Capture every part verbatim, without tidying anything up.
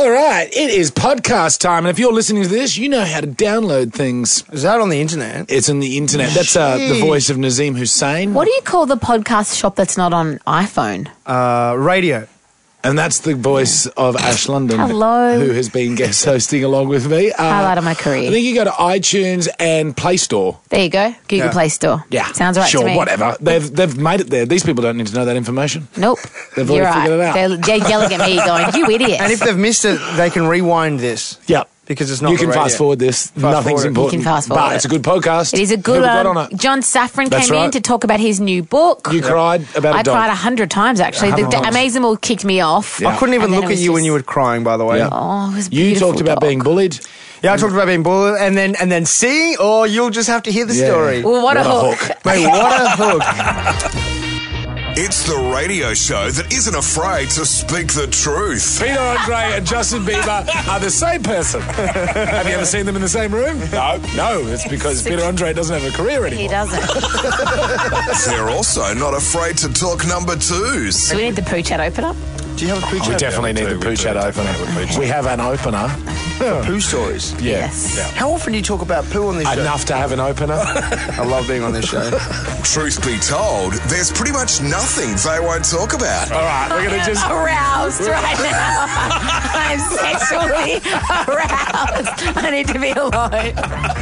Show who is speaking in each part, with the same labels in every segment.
Speaker 1: All right, it is podcast time, and if you're listening to this, you know how to download things.
Speaker 2: Is that on the internet?
Speaker 1: It's on the internet. That's uh, the voice of Nazim Hussain.
Speaker 3: What do you call the podcast shop that's not on iPhone?
Speaker 2: Uh, radio.
Speaker 1: And that's the voice of Ash London.
Speaker 3: Hello.
Speaker 1: Who has been guest hosting along with me. Uh,
Speaker 3: Highlight of my career.
Speaker 1: I think you go to iTunes and Play Store.
Speaker 3: There you go. Google
Speaker 2: Yeah.
Speaker 3: Play Store.
Speaker 1: Yeah.
Speaker 3: Sounds right
Speaker 1: sure,
Speaker 3: to me.
Speaker 1: whatever. They've they've made it there. These people don't need to know that information.
Speaker 3: Nope.
Speaker 1: They've
Speaker 3: You're
Speaker 1: already
Speaker 3: right.
Speaker 1: figured it out.
Speaker 3: They're, they're yelling at me going, you idiot.
Speaker 2: And if they've missed it, they can rewind this.
Speaker 1: Yeah.
Speaker 2: Because it's not
Speaker 1: You
Speaker 2: the
Speaker 1: can
Speaker 2: radio.
Speaker 1: fast forward this. Nothing's
Speaker 2: forward it.
Speaker 1: important.
Speaker 3: You can fast forward
Speaker 1: But
Speaker 3: it.
Speaker 1: it's a good podcast.
Speaker 3: It is a good
Speaker 1: Who have we
Speaker 3: one.
Speaker 1: got on it?
Speaker 3: John Safran
Speaker 1: That's
Speaker 3: came in
Speaker 1: right.
Speaker 3: to talk about his new book.
Speaker 1: You cried about a
Speaker 3: I
Speaker 1: dog.
Speaker 3: cried a hundred times, actually.
Speaker 1: A
Speaker 3: The,
Speaker 1: hundred
Speaker 3: the
Speaker 1: times.
Speaker 3: Amazing World kicked me off.
Speaker 1: Yeah.
Speaker 2: I couldn't even
Speaker 3: And then
Speaker 2: look
Speaker 3: it
Speaker 2: at
Speaker 3: was
Speaker 2: you when
Speaker 3: just-
Speaker 2: you were crying, by the way.
Speaker 1: Yeah.
Speaker 3: Oh, it was a
Speaker 1: You
Speaker 3: beautiful
Speaker 1: talked about
Speaker 3: dog.
Speaker 1: being bullied.
Speaker 2: Yeah, I talked about being bullied, and then and then seeing, or you'll just have to hear the
Speaker 1: Yeah.
Speaker 2: story.
Speaker 3: Well, what,
Speaker 1: What
Speaker 3: a
Speaker 1: a
Speaker 3: hook.
Speaker 2: Mate, what a hook.
Speaker 4: It's the radio show that isn't afraid to speak the truth.
Speaker 1: Peter Andre and Justin Bieber are the same person. Have you ever seen them in the same room? No. No, it's because Peter Andre doesn't have a career anymore.
Speaker 3: He doesn't.
Speaker 4: They're also not afraid to talk number twos.
Speaker 3: Do we need the poo chat open up?
Speaker 2: Do you have a poo
Speaker 1: We
Speaker 2: chat?
Speaker 1: definitely need the poo chat opener. We have an opener.
Speaker 2: Poo stories?
Speaker 1: Yeah.
Speaker 3: Yes.
Speaker 1: Yeah.
Speaker 2: How often do you talk about poo on this show?
Speaker 1: Enough to have an opener.
Speaker 2: I love being on this show.
Speaker 4: Truth be told, there's pretty much nothing they won't talk about.
Speaker 1: All right, we're going to just...
Speaker 3: aroused right now. I'm sexually aroused. I need to be alone.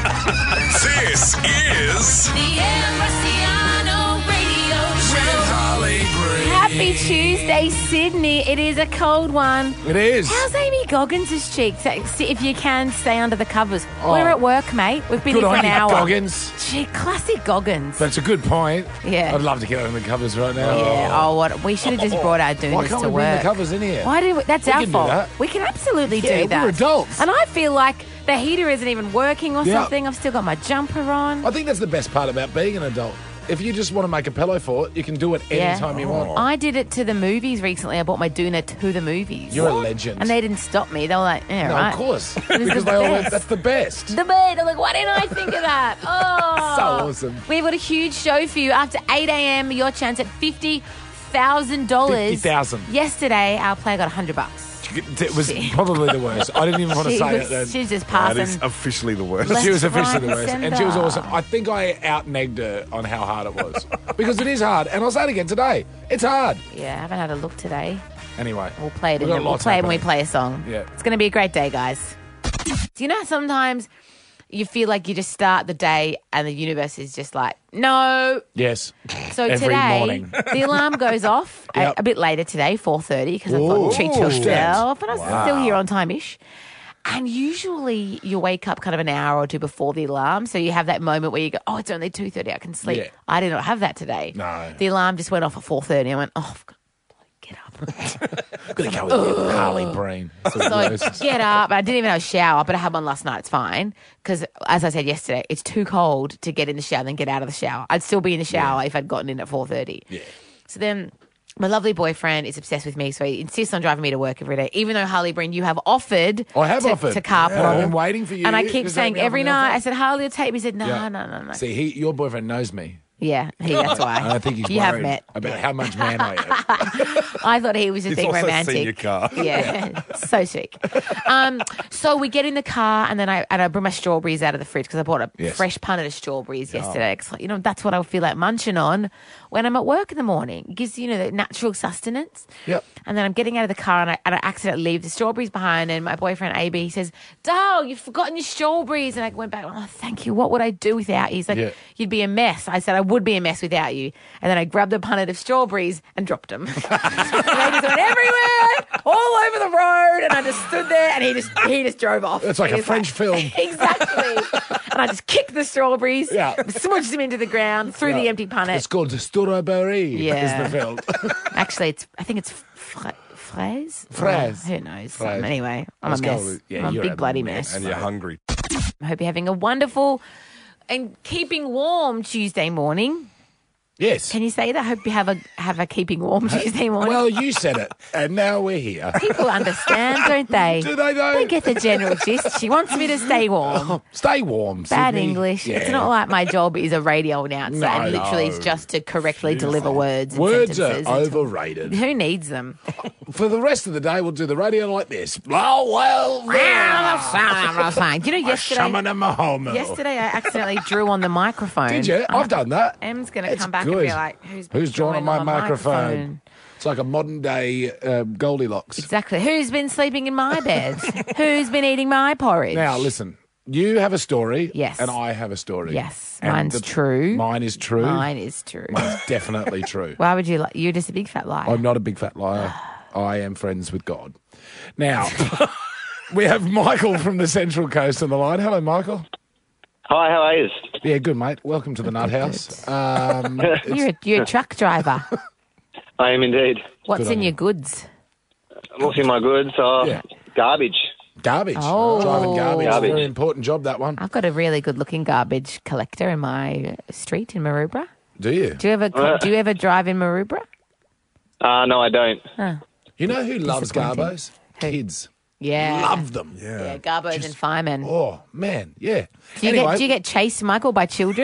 Speaker 4: This is
Speaker 5: The Ambrosiano Radio Show.
Speaker 4: Harley Bree.
Speaker 3: Happy Tuesday, Sydney. It is a cold one.
Speaker 1: It is.
Speaker 3: How's Amy Goggins' cheek? So, if you can, stay under the covers.
Speaker 1: Oh.
Speaker 3: We're at work, mate. We've been
Speaker 1: Good
Speaker 3: here for
Speaker 1: on
Speaker 3: an
Speaker 1: you,
Speaker 3: hour.
Speaker 1: Goggins.
Speaker 3: Gee, classic Goggins.
Speaker 1: That's a good point.
Speaker 3: Yeah.
Speaker 1: I'd love to get on the covers right now.
Speaker 3: yeah. Oh, what? We should have just brought our
Speaker 1: Why
Speaker 3: doonies
Speaker 1: can't
Speaker 3: to
Speaker 1: we bring
Speaker 3: work.
Speaker 1: the covers in here?
Speaker 3: Why did we, that's
Speaker 1: We
Speaker 3: our
Speaker 1: can do
Speaker 3: fault.
Speaker 1: that.
Speaker 3: We can absolutely
Speaker 1: Yeah,
Speaker 3: do that.
Speaker 1: we're adults.
Speaker 3: And I feel like the heater isn't even working or
Speaker 1: Yeah.
Speaker 3: something. I've still got my jumper on.
Speaker 1: I think that's the best part about being an adult. If you just want to make a pillow fort, you can do it
Speaker 3: Yeah.
Speaker 1: anytime you want.
Speaker 3: I did it to the movies recently. I bought my doona to the movies.
Speaker 1: You're a legend.
Speaker 3: And they didn't stop me. They were like, yeah,
Speaker 1: no,
Speaker 3: right.
Speaker 1: of course.
Speaker 3: was
Speaker 1: because
Speaker 3: the
Speaker 1: they all went,
Speaker 3: best.
Speaker 1: that's the best.
Speaker 3: The bed. I'm like, why didn't I think of that? Oh.
Speaker 1: So awesome.
Speaker 3: We've got a huge show for you. After eight a.m., your chance at fifty thousand dollars.
Speaker 1: fifty thousand dollars.
Speaker 3: Yesterday, our player got one hundred bucks.
Speaker 1: It was probably the worst. I didn't even want to
Speaker 3: She
Speaker 1: say
Speaker 3: was,
Speaker 1: it then.
Speaker 3: she's just
Speaker 6: That
Speaker 3: passing.
Speaker 6: is officially the worst.
Speaker 3: Left,
Speaker 1: She was officially
Speaker 3: right,
Speaker 1: the worst.
Speaker 3: and
Speaker 1: And she was
Speaker 3: centre.
Speaker 1: awesome. I think I out-negged her on how hard it was. Because it is hard. And I'll say it again today. It's hard.
Speaker 3: Yeah, I haven't had a look today.
Speaker 1: Anyway.
Speaker 3: We'll play it,
Speaker 1: We've
Speaker 3: in
Speaker 1: got
Speaker 3: the, we'll
Speaker 1: lots
Speaker 3: play it when we
Speaker 1: happening.
Speaker 3: play a song.
Speaker 1: Yeah.
Speaker 3: It's going to be a great day, guys. Do you know how sometimes you feel like you just start the day and the universe is just like, no.
Speaker 1: Yes.
Speaker 3: So
Speaker 1: Every
Speaker 3: today,
Speaker 1: morning.
Speaker 3: the alarm goes off a,
Speaker 1: Yep.
Speaker 3: a bit later today, four thirty, because I thought,
Speaker 1: Ooh.
Speaker 3: treat
Speaker 1: Push
Speaker 3: yourself.
Speaker 1: that.
Speaker 3: But I was still here on time-ish. And usually you wake up kind of an hour or two before the alarm. So you have that moment where you go, oh, it's only two thirty, I can sleep.
Speaker 1: Yeah.
Speaker 3: I did not have that today.
Speaker 1: No.
Speaker 3: The alarm just went off at four thirty. I went, oh, I've got to bloody get up.
Speaker 1: Gotta go with you, Harley Breen. It's the
Speaker 3: So I
Speaker 1: worst.
Speaker 3: get up. I didn't even have a shower, but I had one last night. It's fine. Because, as I said yesterday, it's too cold to get in the shower and then get out of the shower. I'd still be in the shower if I'd gotten in at four thirty.
Speaker 1: Yeah.
Speaker 3: So then my lovely boyfriend is obsessed with me, so he insists on driving me to work every day, even though, Harley Breen, you have offered
Speaker 1: I have
Speaker 3: to,
Speaker 1: offered.
Speaker 3: to carpool.
Speaker 1: Yeah, I've been waiting for you
Speaker 3: And I
Speaker 1: to
Speaker 3: keep
Speaker 1: take
Speaker 3: saying
Speaker 1: me up
Speaker 3: every
Speaker 1: on the
Speaker 3: night,
Speaker 1: offer.
Speaker 3: I said, Harley will take me. He said, no,
Speaker 1: Yeah.
Speaker 3: no, no, no.
Speaker 1: See, he, your boyfriend knows me.
Speaker 3: Yeah, he, that's why.
Speaker 1: And I think he's
Speaker 3: You
Speaker 1: worried
Speaker 3: have met.
Speaker 1: about how much man I am.
Speaker 3: I thought he was just
Speaker 6: He's
Speaker 3: being
Speaker 6: also
Speaker 3: romantic.
Speaker 6: seen your car.
Speaker 3: Yeah, so sick. Um, so we get in the car, and then I and I bring my strawberries out of the fridge because I bought a
Speaker 1: Yes.
Speaker 3: fresh punnet of strawberries yesterday. 'Cause, you know, that's what I feel like munching on when I'm at work in the morning. It gives you know the natural sustenance.
Speaker 1: Yep.
Speaker 3: And then I'm getting out of the car, and I, and I accidentally leave the strawberries behind. And my boyfriend A B he says, "Dale, you've forgotten your strawberries." And I went back. Oh, thank you. What would I do without you? He's like,
Speaker 1: Yeah.
Speaker 3: "You'd be a mess." I said, "I would be a mess without you." And then I grabbed a punnet of strawberries and dropped them. And they just went everywhere, all over the road, and I just stood there, and he just he just drove off.
Speaker 1: It's like
Speaker 3: He
Speaker 1: a
Speaker 3: was
Speaker 1: French film.
Speaker 3: Exactly. And I just kicked the strawberries,
Speaker 1: Yeah.
Speaker 3: smudged them into the ground, threw the
Speaker 1: Yeah.
Speaker 3: empty punnet.
Speaker 1: It's called the Strawberry.
Speaker 3: Yeah.
Speaker 1: Is the film.
Speaker 3: Actually, it's I think it's fra- fraise.
Speaker 1: Fraise.
Speaker 3: Oh, who knows?
Speaker 1: Fraise.
Speaker 3: Um, anyway, I'm
Speaker 1: Let's
Speaker 3: a
Speaker 1: go
Speaker 3: mess.
Speaker 1: with- yeah,
Speaker 3: I'm a
Speaker 1: you're
Speaker 3: big
Speaker 1: a
Speaker 3: bloody
Speaker 1: mess.
Speaker 3: mess.
Speaker 6: And you're hungry.
Speaker 3: I hope you're having a wonderful and keeping warm Tuesday morning.
Speaker 1: Yes.
Speaker 3: Can you say that? I hope you have a have a keeping warm Tuesday morning.
Speaker 1: Well, you said it, and now we're here.
Speaker 3: People understand, don't they?
Speaker 1: Do they, though?
Speaker 3: They get the general gist. She wants me to stay warm.
Speaker 1: Stay warm,
Speaker 3: Bad
Speaker 1: Sydney.
Speaker 3: English.
Speaker 1: Yeah.
Speaker 3: It's not like my job is a radio announcer
Speaker 1: No,
Speaker 3: and literally
Speaker 1: no.
Speaker 3: it's just to correctly deliver words and
Speaker 1: Words
Speaker 3: sentences.
Speaker 1: are
Speaker 3: into-
Speaker 1: overrated.
Speaker 3: Who needs them?
Speaker 1: For the rest of the day, we'll do the radio like this. Oh, well, there.
Speaker 3: Do you know yesterday?
Speaker 1: Yesterday,
Speaker 3: Yesterday I accidentally drew on the microphone.
Speaker 1: Did you? I've done that.
Speaker 3: Em's going to
Speaker 1: It's
Speaker 3: come back
Speaker 1: good.
Speaker 3: and be like, "Who's
Speaker 1: Who's drawn on
Speaker 3: drawing
Speaker 1: my microphone? It's like a modern day uh, Goldilocks.
Speaker 3: Exactly. Who's been sleeping in my bed? Who's been eating my porridge?
Speaker 1: Now, listen. You have a story.
Speaker 3: Yes.
Speaker 1: And I have a story.
Speaker 3: Yes,
Speaker 1: And
Speaker 3: mine's
Speaker 1: the-
Speaker 3: true.
Speaker 1: Mine is true.
Speaker 3: Mine is true.
Speaker 1: Mine's definitely true.
Speaker 3: Why would you like? You're just a big fat liar.
Speaker 1: I'm not a big fat liar. I am friends with God. Now, we have Michael from the Central Coast on the line. Hello, Michael.
Speaker 6: Hi, how are you?
Speaker 1: Yeah, good, mate. Welcome to the Nut House. Um,
Speaker 3: You're a, you're a truck driver.
Speaker 6: I am indeed.
Speaker 3: What's
Speaker 1: Good
Speaker 3: in
Speaker 1: on
Speaker 3: your
Speaker 1: you.
Speaker 3: goods?
Speaker 6: What's in my goods? Uh,
Speaker 1: Yeah.
Speaker 6: Garbage.
Speaker 1: garbage.
Speaker 3: Oh.
Speaker 1: Driving garbage.
Speaker 6: Garbage.
Speaker 1: Very important job, that one.
Speaker 3: I've got a really good-looking garbage collector in my street in Maroubra.
Speaker 1: Do you?
Speaker 3: Do you ever
Speaker 6: Uh.
Speaker 3: do you ever drive in Maroubra?
Speaker 6: Uh, no, I don't.
Speaker 1: You know who loves
Speaker 3: Disappointing.
Speaker 1: garbos?
Speaker 3: Who?
Speaker 1: Kids.
Speaker 3: Yeah,
Speaker 1: Love them.
Speaker 3: Yeah, garbos
Speaker 1: Just-
Speaker 3: and firemen.
Speaker 1: Oh, man. Yeah.
Speaker 3: do you
Speaker 1: anyway,
Speaker 3: get do you get chased, Michael, by children?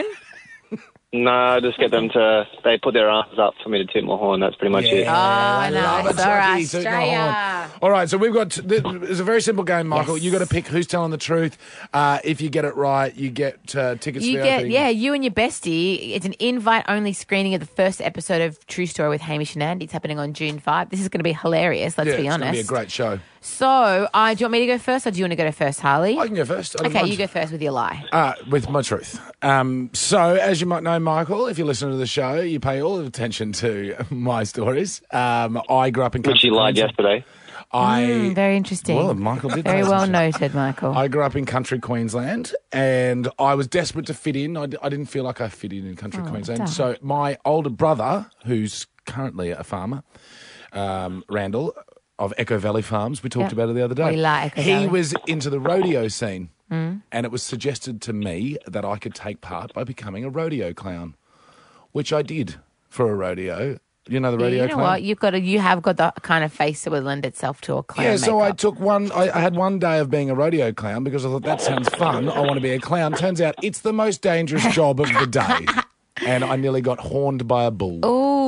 Speaker 6: No, I just get them to, they put their arms up for me to tip my horn. That's pretty much it.
Speaker 1: Yeah,
Speaker 3: Oh,
Speaker 1: I
Speaker 3: nice.
Speaker 1: love it,
Speaker 3: All right,
Speaker 1: Chucky, tooting the
Speaker 3: Australia.
Speaker 1: horn. All right, so we've got. It's a very simple game, Michael.
Speaker 3: Yes.
Speaker 1: You got to pick who's telling the truth. Uh, if you get it right, you get uh, tickets.
Speaker 3: You
Speaker 1: to the
Speaker 3: get,
Speaker 1: opening.
Speaker 3: yeah, you and your bestie. It's an invite-only screening of the first episode of True Story with Hamish and Andy. It's happening on June fifth. This is going to be hilarious, let's
Speaker 1: Yeah,
Speaker 3: be
Speaker 1: it's
Speaker 3: honest.
Speaker 1: going to be a great show.
Speaker 3: So, uh, do you want me to go first or do you want to go first, Harley?
Speaker 1: I can go first. I don't
Speaker 3: Okay,
Speaker 1: mind.
Speaker 3: you go first with your lie.
Speaker 1: Uh, with my truth. Um, so, as you might know, Michael, if you listen to the show, you pay all attention to my stories. Um, I grew up in
Speaker 6: Which
Speaker 1: country
Speaker 6: you lied
Speaker 1: Queensland.
Speaker 6: yesterday.
Speaker 1: I
Speaker 3: Mm, very interesting.
Speaker 1: Well, Michael did
Speaker 3: Very
Speaker 1: pay
Speaker 3: well
Speaker 1: attention.
Speaker 3: noted, Michael.
Speaker 1: I grew up in country Queensland, and I was desperate to fit in. I, d- I didn't feel like I fit in in country
Speaker 3: Oh,
Speaker 1: Queensland.
Speaker 3: don't.
Speaker 1: So my older brother, who's currently a farmer, um, Randall of Echo Valley Farms, we talked
Speaker 3: Yep.
Speaker 1: about it the other day.
Speaker 3: We like Echo
Speaker 1: he
Speaker 3: Valley. Mm.
Speaker 1: was into the rodeo scene, and it was suggested to me that I could take part by becoming a rodeo clown, which I did for a rodeo. You know the
Speaker 3: Yeah,
Speaker 1: rodeo
Speaker 3: you know
Speaker 1: clown?
Speaker 3: what? You've got a, you have got the kind of face that would lend itself to a clown
Speaker 1: Yeah, so I
Speaker 3: makeup.
Speaker 1: took one. I, I had one day of being a rodeo clown because I thought that sounds fun. I want to be a clown. Turns out it's the most dangerous job of the day, and I nearly got horned by a bull.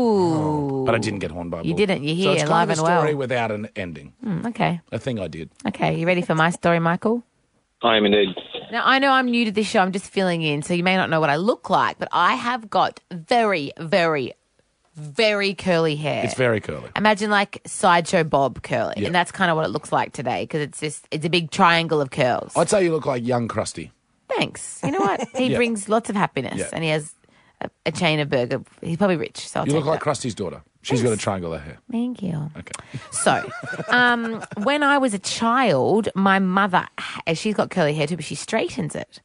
Speaker 3: Ooh.
Speaker 1: But I didn't get horned by a bull.
Speaker 3: You didn't. You're
Speaker 1: So
Speaker 3: here,
Speaker 1: it's kind
Speaker 3: live
Speaker 1: of a
Speaker 3: and well.
Speaker 1: story without an ending.
Speaker 3: Mm, okay.
Speaker 1: A thing I did.
Speaker 3: Okay. You ready for my story, Michael?
Speaker 6: I am indeed.
Speaker 3: Now, I know I'm new to this show. I'm just filling in, so you may not know what I look like, but I have got very, very, very curly hair.
Speaker 1: It's very curly.
Speaker 3: Imagine like Sideshow Bob curly.
Speaker 1: Yeah.
Speaker 3: And that's kind of what it looks like today because it's just, it's a big triangle of curls.
Speaker 1: I'd say you look like young Krusty.
Speaker 3: Thanks. You know what? He
Speaker 1: Yeah.
Speaker 3: brings lots of happiness
Speaker 1: Yeah.
Speaker 3: and he has a, a chain of burger. He's probably rich, so I'll
Speaker 1: You
Speaker 3: take
Speaker 1: look like
Speaker 3: that.
Speaker 1: Krusty's daughter. She's got a triangle of hair.
Speaker 3: Thank you.
Speaker 1: Okay.
Speaker 3: So, um, when I was a child, my mother, she's got curly hair too, but she straightens it.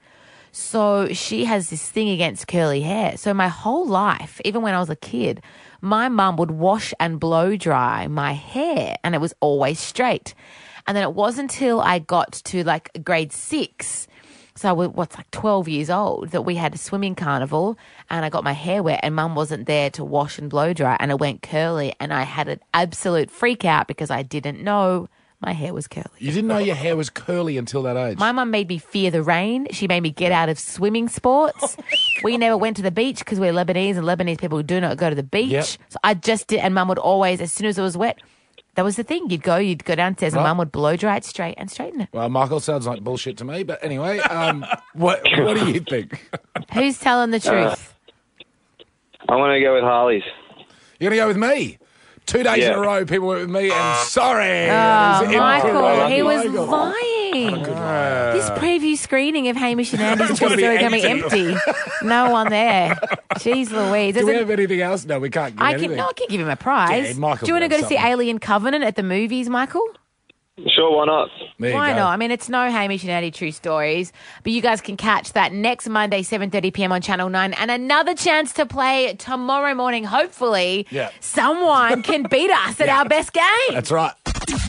Speaker 3: So she has this thing against curly hair. So my whole life, even when I was a kid, my mum would wash and blow dry my hair and it was always straight. And then it wasn't until I got to like grade six, so I was, what's like twelve years old, that we had a swimming carnival and I got my hair wet and mum wasn't there to wash and blow dry and it went curly and I had an absolute freak out because I didn't know my hair was curly.
Speaker 1: You didn't know your hair was curly until that age.
Speaker 3: My mum made me fear the rain. She made me get out of swimming sports. We never went to the beach because we're Lebanese and Lebanese people do not go to the beach.
Speaker 1: Yep.
Speaker 3: So I just did, and mum would always, as soon as it was wet, that was the thing. You'd go, you'd go downstairs and
Speaker 1: Right.
Speaker 3: mum would blow dry it straight and straighten it.
Speaker 1: Well, Michael, sounds like bullshit to me. But anyway, um, what what do you think?
Speaker 3: Who's telling the truth?
Speaker 6: I want to go with Harley's.
Speaker 1: You're going to go with me. Two days
Speaker 6: Yeah.
Speaker 1: in a row, people went with me, and sorry.
Speaker 3: Oh,
Speaker 1: it is
Speaker 3: Michael,
Speaker 1: incorrect.
Speaker 3: he was
Speaker 1: Michael.
Speaker 3: lying. This preview screening of Hamish and Andy's
Speaker 1: It's
Speaker 3: True
Speaker 1: gonna be
Speaker 3: Story going to be
Speaker 1: empty.
Speaker 3: empty. No one there. Jeez Louise.
Speaker 1: Do we
Speaker 3: Doesn't-
Speaker 1: have anything else? No, we can't. Get
Speaker 3: I
Speaker 1: anything.
Speaker 3: can, no, I can give him a prize.
Speaker 1: Yeah, Michael
Speaker 3: Do you want to
Speaker 1: got
Speaker 3: go to see
Speaker 1: something.
Speaker 3: Alien Covenant at the movies, Michael?
Speaker 6: Sure, why not?
Speaker 1: There you
Speaker 3: Why
Speaker 1: go.
Speaker 3: not? I mean, it's no Hamish and Andy True Stories, but you guys can catch that next Monday, seven thirty p.m. on Channel nine, and another chance to play tomorrow morning. Hopefully,
Speaker 1: Yeah.
Speaker 3: someone can beat us at
Speaker 1: Yeah.
Speaker 3: our best game.
Speaker 1: That's right.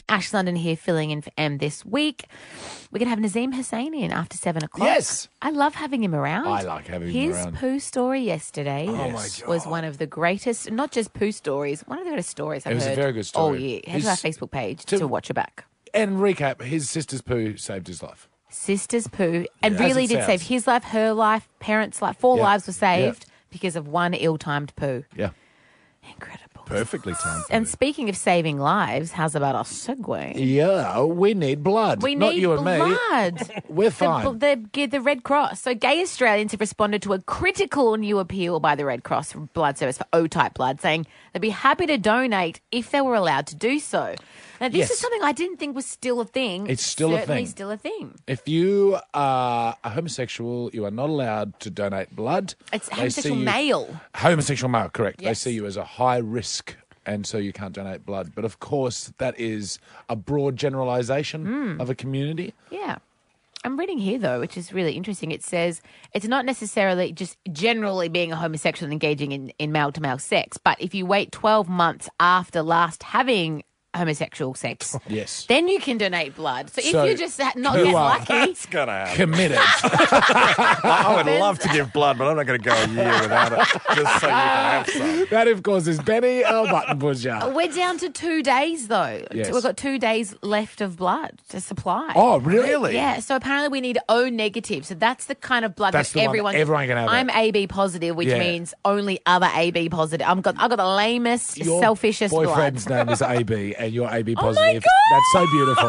Speaker 3: Ash London here filling in for Em this week. We're going to have Nazim Hussain in after seven o'clock.
Speaker 1: Yes.
Speaker 3: I love having him around.
Speaker 1: I like having him
Speaker 3: His
Speaker 1: around.
Speaker 3: poo story yesterday
Speaker 1: Oh, my God.
Speaker 3: was one of the greatest, not just poo stories, one of the greatest stories I've
Speaker 1: It was a
Speaker 3: heard
Speaker 1: very good story.
Speaker 3: all year. Head to our
Speaker 1: His-
Speaker 3: Facebook page
Speaker 1: to-
Speaker 3: to watch it back.
Speaker 1: And recap, his sister's poo saved his life.
Speaker 3: Sister's poo, and
Speaker 1: Yeah, as
Speaker 3: really
Speaker 1: it
Speaker 3: did
Speaker 1: sounds.
Speaker 3: save his life, her life, parents' life. Four
Speaker 1: Yeah.
Speaker 3: lives were saved
Speaker 1: Yeah.
Speaker 3: because of one ill-timed poo.
Speaker 1: Yeah.
Speaker 3: Incredible.
Speaker 1: Perfectly timed.
Speaker 3: And speaking of saving lives, how's about our segue?
Speaker 1: Yeah, we need blood.
Speaker 3: We
Speaker 1: Not
Speaker 3: need
Speaker 1: you and
Speaker 3: blood.
Speaker 1: me. We're fine.
Speaker 3: The, the, the Red Cross. So gay Australians have responded to a critical new appeal by the Red Cross Blood Service for O-type blood, saying they'd be happy to donate if they were allowed to do so. Now, this
Speaker 1: Yes.
Speaker 3: is something I didn't think was still a thing.
Speaker 1: It's still a
Speaker 3: Certainly
Speaker 1: thing.
Speaker 3: still a thing.
Speaker 1: If you are a homosexual, you are not allowed to donate blood.
Speaker 3: It's
Speaker 1: They
Speaker 3: homosexual
Speaker 1: see you-
Speaker 3: male.
Speaker 1: Homosexual male, correct. They
Speaker 3: Yes.
Speaker 1: see you as a high risk, and so you can't donate blood. But of course, that is a broad generalisation
Speaker 3: Hmm.
Speaker 1: of a community.
Speaker 3: Yeah. I'm reading here, though, which is really interesting. It says it's not necessarily just generally being a homosexual and engaging in, in male-to-male sex, but if you wait twelve months after last having homosexual sex,
Speaker 1: Yes.
Speaker 3: then you can donate blood. So if
Speaker 1: So
Speaker 3: you just ha- not
Speaker 1: you
Speaker 3: get
Speaker 1: are-
Speaker 3: lucky,
Speaker 2: It's gonna happen.
Speaker 1: Committed.
Speaker 2: I would love to give blood, but I'm not going to go a year without it, just so you can have some.
Speaker 1: That, of course, is Benny, our button pusher.
Speaker 3: we're down to two days, though.
Speaker 1: Yes.
Speaker 3: We've got two days left of blood to supply.
Speaker 1: Oh, really?
Speaker 3: Yeah, so apparently we need O negative. So that's the kind of blood
Speaker 1: That's
Speaker 3: that
Speaker 1: the one
Speaker 3: everyone
Speaker 1: everyone can have
Speaker 3: I'm
Speaker 1: it.
Speaker 3: A B positive, which
Speaker 1: Yeah.
Speaker 3: means only other A B positive. I've got I've got the lamest,
Speaker 1: Your
Speaker 3: selfishest
Speaker 1: boyfriend's
Speaker 3: blood.
Speaker 1: name is A B, and you're A B
Speaker 3: Oh my
Speaker 1: positive.
Speaker 3: God!
Speaker 1: That's so beautiful.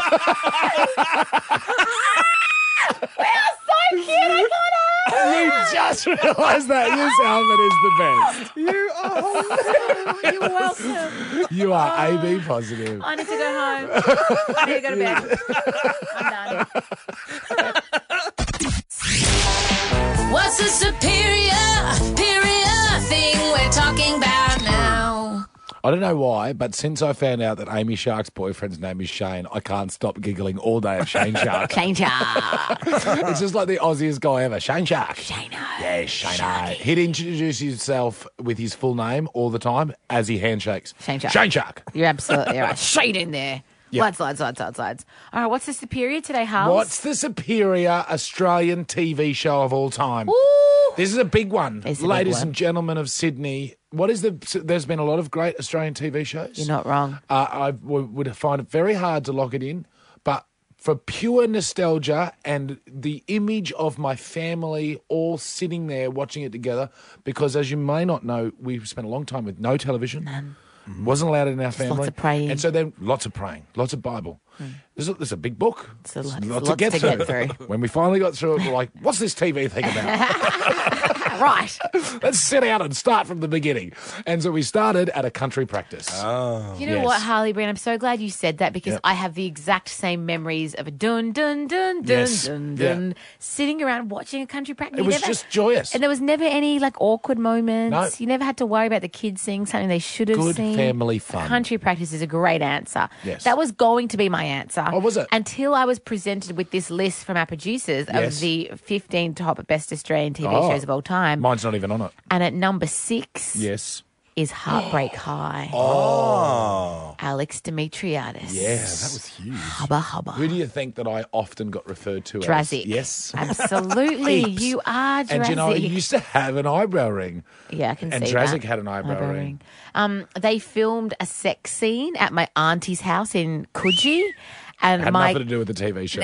Speaker 3: We are so cute, I
Speaker 1: You just realised that. Yes, Alvin is the best.
Speaker 2: You are.
Speaker 3: You're welcome.
Speaker 1: You are A B positive.
Speaker 3: I need to go home. I need to go to bed. I'm done.
Speaker 5: What's the superior, superior thing we're talking about now?
Speaker 1: I don't know why, but since I found out that Amy Shark's boyfriend's name is Shane, I can't stop giggling all day at Shane Shark.
Speaker 3: Shane
Speaker 1: It's just like the Aussiest guy ever. Shane Shark.
Speaker 3: Shane
Speaker 1: Yeah, Shane He'd introduce himself with his full name all the time as he handshakes.
Speaker 3: Shane Shark.
Speaker 1: Shane Shark.
Speaker 3: You're absolutely right. Straight in there.
Speaker 1: Yeah.
Speaker 3: Slides, slides, slides, slides, slides. All right, what's the superior today, Hals?
Speaker 1: What's the superior Australian T V show of all time?
Speaker 3: Ooh.
Speaker 1: This is a big one.
Speaker 3: It's a big
Speaker 1: Ladies
Speaker 3: one.
Speaker 1: and gentlemen of Sydney, what is the... There's been a lot of great Australian T V shows.
Speaker 3: You're not wrong.
Speaker 1: Uh, I w- would find it very hard to lock it in, but for pure nostalgia and the image of my family all sitting there watching it together, because as you may not know, we've spent a long time with no television. None. Wasn't allowed in our family.
Speaker 3: lots of praying.
Speaker 1: And so then lots of praying, lots of Bible. There's, a, there's a big book.
Speaker 3: It's a lot-
Speaker 1: There's
Speaker 3: lots
Speaker 1: to get
Speaker 3: to
Speaker 1: through.
Speaker 3: get through.
Speaker 1: When we finally got through it, we're like, what's this T V thing about?
Speaker 3: Right.
Speaker 1: Let's sit down and start from the beginning. And so we started at a country practice.
Speaker 3: You know
Speaker 1: Yes.
Speaker 3: what, Harley Breen? I'm so glad you said that because
Speaker 1: Yep.
Speaker 3: I have the exact same memories of a dun dun dun dun
Speaker 1: Yes.
Speaker 3: dun
Speaker 1: Yeah.
Speaker 3: dun sitting around watching a country practice.
Speaker 1: It
Speaker 3: You
Speaker 1: was
Speaker 3: never-
Speaker 1: just joyous.
Speaker 3: and there was never any like awkward moments.
Speaker 1: No.
Speaker 3: You never had to worry about the kids seeing something they should have
Speaker 1: Good
Speaker 3: seen.
Speaker 1: family fun.
Speaker 3: Country practice is a great answer.
Speaker 1: Yes.
Speaker 3: That was going to be my answer.
Speaker 1: Oh, was it?
Speaker 3: Until I was presented with this list from our producers
Speaker 1: Yes.
Speaker 3: of the fifteen top best Australian T V
Speaker 1: Oh.
Speaker 3: shows of all time.
Speaker 1: Mine's not even on it.
Speaker 3: And at number six
Speaker 1: Yes.
Speaker 3: is Heartbreak High.
Speaker 2: Oh.
Speaker 3: Alex Dimitriadis.
Speaker 1: Yes.
Speaker 2: That was huge.
Speaker 3: Hubba hubba.
Speaker 1: Who do you think that I often got referred to
Speaker 3: Drazik.
Speaker 1: as? Yes.
Speaker 3: Absolutely.
Speaker 1: Heaps.
Speaker 3: You are Drazik.
Speaker 1: And you know, I used to have an eyebrow ring.
Speaker 3: Yeah, I can
Speaker 1: And
Speaker 3: see
Speaker 1: Drazik
Speaker 3: that.
Speaker 1: had an eyebrow ring.
Speaker 3: Um, they filmed a sex scene at my auntie's house in Coogee. And
Speaker 1: Had
Speaker 3: my
Speaker 1: nothing to do with the T V show.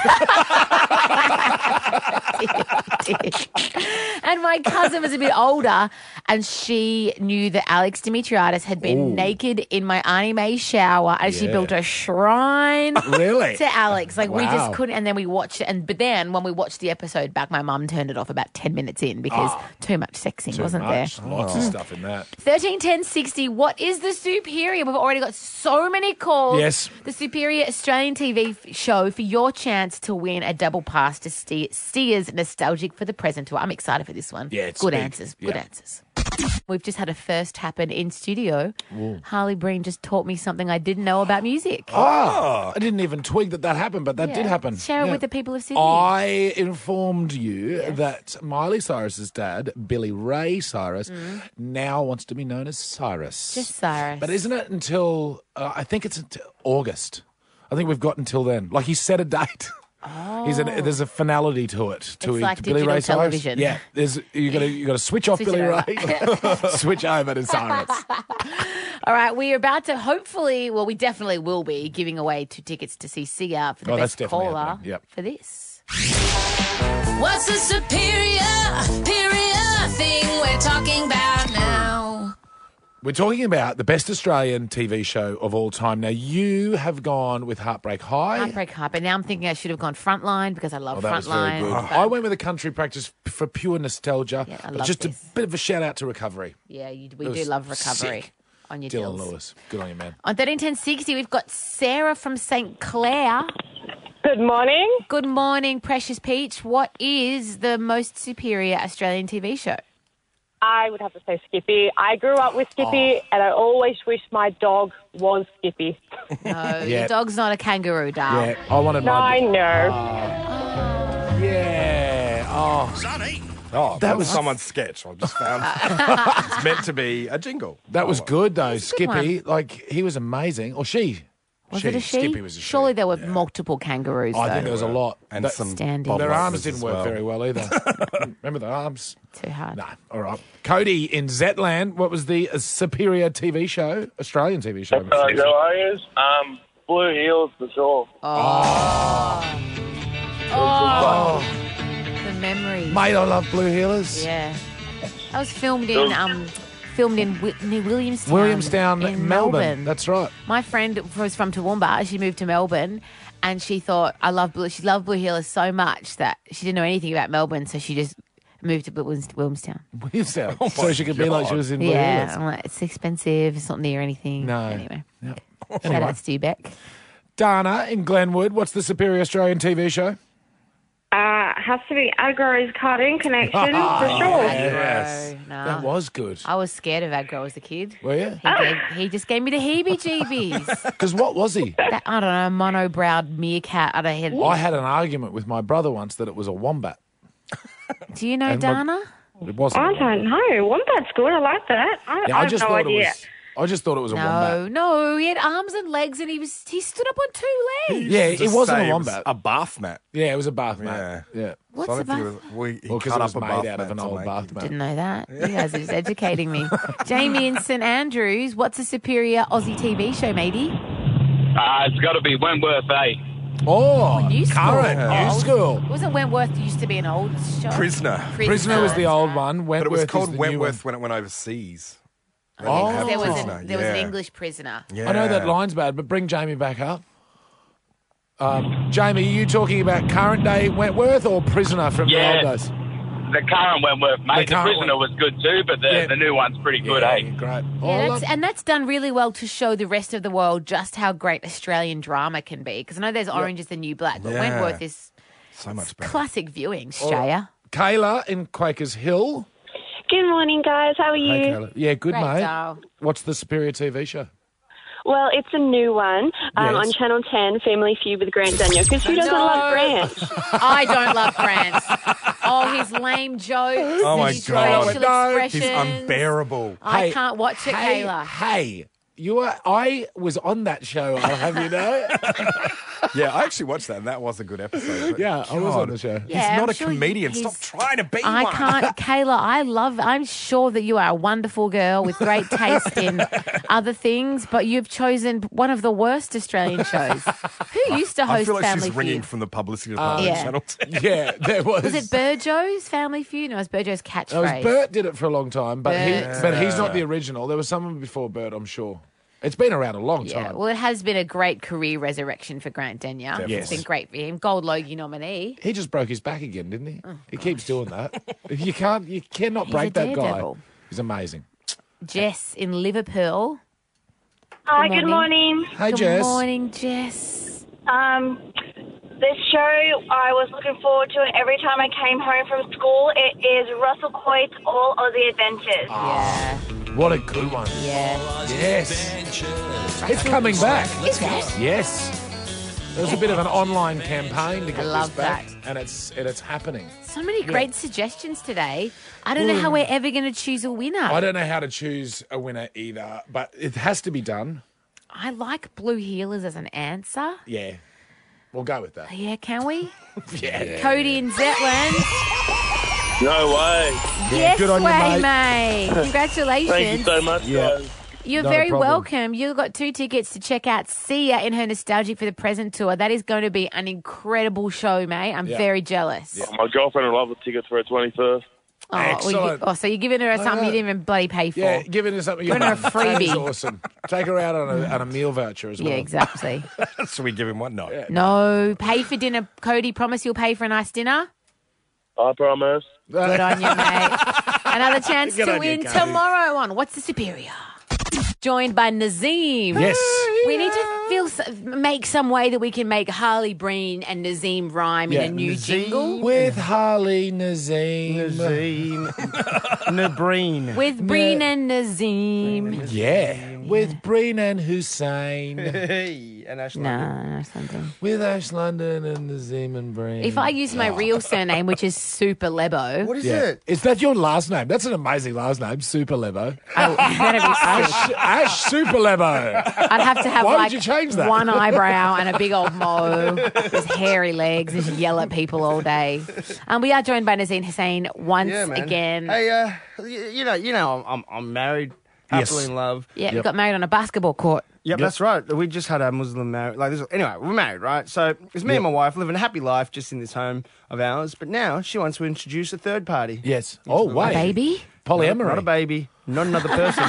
Speaker 3: and my cousin was a bit older, and she knew that Alex Dimitriadis had been
Speaker 1: Ooh.
Speaker 3: naked in my Auntie May's shower, and she
Speaker 1: Yeah.
Speaker 3: built a shrine
Speaker 1: Really?
Speaker 3: to Alex. Like we
Speaker 1: Wow.
Speaker 3: just couldn't. And then we watched it, and but then when we watched the episode back, my mum turned it off about ten minutes in because too much sexing,
Speaker 1: Ah. Too
Speaker 3: wasn't
Speaker 1: much.
Speaker 3: there?
Speaker 1: Lots of stuff in that.
Speaker 3: Thirteen ten sixty. What is the superior? We've already got so many calls.
Speaker 1: Yes.
Speaker 3: The superior Australian Australian T V f- show for your chance to win a double pass to Ste- Steers Nostalgic for the Present tour. I'm excited for this one.
Speaker 1: Yeah, it's
Speaker 3: good
Speaker 1: big.
Speaker 3: answers. Good
Speaker 1: Yeah.
Speaker 3: answers. We've just had a first happen in studio. Harley Breen just taught me something I didn't know about music.
Speaker 1: Oh, I didn't even twig that that happened, but that
Speaker 3: Yeah.
Speaker 1: did happen.
Speaker 3: Share it
Speaker 1: Yeah.
Speaker 3: with the people of Sydney.
Speaker 1: I informed you that Miley Cyrus's dad, Billy Ray Cyrus, now wants to be known as Cyrus.
Speaker 3: Mm. Just Cyrus.
Speaker 1: But isn't it until, uh, I think it's until August. I think we've got until then. Like, he set a date. Oh. He's an, there's a finality to it. To,
Speaker 3: It's like
Speaker 1: to Billy
Speaker 3: digital
Speaker 1: Ray
Speaker 3: television.
Speaker 1: Cyrus. Yeah, there's you got to you got to switch off
Speaker 3: Switch
Speaker 1: Billy
Speaker 3: it over.
Speaker 1: Ray, switch over to Cyrus.
Speaker 3: All right, we are about to hopefully, well, we definitely will be giving away two tickets to see Sia for the
Speaker 1: Oh, that's
Speaker 3: best
Speaker 1: definitely
Speaker 3: caller
Speaker 1: happening. Yep.
Speaker 3: for this.
Speaker 5: What's the superior, superior thing we're talking about now?
Speaker 1: We're talking about the best Australian T V show of all time. Now, you have gone with Heartbreak High.
Speaker 3: Heartbreak High, but now I'm thinking I should have gone Frontline because I love
Speaker 1: Oh, that was very
Speaker 3: Frontline.
Speaker 1: good.
Speaker 3: but-
Speaker 1: I went with a country practice for pure nostalgia.
Speaker 3: Yeah, I
Speaker 1: but
Speaker 3: love
Speaker 1: just
Speaker 3: this.
Speaker 1: a bit of a shout out to Recovery.
Speaker 3: Yeah, you, we
Speaker 1: It
Speaker 3: do
Speaker 1: was
Speaker 3: love Recovery
Speaker 1: sick.
Speaker 3: on your
Speaker 1: Dylan
Speaker 3: deals.
Speaker 1: Lewis. Good on you, man.
Speaker 3: On thirteen ten sixty, we've got Sarah from Saint Clair.
Speaker 7: Good morning.
Speaker 3: Good morning, Precious Peach. What is the most superior Australian T V show?
Speaker 7: I would have to say Skippy. I grew up with Skippy, and I always wish my dog was Skippy.
Speaker 3: No,
Speaker 1: Yeah.
Speaker 3: your dog's not a kangaroo, darl.
Speaker 1: Yeah, I wanted
Speaker 7: No, I
Speaker 1: mine.
Speaker 7: know.
Speaker 1: Yeah. Oh,
Speaker 2: Oh,
Speaker 1: That
Speaker 2: that
Speaker 1: was-
Speaker 2: was someone's sketch. I just found it's meant to be a jingle.
Speaker 1: that was
Speaker 2: Oh,
Speaker 1: good though.
Speaker 3: a good
Speaker 1: Skippy, like he was amazing. Or she.
Speaker 3: Was
Speaker 1: she.
Speaker 3: it a she?
Speaker 1: Skippy was a she.
Speaker 3: Surely there were multiple kangaroos,
Speaker 1: Oh, I
Speaker 3: though.
Speaker 1: think there was a lot.
Speaker 2: And
Speaker 1: That-
Speaker 2: some
Speaker 3: Standing.
Speaker 2: Bob
Speaker 1: Their
Speaker 2: Lopez
Speaker 1: arms didn't
Speaker 2: as
Speaker 1: work
Speaker 2: well.
Speaker 1: very well either. Remember the arms?
Speaker 3: Too hard.
Speaker 1: No. All right. Cody in Zetland, what was the uh, superior T V show? Australian T V show.
Speaker 8: Uh, go Warriors. Um, Blue Heels for sure.
Speaker 3: Oh, the memories.
Speaker 1: Mate, I love Blue Heelers.
Speaker 3: Yeah. That was filmed in um filmed in Wi- near Williamstown.
Speaker 1: Williamstown,
Speaker 3: in
Speaker 1: Melbourne.
Speaker 3: Melbourne.
Speaker 1: That's right.
Speaker 3: My friend was from Toowoomba. She moved to Melbourne, and she thought I love Blue. She loved Blue Heelers so much that she didn't know anything about Melbourne, so she just moved to Williams- Williamstown.
Speaker 1: Williamstown.
Speaker 2: Oh
Speaker 1: so she could be like she was in Blue
Speaker 3: Yeah,
Speaker 1: Heelers.
Speaker 3: I'm like, it's expensive. It's not near anything.
Speaker 1: No.
Speaker 3: Anyway,
Speaker 1: Yep.
Speaker 3: shout out Stu Beck.
Speaker 1: Dana in Glenwood, what's the superior Australian T V show?
Speaker 9: Uh, has to be Agro's Cartoon Connection for sure.
Speaker 1: Yes.
Speaker 3: No, no.
Speaker 1: That was good.
Speaker 3: I was scared of Agro as a kid.
Speaker 1: Were you?
Speaker 3: He, gave, he just gave me the heebie-jeebies.
Speaker 1: Because what was he?
Speaker 3: That, I don't know, mono-browed meerkat. I don't know.
Speaker 1: I had an argument with my brother once that it was a wombat.
Speaker 3: Do you know
Speaker 1: And my-
Speaker 3: Dana?
Speaker 1: It wasn't.
Speaker 9: I
Speaker 1: a wombat.
Speaker 9: don't know. Wombat's good. I like that. I,
Speaker 1: Yeah,
Speaker 9: I
Speaker 1: I
Speaker 9: have
Speaker 1: just
Speaker 9: no
Speaker 1: thought
Speaker 9: idea.
Speaker 1: it was. I just thought it was a
Speaker 3: No,
Speaker 1: wombat.
Speaker 3: no. He had arms and legs, and he was he stood up on two legs.
Speaker 1: Yeah, it
Speaker 2: Just
Speaker 1: wasn't
Speaker 2: say
Speaker 1: a
Speaker 2: it was
Speaker 1: wombat.
Speaker 2: a bath mat.
Speaker 1: Yeah, it was a bath mat.
Speaker 2: Yeah.
Speaker 1: Yeah.
Speaker 3: What's
Speaker 2: So I
Speaker 3: the
Speaker 2: don't think
Speaker 3: bath?
Speaker 2: it was- we- he
Speaker 1: Well, because
Speaker 2: cut
Speaker 1: it was
Speaker 2: up a
Speaker 1: made
Speaker 2: bath
Speaker 1: out of
Speaker 2: mat
Speaker 1: an
Speaker 2: to
Speaker 1: old
Speaker 2: make
Speaker 1: bath
Speaker 2: it.
Speaker 1: mat.
Speaker 3: Didn't know that. You guys are just educating me. Jamie in St Andrews, what's a superior Aussie T V show, matey?
Speaker 8: Uh, it's got to be Wentworth eight.
Speaker 1: Oh,
Speaker 3: New school.
Speaker 1: current,
Speaker 3: Oh,
Speaker 1: new school.
Speaker 3: Wasn't Wentworth used to be an old show?
Speaker 2: Prisoner.
Speaker 1: Prisoner was the
Speaker 3: that's
Speaker 1: old
Speaker 3: right.
Speaker 1: one.
Speaker 2: But
Speaker 1: Wentworth
Speaker 2: it was
Speaker 1: is
Speaker 2: called
Speaker 1: the new
Speaker 2: Wentworth
Speaker 1: one.
Speaker 2: when it went overseas. They
Speaker 1: Oh.
Speaker 2: didn't have
Speaker 3: There was,
Speaker 2: Prisoner,
Speaker 3: an, there was an
Speaker 2: yeah.
Speaker 3: English prisoner.
Speaker 2: Yeah.
Speaker 1: I know that line's bad, but bring Jamie back up. Um, Jamie, are you talking about current day Wentworth or Prisoner from
Speaker 8: Yeah.
Speaker 1: the old days?
Speaker 8: The current Wentworth, mate. The,
Speaker 1: current
Speaker 8: Prisoner
Speaker 1: one.
Speaker 8: was good too, but the,
Speaker 1: Yeah.
Speaker 8: the new one's pretty good,
Speaker 1: yeah,
Speaker 8: eh?
Speaker 1: great. Oh,
Speaker 3: Yeah,
Speaker 1: I
Speaker 3: that's,
Speaker 1: love-
Speaker 3: and that's done really well to show the rest of the world just how great Australian drama can be. Because I know there's Orange is the New Black, but
Speaker 2: Yeah.
Speaker 3: Wentworth is
Speaker 2: So much better.
Speaker 3: classic viewing, Shaya.
Speaker 1: Kayla in Quakers Hill.
Speaker 9: Good morning, guys. How are you?
Speaker 1: Hey, Kayla. Yeah, good,
Speaker 3: Great,
Speaker 1: mate.
Speaker 3: doll.
Speaker 1: What's the superior T V show?
Speaker 9: Well, it's a new one um,
Speaker 1: Yes.
Speaker 9: on Channel ten, Family Feud with Grant Daniel. Because who doesn't
Speaker 3: No.
Speaker 9: love Grant?
Speaker 3: I don't love Grant. Oh, his lame jokes.
Speaker 2: Oh, my
Speaker 3: his
Speaker 2: God.
Speaker 3: facial
Speaker 1: No.
Speaker 3: expressions.
Speaker 2: He's unbearable.
Speaker 3: I
Speaker 1: Hey,
Speaker 3: can't watch it,
Speaker 1: hey,
Speaker 3: Kayla.
Speaker 1: Hey, you were. I was on that show. I'll have you know.
Speaker 2: Yeah, I actually watched that, and that was a good episode. but
Speaker 1: Yeah, I was
Speaker 2: God,
Speaker 1: on the show.
Speaker 2: He's
Speaker 3: Yeah,
Speaker 2: not
Speaker 3: I'm
Speaker 2: a
Speaker 3: sure
Speaker 2: comedian.
Speaker 3: he's-
Speaker 2: Stop trying to be
Speaker 3: I
Speaker 2: one.
Speaker 3: can't, Kayla. I love. I'm sure that you are a wonderful girl with great taste in other things, but you've chosen one of the worst Australian shows. Who used to
Speaker 2: I
Speaker 3: host
Speaker 2: feel like
Speaker 3: Family
Speaker 2: she's ringing
Speaker 3: Feud?
Speaker 2: from the publicity department
Speaker 3: yeah.
Speaker 2: of Channel ten.
Speaker 1: Yeah, there was.
Speaker 3: Was it Burjo's Family Feud? No, it was Burjo's
Speaker 1: It
Speaker 3: catchphrase.
Speaker 1: was Bert did it for a long time, but he,
Speaker 3: Bert.
Speaker 1: but he's not the original. There was someone before Bert, I'm sure. It's been around a long
Speaker 3: Yeah,
Speaker 1: time.
Speaker 3: well, it has been a great career resurrection for Grant Denyer.
Speaker 1: Definitely.
Speaker 3: It's been great for him. Gold Logie nominee.
Speaker 1: He just broke his back again, didn't he? He keeps doing that. You can't, you cannot
Speaker 3: He's
Speaker 1: break
Speaker 3: a
Speaker 1: that guy.
Speaker 3: daredevil.
Speaker 1: He's amazing.
Speaker 3: Jess in Liverpool.
Speaker 9: Hi,
Speaker 3: Good
Speaker 9: good morning.
Speaker 1: Hey,
Speaker 3: Good
Speaker 1: Jess.
Speaker 3: morning, Jess.
Speaker 9: Um, this show I was looking forward to it every time I came home from school. It is Russell Coitz's All Aussie Adventures.
Speaker 3: Yeah.
Speaker 1: What a good one.
Speaker 3: Yeah.
Speaker 1: Yes. It's coming back.
Speaker 3: Is it?
Speaker 1: Yes. There's a bit of an online campaign to get
Speaker 3: I love
Speaker 1: this back,
Speaker 3: that.
Speaker 1: and it's and it's happening.
Speaker 3: So many great suggestions today. I don't know how we're ever going to choose a winner.
Speaker 1: I don't know how to choose a winner either, but it has to be done.
Speaker 3: I like Blue Heelers as an answer.
Speaker 1: Yeah. We'll go with that.
Speaker 3: Yeah, can we?
Speaker 1: Yeah.
Speaker 3: Cody and Zetland.
Speaker 8: No way.
Speaker 3: Yes,
Speaker 1: good on you,
Speaker 3: way,
Speaker 1: mate.
Speaker 3: mate. Congratulations.
Speaker 8: Thank you so much,
Speaker 1: Yeah.
Speaker 8: guys.
Speaker 3: You're
Speaker 1: Not a
Speaker 3: very
Speaker 1: problem.
Speaker 3: welcome. You've got two tickets to check out Sia in her Nostalgic for the Present tour. That is going to be an incredible show, mate. I'm
Speaker 1: Yeah.
Speaker 3: very jealous.
Speaker 8: My girlfriend will love the tickets for her twenty-first.
Speaker 3: Oh, well, you-
Speaker 1: Excellent.
Speaker 3: oh, so you're giving her something you didn't even bloody pay for.
Speaker 1: Yeah, giving her something.
Speaker 3: Giving her a
Speaker 1: That
Speaker 3: freebie.
Speaker 1: is awesome. Take her out on a, on a meal voucher as well.
Speaker 3: Yeah, exactly.
Speaker 2: Should we give him one? No.
Speaker 3: No, pay for dinner. Cody, promise you'll pay for a nice dinner.
Speaker 8: I promise.
Speaker 3: Good on you, mate. Another chance
Speaker 1: Good
Speaker 3: to
Speaker 1: on you,
Speaker 3: win
Speaker 1: Cody.
Speaker 3: tomorrow on What's the Superior? Joined by Nazim.
Speaker 1: Yes.
Speaker 3: We need to feel s- make some way that we can make Harley Breen and Nazim rhyme
Speaker 1: Yeah.
Speaker 3: in a new
Speaker 2: Nazim.
Speaker 3: jingle.
Speaker 1: With Harley Nazim.
Speaker 2: Nazim. Nabreen.
Speaker 3: With Breen and Nazim.
Speaker 1: Yeah. With Breen and Hussein.
Speaker 2: Hey, and Ash
Speaker 3: No,
Speaker 2: London.
Speaker 3: no, something.
Speaker 1: With Ash London and Nazim and Breen.
Speaker 3: If I use my real surname, which is Super Lebo,
Speaker 2: What is
Speaker 1: Yeah.
Speaker 2: it?
Speaker 1: Is that your last name? That's an amazing last name, Super Lebo.
Speaker 3: I, that'd be sick.
Speaker 1: Ash, Ash Super Lebo.
Speaker 3: I'd have to have
Speaker 1: Why would
Speaker 3: like
Speaker 1: you change that?
Speaker 3: one eyebrow and a big old mo, just hairy legs, just yell at people all day. Um, we are joined by Nazim Hussein once
Speaker 2: Yeah, man.
Speaker 3: again.
Speaker 2: Hey, uh, y- you know, you know, I'm, I'm, I'm married, happily
Speaker 1: Yes.
Speaker 2: in love.
Speaker 3: Yeah, we
Speaker 1: Yep.
Speaker 3: got married on a basketball court.
Speaker 2: Yep, that's right. We just had a Muslim marriage. Like this. Anyway, we're married, right? So it's me and my wife living a happy life just in this home of ours. But now she wants to introduce a third party.
Speaker 1: Yes. Oh,
Speaker 2: A
Speaker 1: wait.
Speaker 3: Baby?
Speaker 1: Polyamory.
Speaker 2: Not a baby, not another person.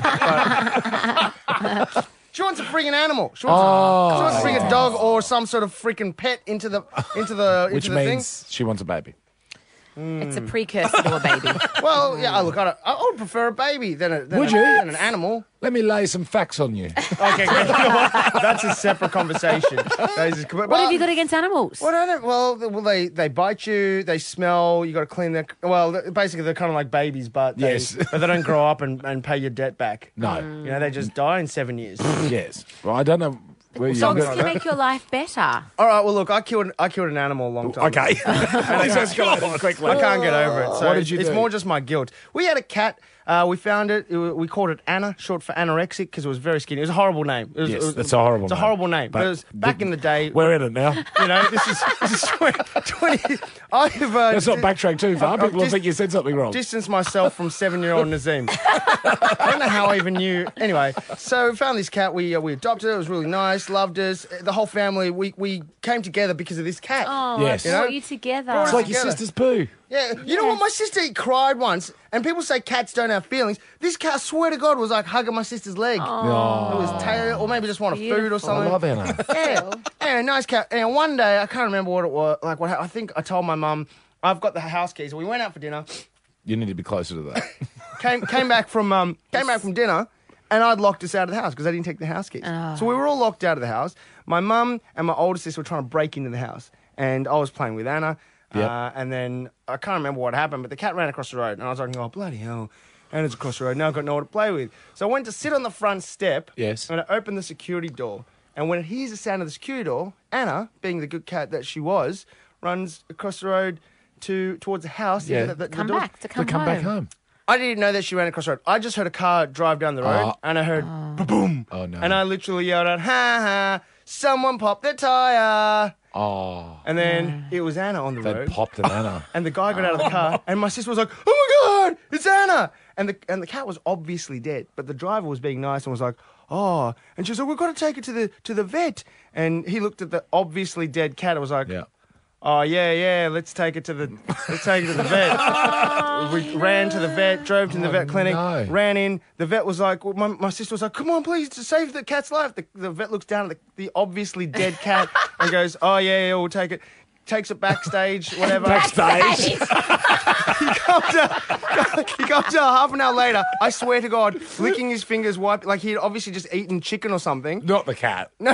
Speaker 2: but she wants a freaking animal. She wants,
Speaker 1: Oh.
Speaker 2: she wants to bring a dog or some sort of freaking pet into the into the
Speaker 1: Which
Speaker 2: into the
Speaker 1: means she wants a baby.
Speaker 3: It's a precursor to a baby.
Speaker 2: thing. Well, yeah. Look, I, don't, I would prefer a baby than a than
Speaker 1: Would
Speaker 2: a-
Speaker 1: you?
Speaker 2: than an animal.
Speaker 1: Let me lay some facts on you.
Speaker 2: Okay, good. You know what? That's a separate conversation. That is- but-
Speaker 3: What have you got against animals?
Speaker 2: What are they? Well, th- well, they they bite you. They smell. You got to clean their. Well, th- basically, they're kind of like babies, but they,
Speaker 1: Yes.
Speaker 2: but they don't grow up and, and pay your debt back.
Speaker 1: No.
Speaker 2: You know, they just die in seven years.
Speaker 1: Yes. Well, I don't know where you're
Speaker 3: Dogs
Speaker 1: going.
Speaker 3: can make your life better.
Speaker 2: All right. Well, look, I killed I killed an animal a long time. ago.
Speaker 1: Okay. Please escalate quickly.
Speaker 2: I can't get over it. So
Speaker 1: What did you
Speaker 2: it's
Speaker 1: do?
Speaker 2: more just my guilt. We had a cat. Uh, we found it. it. wa- We called it Anna, short for anorexic, because it was very skinny. It was a horrible name. It was,
Speaker 1: Yes,
Speaker 2: it was,
Speaker 1: that's a horrible
Speaker 2: It's a
Speaker 1: name.
Speaker 2: horrible name. But,
Speaker 1: But
Speaker 2: it was back in the day.
Speaker 1: We're in it now.
Speaker 2: You know, this is this is twenty. I've uh,
Speaker 1: Let's not
Speaker 2: di-
Speaker 1: backtrack too far.
Speaker 2: I've
Speaker 1: People will
Speaker 2: dis-
Speaker 1: think you said something wrong.
Speaker 2: Distance myself from seven-year-old Nazim. I don't know how I even knew. Anyway, so we found this cat. We uh, we adopted it. It was really nice. Loved us. The whole family. We we came together because of this cat.
Speaker 3: Oh,
Speaker 1: Yes.
Speaker 3: I
Speaker 1: You
Speaker 3: brought
Speaker 2: know?
Speaker 3: you together.
Speaker 2: Brought
Speaker 1: It's like your
Speaker 2: together.
Speaker 1: sister's poo.
Speaker 2: Yeah, you know what? My sister cried once, and people say cats don't have feelings. This cat, I swear to God, was like hugging my sister's leg.
Speaker 1: Oh.
Speaker 2: It was tail, or maybe just wanted food or
Speaker 3: Beautiful.
Speaker 1: I
Speaker 2: something.
Speaker 1: love Anna.
Speaker 2: Yeah, yeah, nice cat. And one day, I can't remember what it was. Like what? I think I told my mum, I've got the house keys. We went out for dinner.
Speaker 1: You need to be closer to that.
Speaker 2: Came came back from um came back from dinner, and I'd locked us out of the house because I didn't take the house keys. So we were all locked out of the house. My mum and my older sister were trying to break into the house, and I was playing with Anna.
Speaker 1: Yep.
Speaker 2: Uh, and then I can't remember what happened, but the cat ran across the road, and I was like, "Oh bloody hell!" Anna's across the road. Now I've got nowhere to play with. So I went to sit on the front step.
Speaker 1: Yes.
Speaker 2: And I opened the security door. And when it hears the sound of the security door, Anna, being the good cat that she was, runs across the road to towards the house.
Speaker 1: Yeah.
Speaker 2: The- the- the
Speaker 3: Come
Speaker 2: door-
Speaker 3: back to
Speaker 1: to
Speaker 3: come,
Speaker 1: come
Speaker 3: home.
Speaker 1: back home.
Speaker 2: I didn't know that she ran across the road. I just heard a car drive down the road,
Speaker 1: Oh.
Speaker 2: and I heard ba-boom.
Speaker 1: Oh, no.
Speaker 2: And I literally yelled out, ha ha, someone popped their tyre.
Speaker 1: Oh.
Speaker 2: And then it was Anna on the
Speaker 1: They
Speaker 2: road.
Speaker 1: popped an Anna.
Speaker 2: And the guy got out of the car, and my sister was like, "Oh my god, it's Anna!" And the and the cat was obviously dead, but the driver was being nice and was like, "Oh," and she was like, "We've got to take it to the to the vet." And he looked at the obviously dead cat and was like,
Speaker 1: Yeah.
Speaker 2: "Oh yeah, yeah, let's take it to the let's take it to the vet." We ran to the vet, drove to the
Speaker 1: Oh,
Speaker 2: vet clinic,
Speaker 1: no.
Speaker 2: ran in. The vet was like, my, my sister was like, "Come on, please, to save the cat's life." The, the vet looks down at the, the obviously dead cat and goes, "Oh yeah, yeah, we'll take it." takes it backstage, whatever.
Speaker 1: Backstage.
Speaker 2: he comes out, he comes out half an hour later, I swear to God, licking his fingers, wipe, like he'd obviously just eaten chicken or something.
Speaker 1: Not the cat.
Speaker 3: No.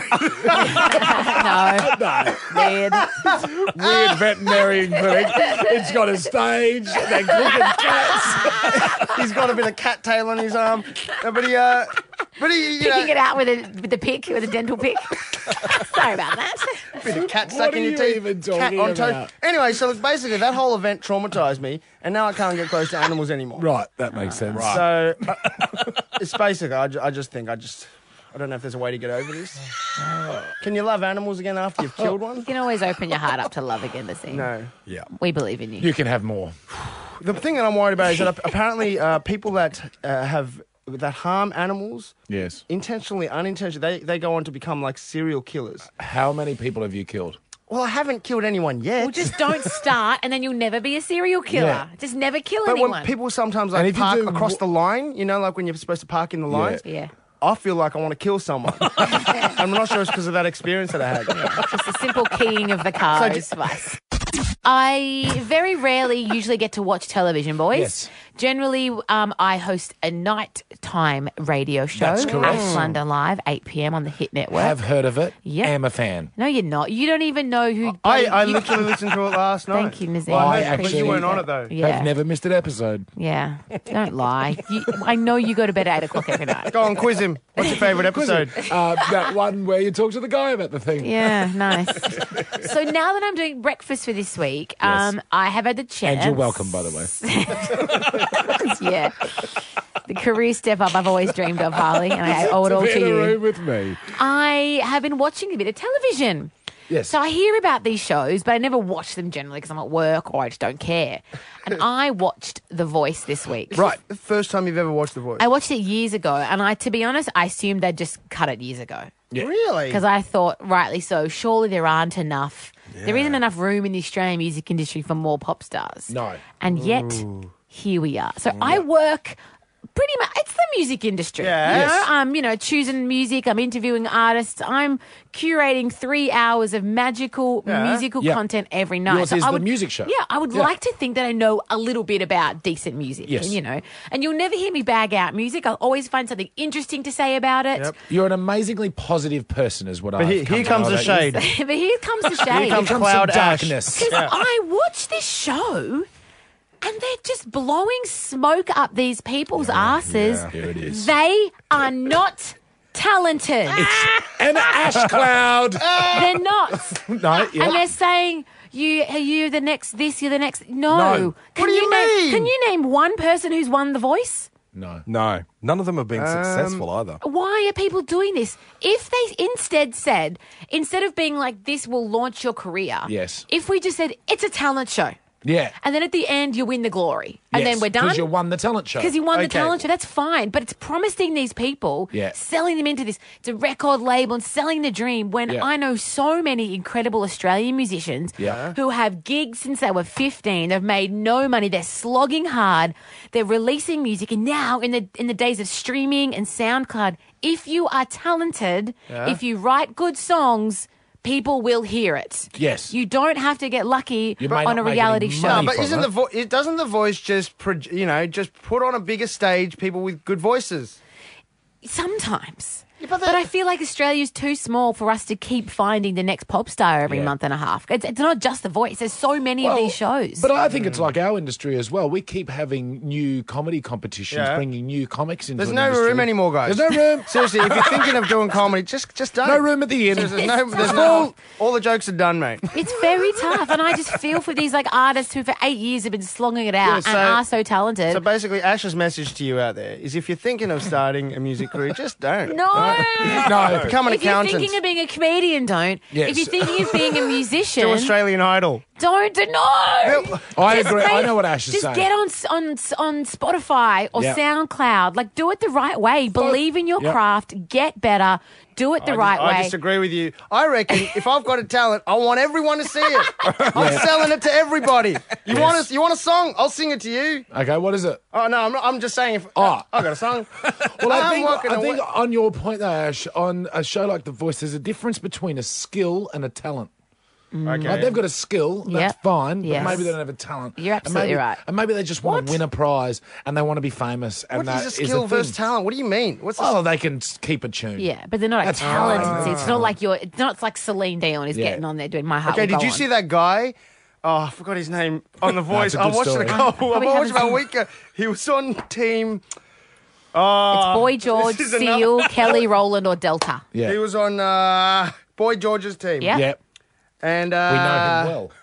Speaker 1: No.
Speaker 3: Weird.
Speaker 1: Weird veterinarian clinic. It's got a stage. They're cooking cats.
Speaker 2: He's got a bit of cat tail on his arm. No, but he, uh, but he, you
Speaker 3: Picking
Speaker 2: know,
Speaker 3: it out with a with the pick, with a dental pick. Sorry about that.
Speaker 2: bit of cat
Speaker 1: What
Speaker 2: stuck
Speaker 1: are
Speaker 2: in your
Speaker 1: you
Speaker 2: teeth.
Speaker 1: even
Speaker 2: cat
Speaker 1: talking
Speaker 2: on
Speaker 1: about?
Speaker 2: toast. Anyway, so basically that whole event traumatized me, and now I can't get close to animals anymore.
Speaker 1: Right, that makes sense.
Speaker 2: So uh, it's basically, I, ju- I just think, I just, I don't know if there's a way to get over this. Can you love animals again after you've killed one?
Speaker 3: You can always open your heart up to love again, the scene.
Speaker 2: No.
Speaker 1: Yeah.
Speaker 3: We believe in you.
Speaker 1: You can have more.
Speaker 2: The thing that I'm worried about is that apparently uh, people that uh, have that harm animals,
Speaker 1: Yes.
Speaker 2: intentionally, unintentionally, they, they go on to become like serial killers.
Speaker 1: How many people have you killed?
Speaker 2: Well, I haven't killed anyone yet.
Speaker 3: Well, just don't start, and then you'll never be a serial killer.
Speaker 1: Yeah.
Speaker 3: Just never kill
Speaker 2: but
Speaker 3: anyone.
Speaker 2: when people sometimes
Speaker 1: And
Speaker 2: like
Speaker 1: if you
Speaker 2: park
Speaker 1: do
Speaker 2: across
Speaker 1: wh-
Speaker 2: the line, you know, like when you're supposed to park in the lines,
Speaker 3: yeah.
Speaker 2: I feel like I want to kill someone. I'm not sure it's because of that experience that I had.
Speaker 3: Just a simple keying of the car is suffice. I very rarely usually get to watch television, boys.
Speaker 1: Yes.
Speaker 3: Generally, um, I host a nighttime radio show.
Speaker 1: That's correct.
Speaker 3: Ash London Live, eight p.m. on the Hit Network.
Speaker 1: Have heard of it.
Speaker 3: Yep.
Speaker 1: Am a fan.
Speaker 3: No, you're not. You don't even know who...
Speaker 2: I, I
Speaker 3: you-
Speaker 2: literally listened to it last night.
Speaker 3: Thank you, Nazim.
Speaker 2: Well, I
Speaker 1: I
Speaker 2: heard- but
Speaker 1: actually-
Speaker 2: you weren't on it though.
Speaker 3: Yeah.
Speaker 1: Have never missed an episode.
Speaker 3: Yeah. Don't lie. You, I know you go to bed at eight o'clock every night.
Speaker 2: Go on, quiz him. What's your favourite episode?
Speaker 1: Uh, that one where you talk to the guy about the thing.
Speaker 3: Yeah, nice. So now that I'm doing breakfast for this week, um, I have had the chance.
Speaker 1: And you're welcome, by the way.
Speaker 3: Yeah. The career step up I've always dreamed of, Harley, and I owe it all
Speaker 1: Be
Speaker 3: to
Speaker 1: in a
Speaker 3: you.
Speaker 1: room with me.
Speaker 3: I have been watching a bit of television.
Speaker 1: Yes.
Speaker 3: So I hear about these shows, but I never watch them generally because I'm at work or I just don't care. And I watched The Voice this week.
Speaker 1: Right.
Speaker 2: The first time you've ever watched The Voice?
Speaker 3: I watched it years ago, and I, to be honest, I assumed they'd just cut it years ago.
Speaker 1: Yeah.
Speaker 2: Really?
Speaker 3: Because I thought, rightly so, surely there aren't enough. There isn't enough room in the Australian music industry for more pop stars.
Speaker 1: No.
Speaker 3: And yet, here we are. So I work pretty much, it's the music industry.
Speaker 2: Yeah.
Speaker 3: You
Speaker 2: Yes.
Speaker 3: know, I'm, you know, choosing music, I'm interviewing artists, I'm curating three hours of magical
Speaker 2: Yeah.
Speaker 3: musical
Speaker 1: Yep.
Speaker 3: content every night.
Speaker 1: Yours
Speaker 3: So
Speaker 1: is
Speaker 3: I
Speaker 1: the
Speaker 3: would,
Speaker 1: music show.
Speaker 3: Yeah, I would
Speaker 1: Yeah.
Speaker 3: like to think that I know a little bit about decent music.
Speaker 1: Yes.
Speaker 3: And, you know, and you'll never hear me bag out music. I'll always find something interesting to say about it.
Speaker 2: Yep.
Speaker 1: You're an amazingly positive person, is what I.
Speaker 2: But here, here comes the shade.
Speaker 3: But here comes the shade.
Speaker 2: Here comes
Speaker 1: Comes
Speaker 2: cloud
Speaker 1: some
Speaker 2: ash.
Speaker 1: darkness.
Speaker 3: Because I watch this show and they're just blowing smoke up these people's asses.
Speaker 1: yeah, here it is.
Speaker 3: They are not talented.
Speaker 1: An ash cloud.
Speaker 3: They're not.
Speaker 1: No, yeah.
Speaker 3: And they're saying, you are you the next this, you're the next. No.
Speaker 1: No.
Speaker 3: Can
Speaker 2: What do you
Speaker 3: name,
Speaker 2: mean?
Speaker 3: Can you name one person who's won The Voice?
Speaker 1: no.
Speaker 10: No, none of them have been successful either.
Speaker 3: Why are people doing this? If they instead said, instead of being like, this will launch your career.
Speaker 1: Yes.
Speaker 3: If we just said, it's a talent show.
Speaker 1: Yeah.
Speaker 3: And then at the end, you win the glory. And
Speaker 1: Yes,
Speaker 3: then we're done.
Speaker 1: Because you won the talent show.
Speaker 3: Because you won the
Speaker 2: Okay.
Speaker 3: talent show. That's fine. But it's promising these people,
Speaker 1: Yeah.
Speaker 3: selling them into this. It's a record label and selling the dream when
Speaker 1: Yeah.
Speaker 3: I know so many incredible Australian musicians
Speaker 1: Yeah.
Speaker 3: who have gigs since they were fifteen. They've made no money. They're slogging hard. They're releasing music. And now in the in the days of streaming and SoundCloud, if you are talented, if you write good songs, people will hear it.
Speaker 1: Yes.
Speaker 3: You don't have to get lucky
Speaker 1: You may
Speaker 3: on
Speaker 1: not
Speaker 3: a
Speaker 1: make
Speaker 3: reality
Speaker 1: any
Speaker 3: show.
Speaker 1: money
Speaker 2: No, but
Speaker 1: from
Speaker 2: isn't
Speaker 1: it.
Speaker 2: the vo- it doesn't the voice just pro- you know just put on a bigger stage people with good voices?
Speaker 3: Sometimes.
Speaker 2: but
Speaker 3: but,
Speaker 2: that-
Speaker 3: I feel like Australia's too small for us to keep finding the next pop star every
Speaker 1: Yeah.
Speaker 3: month and a half. It's, it's not just The Voice. There's so many of
Speaker 1: Well,
Speaker 3: these shows.
Speaker 1: But I think it's like our industry as well. We keep having new comedy competitions,
Speaker 2: Yeah.
Speaker 1: bringing new comics into
Speaker 2: There's
Speaker 1: the
Speaker 2: no
Speaker 1: industry.
Speaker 2: room anymore, guys.
Speaker 1: There's no room.
Speaker 2: Seriously, if you're thinking of doing comedy, just just don't.
Speaker 1: No room at the inn.
Speaker 2: There's no, there's no, all the jokes are done, mate.
Speaker 3: It's very tough. And I just feel for these like artists who for eight years have been slogging it out
Speaker 2: Yeah, so-
Speaker 3: and are so talented.
Speaker 2: So basically, Ash's message to you out there is: if you're thinking of starting a music career, just don't.
Speaker 3: no.
Speaker 1: No.
Speaker 2: Become an
Speaker 3: If you're
Speaker 2: accountant.
Speaker 3: thinking of being a comedian, don't.
Speaker 1: Yes.
Speaker 3: If you're thinking of being a musician,
Speaker 2: Do Australian Idol.
Speaker 3: don't. do- No.
Speaker 1: I
Speaker 3: Just
Speaker 1: agree. I
Speaker 3: make-
Speaker 1: know what Ash is
Speaker 3: Just
Speaker 1: saying.
Speaker 3: get on on on Spotify or
Speaker 1: Yeah.
Speaker 3: SoundCloud. Like, do it the right way. Believe in your
Speaker 1: Yep.
Speaker 3: craft. Get better. Do it the
Speaker 2: I
Speaker 3: right
Speaker 2: dis- I
Speaker 3: way.
Speaker 2: disagree with you. I reckon if I've got a talent, I want everyone to see it. I'm selling it to everybody. You want a, you want a song? I'll sing it to you.
Speaker 1: Okay, what is it?
Speaker 2: Oh no, I'm, not, I'm just saying. If
Speaker 1: Oh.
Speaker 2: I got a song.
Speaker 1: Well, I
Speaker 2: I'm
Speaker 1: think,
Speaker 2: walking
Speaker 1: I think
Speaker 2: away-
Speaker 1: on your point, though, Ash, on a show like The Voice, there's a difference between a skill and a talent.
Speaker 2: Okay.
Speaker 1: Like, they've got a skill, that's
Speaker 3: Yep.
Speaker 1: fine,
Speaker 3: Yes.
Speaker 1: but maybe they don't have a talent.
Speaker 3: You're
Speaker 1: And
Speaker 3: absolutely
Speaker 1: maybe-
Speaker 3: right.
Speaker 1: And maybe they just want
Speaker 2: What?
Speaker 1: to win a prize and they want to be famous. And
Speaker 2: What
Speaker 1: that
Speaker 2: is a
Speaker 1: is
Speaker 2: skill
Speaker 1: thing.
Speaker 2: versus talent? What do you mean? What's a
Speaker 1: Oh, they can s- keep a tune.
Speaker 3: Yeah, but they're not a
Speaker 1: That's
Speaker 3: talent.
Speaker 1: fine.
Speaker 3: It's not like you're. It's not like Celine Dion is
Speaker 1: Yeah.
Speaker 3: getting on there doing My Heart
Speaker 2: Okay,
Speaker 3: Will
Speaker 2: did
Speaker 3: Go
Speaker 2: you
Speaker 3: On.
Speaker 2: see that guy? Oh, I forgot his name on The Voice.
Speaker 1: a
Speaker 2: I
Speaker 1: good
Speaker 2: watched
Speaker 1: story.
Speaker 2: it a couple. I
Speaker 3: Probably
Speaker 2: watched
Speaker 3: haven't
Speaker 2: about a
Speaker 3: seen-
Speaker 2: week ago. He was on team. Oh,
Speaker 3: It's Boy George,
Speaker 2: this is another-
Speaker 3: Seal, Kelly Rowland, or Delta.
Speaker 1: Yeah.
Speaker 2: He was on uh, Boy George's team.
Speaker 3: Yeah.
Speaker 1: Yep.
Speaker 2: And uh,
Speaker 1: We know him well.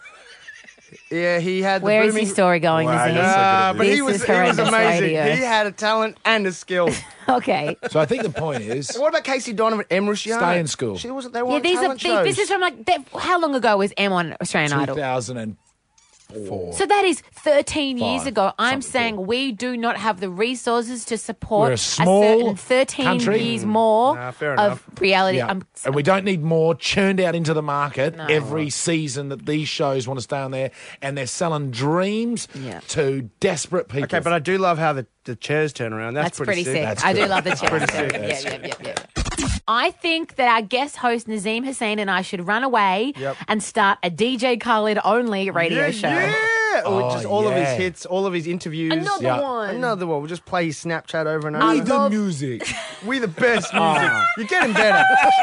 Speaker 2: Yeah, he had the
Speaker 3: Where is
Speaker 2: booming...
Speaker 3: his story going,
Speaker 1: Wow,
Speaker 3: Nazim?
Speaker 1: you're so good
Speaker 2: Uh,
Speaker 1: at
Speaker 2: but he
Speaker 3: This
Speaker 2: was,
Speaker 3: is
Speaker 2: he was
Speaker 3: horrendous
Speaker 2: amazing.
Speaker 3: radio.
Speaker 2: He had a talent and a skill.
Speaker 3: Okay.
Speaker 1: So I think the point is,
Speaker 2: What about Casey Donovan, Em Rusciano?
Speaker 1: Stay in school.
Speaker 2: She wasn't. They were
Speaker 3: Yeah,
Speaker 2: on
Speaker 3: these are
Speaker 2: talent
Speaker 3: these,
Speaker 2: shows.
Speaker 3: this is from like that, how long ago was M on Australian Idol?
Speaker 1: two thousand four.
Speaker 3: So that is thirteen years
Speaker 1: Five,
Speaker 3: ago. I'm
Speaker 1: something
Speaker 3: saying
Speaker 1: cool.
Speaker 3: we do not have the resources to support
Speaker 1: We're a small
Speaker 3: certain thirteen
Speaker 1: country.
Speaker 3: years more
Speaker 2: Nah, fair
Speaker 3: of
Speaker 2: enough.
Speaker 3: reality.
Speaker 1: Yeah.
Speaker 3: I'm,
Speaker 1: And we don't need more churned out into the market
Speaker 3: No.
Speaker 1: every season that these shows want to stay on there, and they're selling dreams
Speaker 3: Yeah.
Speaker 1: to desperate people.
Speaker 2: Okay, but I do love how the, the chairs turn around. That's,
Speaker 3: that's pretty sick.
Speaker 1: That's
Speaker 3: I do
Speaker 1: good.
Speaker 3: love the chair.
Speaker 1: Pretty
Speaker 3: Yeah,
Speaker 1: sick.
Speaker 3: yeah,
Speaker 1: That's
Speaker 3: yeah, yeah, yeah. I think that our guest host Nazim Hussain and I should run away
Speaker 2: Yep.
Speaker 3: and start a D J Khaled only radio
Speaker 2: yeah,
Speaker 3: show.
Speaker 2: Yeah, or
Speaker 1: Oh,
Speaker 2: just all of
Speaker 1: yeah.
Speaker 2: his hits, all of his interviews.
Speaker 3: Another
Speaker 1: Yeah.
Speaker 3: one.
Speaker 2: Another one. We'll just play his Snapchat over and
Speaker 3: I
Speaker 2: over.
Speaker 1: With the
Speaker 3: love-
Speaker 1: music.
Speaker 2: We the best music.
Speaker 1: Ah.
Speaker 2: You're getting better.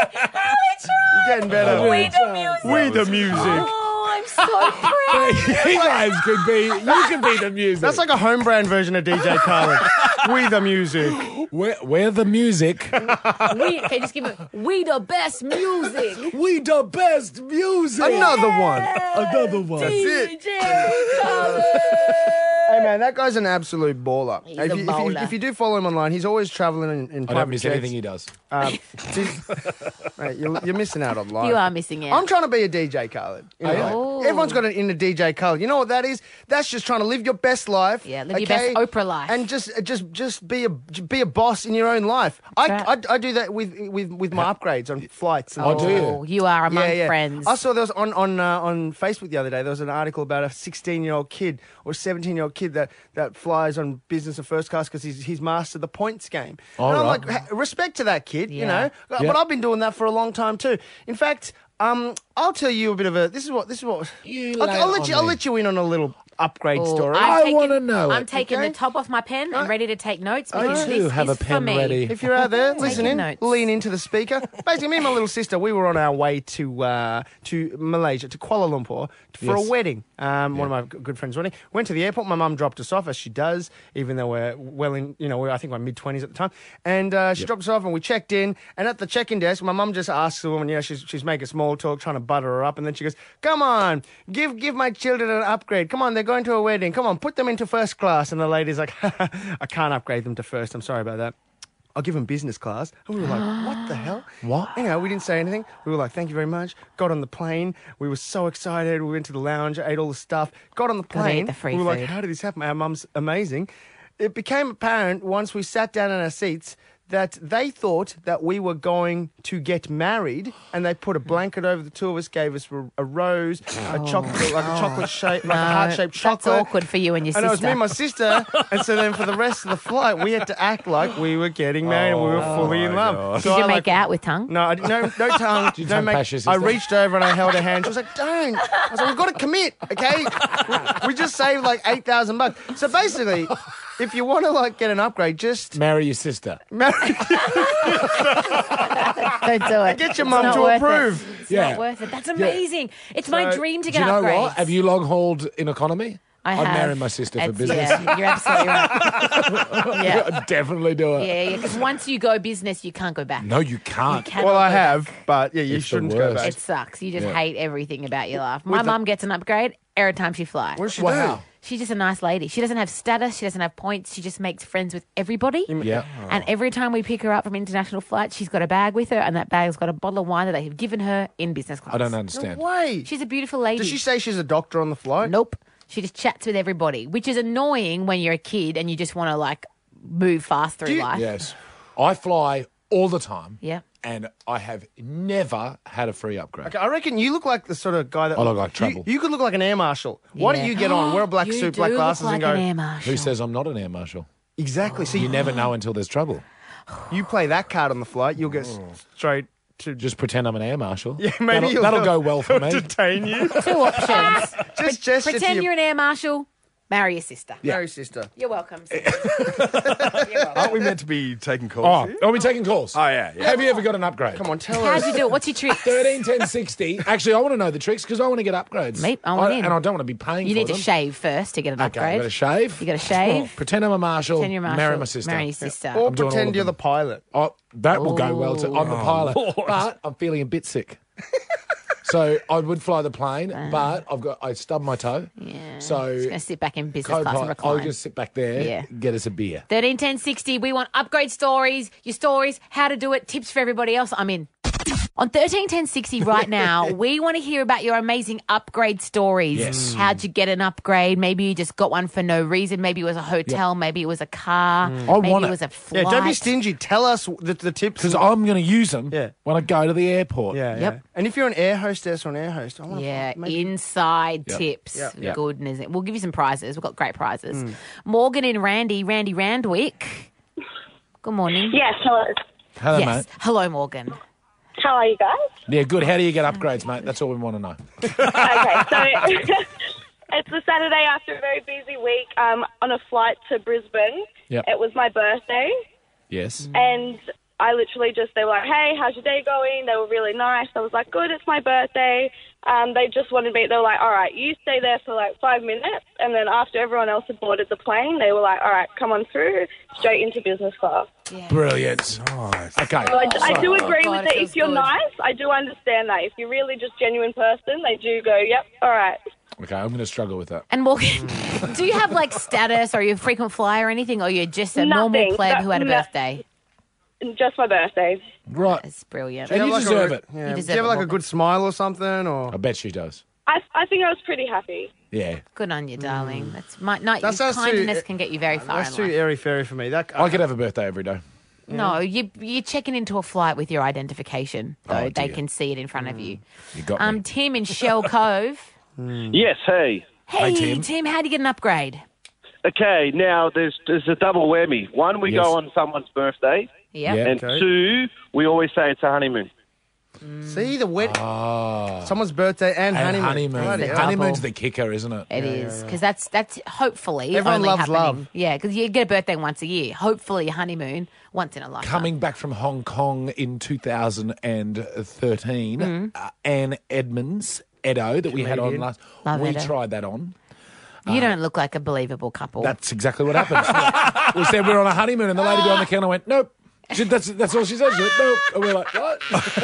Speaker 2: You're getting better.
Speaker 3: We the music.
Speaker 2: We the music.
Speaker 3: Oh, I'm so proud.
Speaker 1: You guys could be. You could be the music.
Speaker 2: That's like a home brand version of D J Khaled. We the music.
Speaker 1: we're, we're the music.
Speaker 3: we, okay, just give it. We the best music.
Speaker 1: we the best music.
Speaker 2: Another one.
Speaker 1: Another one.
Speaker 2: That's it.
Speaker 3: D J Khaled.
Speaker 2: Hey man, that guy's an absolute baller.
Speaker 3: He's
Speaker 2: if,
Speaker 3: a
Speaker 2: you, if, you,
Speaker 3: bowler.
Speaker 2: if you do follow him online, he's always traveling in, in
Speaker 1: I
Speaker 2: private
Speaker 1: don't miss
Speaker 2: jets.
Speaker 1: anything he does.
Speaker 2: Um, mate, you're, you're missing out on life.
Speaker 3: You are missing out.
Speaker 2: I'm trying to be a D J Khaled. You know?
Speaker 3: Oh.
Speaker 2: Everyone's got an inner D J Khaled. You know what that is? That's just trying to live your best life.
Speaker 3: Yeah, live your best Oprah life.
Speaker 2: and just just just be a be a boss in your own life. I,
Speaker 3: That's
Speaker 2: I, I do that with with with my upgrades on flights. And
Speaker 1: Oh,
Speaker 2: all
Speaker 1: do
Speaker 2: that.
Speaker 1: you?
Speaker 3: Oh, you are among
Speaker 2: Yeah, yeah.
Speaker 3: friends.
Speaker 2: I saw there was on on uh, on Facebook the other day. There was an article about a sixteen year old kid or seventeen year old kid that, that flies on business or first class because he's he's mastered the points game.
Speaker 1: All
Speaker 2: and I'm
Speaker 1: right.
Speaker 2: like, ha- respect to that kid, you
Speaker 3: Yeah.
Speaker 2: know.
Speaker 1: Yeah.
Speaker 2: But I've been doing that for a long time too. In fact, um, I'll tell you a bit of a. This is what this is what.
Speaker 1: You
Speaker 2: I'll,
Speaker 1: lay
Speaker 2: I'll
Speaker 1: it
Speaker 2: let
Speaker 1: on
Speaker 2: you. I'll
Speaker 1: me.
Speaker 2: let you in on a little upgrade
Speaker 3: Oh,
Speaker 2: story.
Speaker 3: I'm
Speaker 1: I
Speaker 3: taking-
Speaker 1: wanna know
Speaker 3: I'm
Speaker 1: it.
Speaker 3: taking
Speaker 2: Okay.
Speaker 3: the top off my pen and ready to take notes.
Speaker 1: I
Speaker 3: because
Speaker 1: too
Speaker 3: this
Speaker 1: have
Speaker 3: is
Speaker 1: a pen
Speaker 3: for me.
Speaker 1: ready.
Speaker 2: If you're out there listening,
Speaker 3: notes.
Speaker 2: lean into the speaker. Basically, me and my little sister, we were on our way to uh, to Malaysia, to Kuala Lumpur, for
Speaker 1: Yes.
Speaker 2: a wedding. Um, One of my g- good friends' wedding. Went to the airport. My mum dropped us off, as she does, even though we're well in, you know, we're, I think we're mid twenties at the time. And uh, she dropped us off, and we checked in. And at the check-in desk, my mum just asks the woman, you know, she's she's making small talk, trying to butter her up, and then she goes, "Come on, give give my children an upgrade. Come on, they're going to a wedding. Come on, put them into first class." And the lady's like, "I can't upgrade them to first. I'm sorry about that. I'll give them business class." And we were like, what the hell?
Speaker 1: What?
Speaker 2: You know, we didn't say anything. We were like, thank you very much. Got on the plane. We were so excited. We went to the lounge, ate all the stuff. Got on the
Speaker 3: Gotta eat
Speaker 2: plane.
Speaker 3: the free
Speaker 2: we were
Speaker 3: food.
Speaker 2: like, how did this happen? Our mum's amazing. It became apparent once we sat down in our seats that they thought that we were going to get married, and they put a blanket over the two of us, gave us a, a rose, a chocolate, like a chocolate shape, like a
Speaker 3: No,
Speaker 2: heart-shaped
Speaker 3: that's
Speaker 2: chocolate.
Speaker 3: awkward for you and your
Speaker 2: And it was
Speaker 3: sister.
Speaker 2: me and my sister. And so then for the rest of the flight, we had to act like we were getting married and we were fully in love. So
Speaker 3: Did you
Speaker 2: I,
Speaker 3: make
Speaker 2: like,
Speaker 3: out with tongue?
Speaker 2: No, I, no, no tongue.
Speaker 1: you
Speaker 2: no
Speaker 1: tongue
Speaker 2: make,
Speaker 1: pass your
Speaker 2: I
Speaker 1: sister?
Speaker 2: reached over and I held her hand. She was like, "Don't." I was like, "We've got to commit, okay? We, we just saved like eight thousand bucks." So basically, if you want to like get an upgrade, just
Speaker 1: Marry your sister.
Speaker 2: marry.
Speaker 3: Don't do it.
Speaker 2: Get your
Speaker 3: It's
Speaker 2: mum
Speaker 3: not
Speaker 2: to
Speaker 3: worth it.
Speaker 2: approve.
Speaker 3: It's
Speaker 1: Yeah.
Speaker 3: not worth it. That's amazing. It's my
Speaker 2: So,
Speaker 3: dream to
Speaker 1: Do
Speaker 3: get
Speaker 1: you know
Speaker 3: upgrades.
Speaker 1: what? Have you long hauled in economy?
Speaker 3: I
Speaker 1: I'd
Speaker 3: have.
Speaker 1: marry my sister for
Speaker 3: It's-
Speaker 1: business.
Speaker 3: Yeah, you're absolutely right. yeah.
Speaker 1: I'd definitely do it.
Speaker 3: Yeah, yeah. Because once you go business, you can't go back.
Speaker 1: No, you can't.
Speaker 3: You cannot
Speaker 2: Well, I
Speaker 3: go back.
Speaker 2: have, but yeah, you
Speaker 1: It's the
Speaker 2: shouldn't go
Speaker 1: worst.
Speaker 2: back.
Speaker 3: It sucks. You just
Speaker 1: Yeah.
Speaker 3: hate everything about your life. My
Speaker 2: With the-
Speaker 3: mum gets an upgrade every time she flies.
Speaker 2: What does she
Speaker 1: Wow.
Speaker 3: She's just a nice lady. She doesn't have status. She doesn't have points. She just makes friends with everybody.
Speaker 1: Yeah.
Speaker 3: And every time we pick her up from international flights, she's got a bag with her, and that bag's got a bottle of wine that they have given her in business class.
Speaker 1: I don't
Speaker 2: do?
Speaker 1: understand.
Speaker 2: No way.
Speaker 3: She's a beautiful lady.
Speaker 2: Does she say she's a doctor on the flight?
Speaker 3: Nope. She just chats with everybody, which is annoying when you're a kid and you just want to like move fast through
Speaker 2: you-
Speaker 3: life.
Speaker 1: Yes. I fly all the time.
Speaker 3: Yeah.
Speaker 1: And I have never had a free upgrade.
Speaker 2: Okay, I reckon you look like the sort of guy that
Speaker 1: I look like
Speaker 2: you-
Speaker 1: trouble.
Speaker 2: You, could look like an air marshal. Why
Speaker 3: Yeah.
Speaker 2: don't you get on, wear a black
Speaker 3: You
Speaker 2: suit,
Speaker 3: do
Speaker 2: black
Speaker 3: look
Speaker 2: glasses,
Speaker 3: like
Speaker 2: and go?
Speaker 3: an air marshal.
Speaker 1: Who says I'm not an air marshal?
Speaker 2: Exactly. So
Speaker 1: You
Speaker 2: you,
Speaker 1: never know until there's trouble.
Speaker 2: you play that card on the flight, you'll get s- straight to
Speaker 1: Just pretend I'm an air marshal.
Speaker 2: Yeah, maybe
Speaker 1: that'll,
Speaker 2: he'll-
Speaker 1: that'll go well for me.
Speaker 2: detain you.
Speaker 3: Two options.
Speaker 2: Just gesture to
Speaker 3: Pretend
Speaker 2: your-
Speaker 3: you're an air marshal. Marry your sister.
Speaker 2: Marry sister.
Speaker 3: You're welcome. sister. You're welcome.
Speaker 10: Aren't we meant to be taking calls?
Speaker 1: Oh,
Speaker 10: here?
Speaker 1: are we taking calls?
Speaker 10: Oh, yeah, yeah.
Speaker 1: Have you ever got an upgrade?
Speaker 2: Come on, tell
Speaker 3: How'd
Speaker 2: us.
Speaker 3: you do it? What's your trick?
Speaker 1: thirteen ten sixty. Actually, I want to know the tricks because I want to get upgrades.
Speaker 3: Mate, I want in.
Speaker 1: And I don't want to be paying
Speaker 3: You
Speaker 1: for
Speaker 3: need to
Speaker 1: them.
Speaker 3: shave first to get an
Speaker 1: Okay,
Speaker 3: upgrade.
Speaker 1: you got to shave.
Speaker 3: You got to shave.
Speaker 1: Pretend I'm a marshal.
Speaker 3: Pretend you're a marshal.
Speaker 1: Marry my sister.
Speaker 3: Marry your sister.
Speaker 2: Or
Speaker 1: I'm doing all
Speaker 2: pretend
Speaker 1: of
Speaker 2: you're the
Speaker 1: them.
Speaker 2: pilot.
Speaker 1: Oh, that will go well too. I'm the
Speaker 10: Oh,
Speaker 1: pilot,
Speaker 10: Lord.
Speaker 1: but I'm feeling a bit sick. So I would fly the plane, but I've got I stubbed my toe.
Speaker 3: Yeah.
Speaker 1: So
Speaker 3: Just going to sit back in business class and
Speaker 1: co-pilot,
Speaker 3: recline.
Speaker 1: I'll just sit back there,
Speaker 3: Yeah.
Speaker 1: get us a beer.
Speaker 3: thirteen ten sixty. We want upgrade stories, your stories, how to do it, tips for everybody else. I'm in. On thirteen ten sixty right now, we want to hear about your amazing upgrade stories.
Speaker 1: Yes.
Speaker 3: How'd you get an upgrade? Maybe you just got one for no reason. Maybe it was a hotel. Maybe it was a car.
Speaker 1: I
Speaker 3: Maybe
Speaker 1: want
Speaker 3: it
Speaker 1: it.
Speaker 3: was a flight.
Speaker 2: Yeah, don't be stingy. Tell us the, the tips.
Speaker 1: Because I'm going to use them
Speaker 2: Yeah.
Speaker 1: when I go to the airport.
Speaker 2: Yeah, yeah.
Speaker 3: Yep.
Speaker 2: And if you're an air hostess or an air host, I want
Speaker 3: Yeah,
Speaker 2: to maybe...
Speaker 3: inside
Speaker 1: Yep.
Speaker 3: tips.
Speaker 2: Yep.
Speaker 1: Yep.
Speaker 3: Goodness. We'll give you some prizes. We've got great prizes. Morgan and Randy, Randy Randwick. Good morning.
Speaker 9: Yes, hello.
Speaker 1: Hello,
Speaker 3: yes.
Speaker 1: mate.
Speaker 3: Hello, Morgan.
Speaker 9: How are you guys?
Speaker 1: Yeah, good. How do you get upgrades, mate? That's all we want to know.
Speaker 9: Okay, so it's the Saturday after a very busy week. Um, on a flight to Brisbane.
Speaker 1: Yep.
Speaker 9: It was my birthday,
Speaker 1: Yes.
Speaker 9: and I literally just, they were like, hey, how's your day going? They were really nice. I was like, good, it's my birthday. Um, they just wanted me, they were like, all right, you stay there for like five minutes. And then after everyone else had boarded the plane, they were like, all right, come on through, straight into business class.
Speaker 1: Brilliant.
Speaker 10: Nice.
Speaker 1: Okay.
Speaker 9: So I, I do agree
Speaker 3: God,
Speaker 9: with
Speaker 3: it
Speaker 9: it.
Speaker 3: feels
Speaker 9: If you're
Speaker 3: good.
Speaker 9: nice, I do understand that. If you're really just genuine person, they do go, yep, all right.
Speaker 1: Okay, I'm going to struggle with that.
Speaker 3: And Morgan, do you have like status or are you a frequent flyer or anything? Or you're just a normal
Speaker 9: Nothing.
Speaker 3: pleb
Speaker 9: No-
Speaker 3: who had a
Speaker 9: no-
Speaker 3: birthday?
Speaker 9: Just my birthday.
Speaker 1: Right.
Speaker 3: That's brilliant.
Speaker 1: And you
Speaker 2: like a
Speaker 1: deserve
Speaker 2: re-
Speaker 1: it.
Speaker 2: Yeah.
Speaker 3: You
Speaker 2: Do
Speaker 3: deserve
Speaker 2: you have
Speaker 3: it,
Speaker 2: like a
Speaker 3: Morgan.
Speaker 2: good smile or something? Or
Speaker 1: I bet she does.
Speaker 9: I, I think I was pretty happy.
Speaker 1: Yeah.
Speaker 3: Good on you, darling. That's my not
Speaker 2: That sounds too-
Speaker 3: kindness can get you very far
Speaker 2: that's
Speaker 3: in
Speaker 2: too
Speaker 3: life.
Speaker 2: airy fairy for me. That
Speaker 1: I could have a birthday every day.
Speaker 3: No, you you're checking into a flight with your identification, though.
Speaker 1: Oh,
Speaker 3: they
Speaker 1: dear.
Speaker 3: can see it in front of you.
Speaker 1: You got
Speaker 3: Um,
Speaker 1: me.
Speaker 3: Tim in Shell Cove.
Speaker 8: Yes, hey.
Speaker 3: Hey,
Speaker 1: Tim.
Speaker 3: Tim, how do you get an upgrade?
Speaker 8: Okay, now there's there's a double whammy. One, we
Speaker 1: Yes.
Speaker 8: go on someone's birthday,
Speaker 3: Yep.
Speaker 1: Yeah.
Speaker 8: and
Speaker 2: Okay.
Speaker 8: two, we always say it's a honeymoon.
Speaker 2: see the wedding,
Speaker 1: Ah.
Speaker 2: someone's birthday and,
Speaker 1: And
Speaker 2: honeymoon.
Speaker 1: honeymoon.
Speaker 2: Bloody
Speaker 3: The
Speaker 2: hell.
Speaker 3: double.
Speaker 1: Honeymoon's the kicker, isn't it?
Speaker 3: It is because that's that's hopefully
Speaker 2: Everyone
Speaker 3: only
Speaker 2: loves
Speaker 3: happening.
Speaker 2: love.
Speaker 3: Yeah, because you get a birthday once a year. Hopefully, a honeymoon once in a lifetime.
Speaker 1: Coming back from Hong Kong in two thousand thirteen,
Speaker 3: Mm-hmm.
Speaker 1: uh, Anne Edmonds, Edo, that we had on
Speaker 2: Comedian.
Speaker 1: last,
Speaker 3: Love
Speaker 1: we
Speaker 3: Edo.
Speaker 1: tried that on.
Speaker 3: You don't look like a believable couple.
Speaker 1: That's exactly what happened. We said we we're on a honeymoon, and the lady behind the counter went, "Nope." She, that's that's all she said. She went, "Nope." And we're like, "What?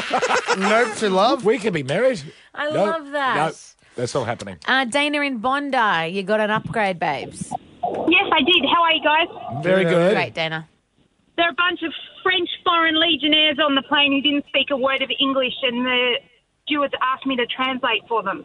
Speaker 2: Nope to love.
Speaker 1: We can be married."
Speaker 3: I
Speaker 1: Nope.
Speaker 3: love that.
Speaker 1: Nope. That's not happening.
Speaker 3: Uh, Dana in Bondi, you got an upgrade, babes.
Speaker 11: Yes, I did. How are you guys?
Speaker 1: Very good.
Speaker 3: Great, Dana.
Speaker 11: There are a bunch of French foreign legionnaires on the plane who didn't speak a word of English, and the stewards asked me to translate for them.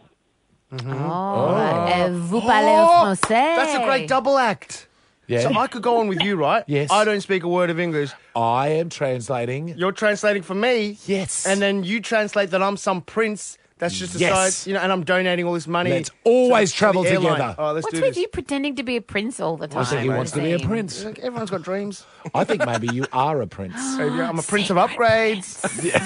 Speaker 3: Oh, uh, vous parlez français.
Speaker 2: That's a great double act.
Speaker 1: Yeah.
Speaker 2: So I could go on with you, right?
Speaker 1: Yes.
Speaker 2: I don't speak a word of English.
Speaker 1: I am translating.
Speaker 2: You're translating for me.
Speaker 1: Yes.
Speaker 2: And then you translate that I'm some prince that's just
Speaker 1: Yes.
Speaker 2: decided, you know, and I'm donating all this money.
Speaker 1: Let's always
Speaker 2: to- to
Speaker 1: travel
Speaker 2: the airline.
Speaker 1: together.
Speaker 2: Oh, let's
Speaker 3: What's
Speaker 2: do
Speaker 3: with
Speaker 2: this.
Speaker 3: you pretending to be a prince all the time?
Speaker 1: I think he wants to be a
Speaker 3: Christine?
Speaker 1: prince.
Speaker 2: Look, everyone's got dreams.
Speaker 1: I think maybe you are a prince.
Speaker 2: Maybe I'm a prince of upgrades.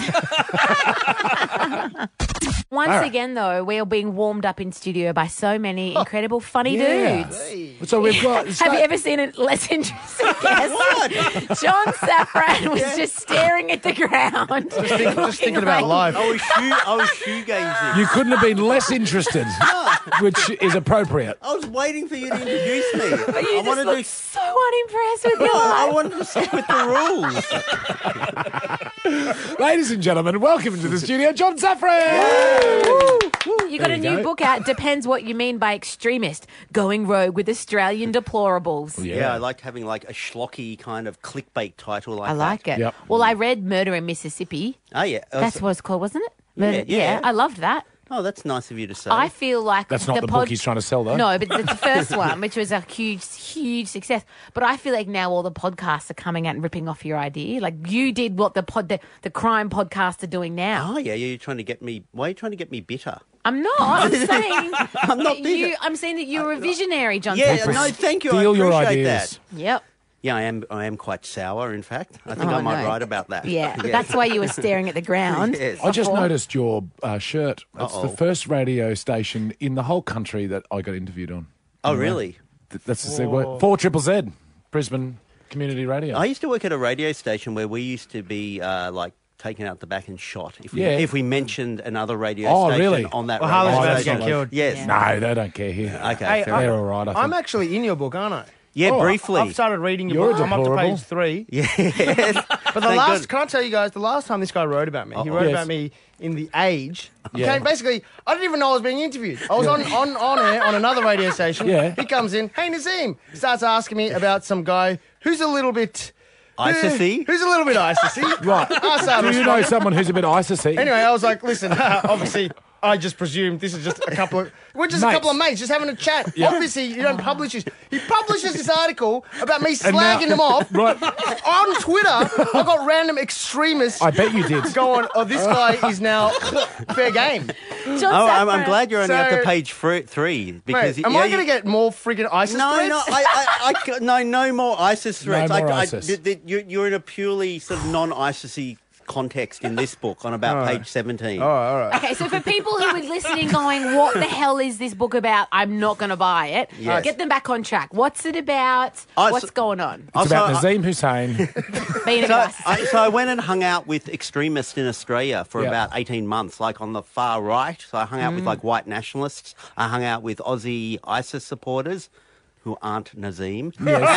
Speaker 3: Once
Speaker 1: All right.
Speaker 3: again, though, we are being warmed up in studio by so many incredible, funny
Speaker 1: Yeah.
Speaker 3: dudes.
Speaker 1: So we've got.
Speaker 3: Have you ever seen a less interesting guest? John Safran was just staring at the ground.
Speaker 2: Just, think, just thinking about life.
Speaker 12: I was shoe, I was shoegazing.
Speaker 1: You couldn't have been less interested, which is appropriate.
Speaker 12: I was waiting for you to introduce me.
Speaker 3: But you
Speaker 12: I
Speaker 3: just
Speaker 12: wanted
Speaker 3: look
Speaker 12: to.
Speaker 3: so unimpressed with your
Speaker 12: No, I
Speaker 3: life.
Speaker 12: wanted to stick with the rules.
Speaker 1: Ladies and gentlemen, welcome to the studio, John Safran.
Speaker 3: You got
Speaker 1: There
Speaker 3: a
Speaker 1: you
Speaker 3: new
Speaker 1: go.
Speaker 3: book out. Depends what you mean by extremist. Going rogue with Australian deplorables.
Speaker 12: Yeah. I like having like a schlocky kind of clickbait title like
Speaker 3: I like
Speaker 12: that.
Speaker 3: it.
Speaker 1: Yep.
Speaker 3: Well, I read Murder in Mississippi.
Speaker 12: Oh, yeah. Oh,
Speaker 3: That's
Speaker 12: so-
Speaker 3: what it's called, wasn't it? Murder,
Speaker 12: Yeah, yeah.
Speaker 3: I loved that.
Speaker 12: Oh, that's nice of you to say.
Speaker 3: I feel like
Speaker 1: That's not the,
Speaker 3: pod-
Speaker 1: book he's trying to sell, though.
Speaker 3: No, but it's the first one, which was a huge, huge success. But I feel like now all the podcasts are coming out and ripping off your idea. Like you did what the pod, the, the crime podcasts are doing now.
Speaker 12: Oh, yeah, you're trying to get me. Why are you trying to get me bitter?
Speaker 3: I'm not. I'm saying
Speaker 12: I'm not
Speaker 3: that you.
Speaker 12: bitter.
Speaker 3: I'm saying that you're a visionary, John.
Speaker 12: Yeah,
Speaker 3: Safran.
Speaker 12: no, thank you. I
Speaker 1: Steal your
Speaker 12: appreciate
Speaker 1: ideas.
Speaker 12: that.
Speaker 3: Yep.
Speaker 12: Yeah, I am. I am quite sour. In fact, I think
Speaker 3: Oh,
Speaker 12: I might
Speaker 3: no.
Speaker 12: write about that.
Speaker 3: Yeah,
Speaker 12: Yes.
Speaker 3: that's why you were staring at the ground.
Speaker 12: Yes.
Speaker 1: I just
Speaker 3: before.
Speaker 1: noticed your uh, shirt. It's
Speaker 12: Uh-oh.
Speaker 1: the first radio station in the whole country that I got interviewed on.
Speaker 12: Oh,
Speaker 1: Anyway,
Speaker 12: really?
Speaker 1: th- That's the segue. Four Triple Z, Brisbane Community Radio.
Speaker 12: I used to work at a radio station where we used to be uh, like taken out the back and shot if we
Speaker 1: Yeah.
Speaker 12: if we mentioned another radio
Speaker 1: Oh,
Speaker 12: station
Speaker 1: really?
Speaker 12: on that
Speaker 2: Well,
Speaker 12: radio
Speaker 2: Harley's about to
Speaker 12: station.
Speaker 2: get killed.
Speaker 12: Yes.
Speaker 1: No, they don't care here.
Speaker 12: Okay.
Speaker 2: Hey,
Speaker 12: fair
Speaker 2: I-
Speaker 1: They're
Speaker 12: enough.
Speaker 1: all right, I think.
Speaker 2: I'm actually in your book, aren't I?
Speaker 12: Yeah,
Speaker 1: Oh,
Speaker 12: briefly.
Speaker 2: I've started reading your
Speaker 1: You're
Speaker 2: book. I'm up to
Speaker 1: deplorable.
Speaker 2: page three.
Speaker 12: Yes.
Speaker 2: But the
Speaker 12: Thank
Speaker 2: last,
Speaker 12: God.
Speaker 2: can I tell you guys, the last time this guy wrote about me, he
Speaker 12: Uh-oh.
Speaker 2: wrote
Speaker 1: Yes.
Speaker 2: about me in The Age. He
Speaker 1: Yeah.
Speaker 2: came, basically, I didn't even know I was being interviewed. I was on, on, on air on another radio station.
Speaker 1: Yeah.
Speaker 2: He comes in, hey, Nazim, starts asking me about some guy who's a little bit...
Speaker 12: ISIS-y?
Speaker 2: Who's a little bit ISIS-y.
Speaker 1: Right.
Speaker 2: I started
Speaker 1: Do you know
Speaker 2: responding.
Speaker 1: someone who's a bit ISIS-y?
Speaker 2: Anyway, I was like, listen, obviously, I just presumed this is just a couple of... We're just
Speaker 1: Mates.
Speaker 2: a couple of mates just having a chat. Obviously, you don't publish this. He publishes this article about me
Speaker 1: And now-
Speaker 2: slagging him off.
Speaker 1: Right.
Speaker 2: On Twitter, I got random extremists
Speaker 1: I bet you did.
Speaker 2: going, oh, this guy is now fair game.
Speaker 3: John
Speaker 12: Oh, I'm, I'm
Speaker 3: Safran.
Speaker 12: glad you're only up to
Speaker 2: So-
Speaker 12: page fr- three because
Speaker 2: Mate, am
Speaker 12: yeah,
Speaker 2: I
Speaker 12: you-
Speaker 2: going to get more friggin' ISIS
Speaker 12: No,
Speaker 2: threats?
Speaker 12: no, I, I, I, c- no, no more ISIS threats.
Speaker 1: No more
Speaker 12: I, I-
Speaker 1: ISIS.
Speaker 12: th- th- you're, you're in a purely sort of non-ISIS-y context in this book on about
Speaker 2: All right.
Speaker 12: page seventeen.
Speaker 2: All right, all right.
Speaker 3: Okay, so for people who are listening going, what the hell is this book about? I'm not going to buy it.
Speaker 12: Yes.
Speaker 3: Get them back on track. What's it about?
Speaker 12: I-
Speaker 3: What's going on?
Speaker 1: It's about
Speaker 12: Also, I-
Speaker 1: Nazim Hussain.
Speaker 3: Being a
Speaker 12: So
Speaker 3: guy.
Speaker 12: I, so I went and hung out with extremists in Australia for
Speaker 1: Yeah.
Speaker 12: about eighteen months, like on the far right. So I hung out with like white nationalists. I hung out with Aussie ISIS supporters who aren't Nazim.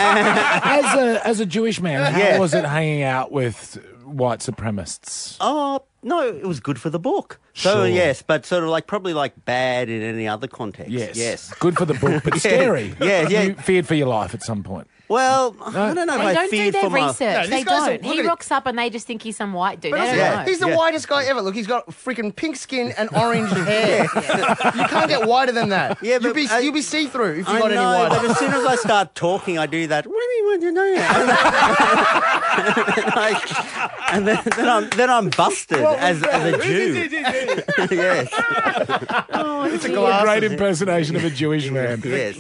Speaker 1: as a as a Jewish man, how
Speaker 12: Yeah.
Speaker 1: was it hanging out with white supremacists?
Speaker 12: Oh, no, it was good for the book. So,
Speaker 1: Sure.
Speaker 12: yes, but sort of like probably like bad in any other context.
Speaker 1: Yes.
Speaker 12: Yes.
Speaker 1: Good for the book, but scary.
Speaker 12: Yeah, yeah.
Speaker 1: You feared for your life at some point.
Speaker 12: Well, I don't know if
Speaker 3: They
Speaker 12: I
Speaker 3: don't do
Speaker 12: feared
Speaker 3: their
Speaker 12: for my...
Speaker 3: research.
Speaker 2: No,
Speaker 3: they
Speaker 2: these guys are-
Speaker 3: don't.
Speaker 2: look
Speaker 3: He
Speaker 2: at it.
Speaker 3: rocks up and they just think he's some white dude.
Speaker 2: But
Speaker 3: They
Speaker 2: also,
Speaker 3: don't
Speaker 12: Yeah.
Speaker 3: know.
Speaker 2: he's the
Speaker 12: Yeah.
Speaker 2: whitest guy ever. Look, he's got freaking pink skin and orange hair. You can't get whiter than that.
Speaker 12: Yeah,
Speaker 2: you'll
Speaker 12: but
Speaker 2: be
Speaker 12: I-
Speaker 2: you'll be see through if you
Speaker 12: I
Speaker 2: got
Speaker 12: know,
Speaker 2: any whiter.
Speaker 12: but as soon as I start talking, I do that. What do you mean? What do you know? Like, and then, then I'm then I'm busted as, as a Jew. Yes,
Speaker 2: it's a
Speaker 1: A
Speaker 2: glass.
Speaker 1: great impersonation of a Jewish man.
Speaker 12: yes,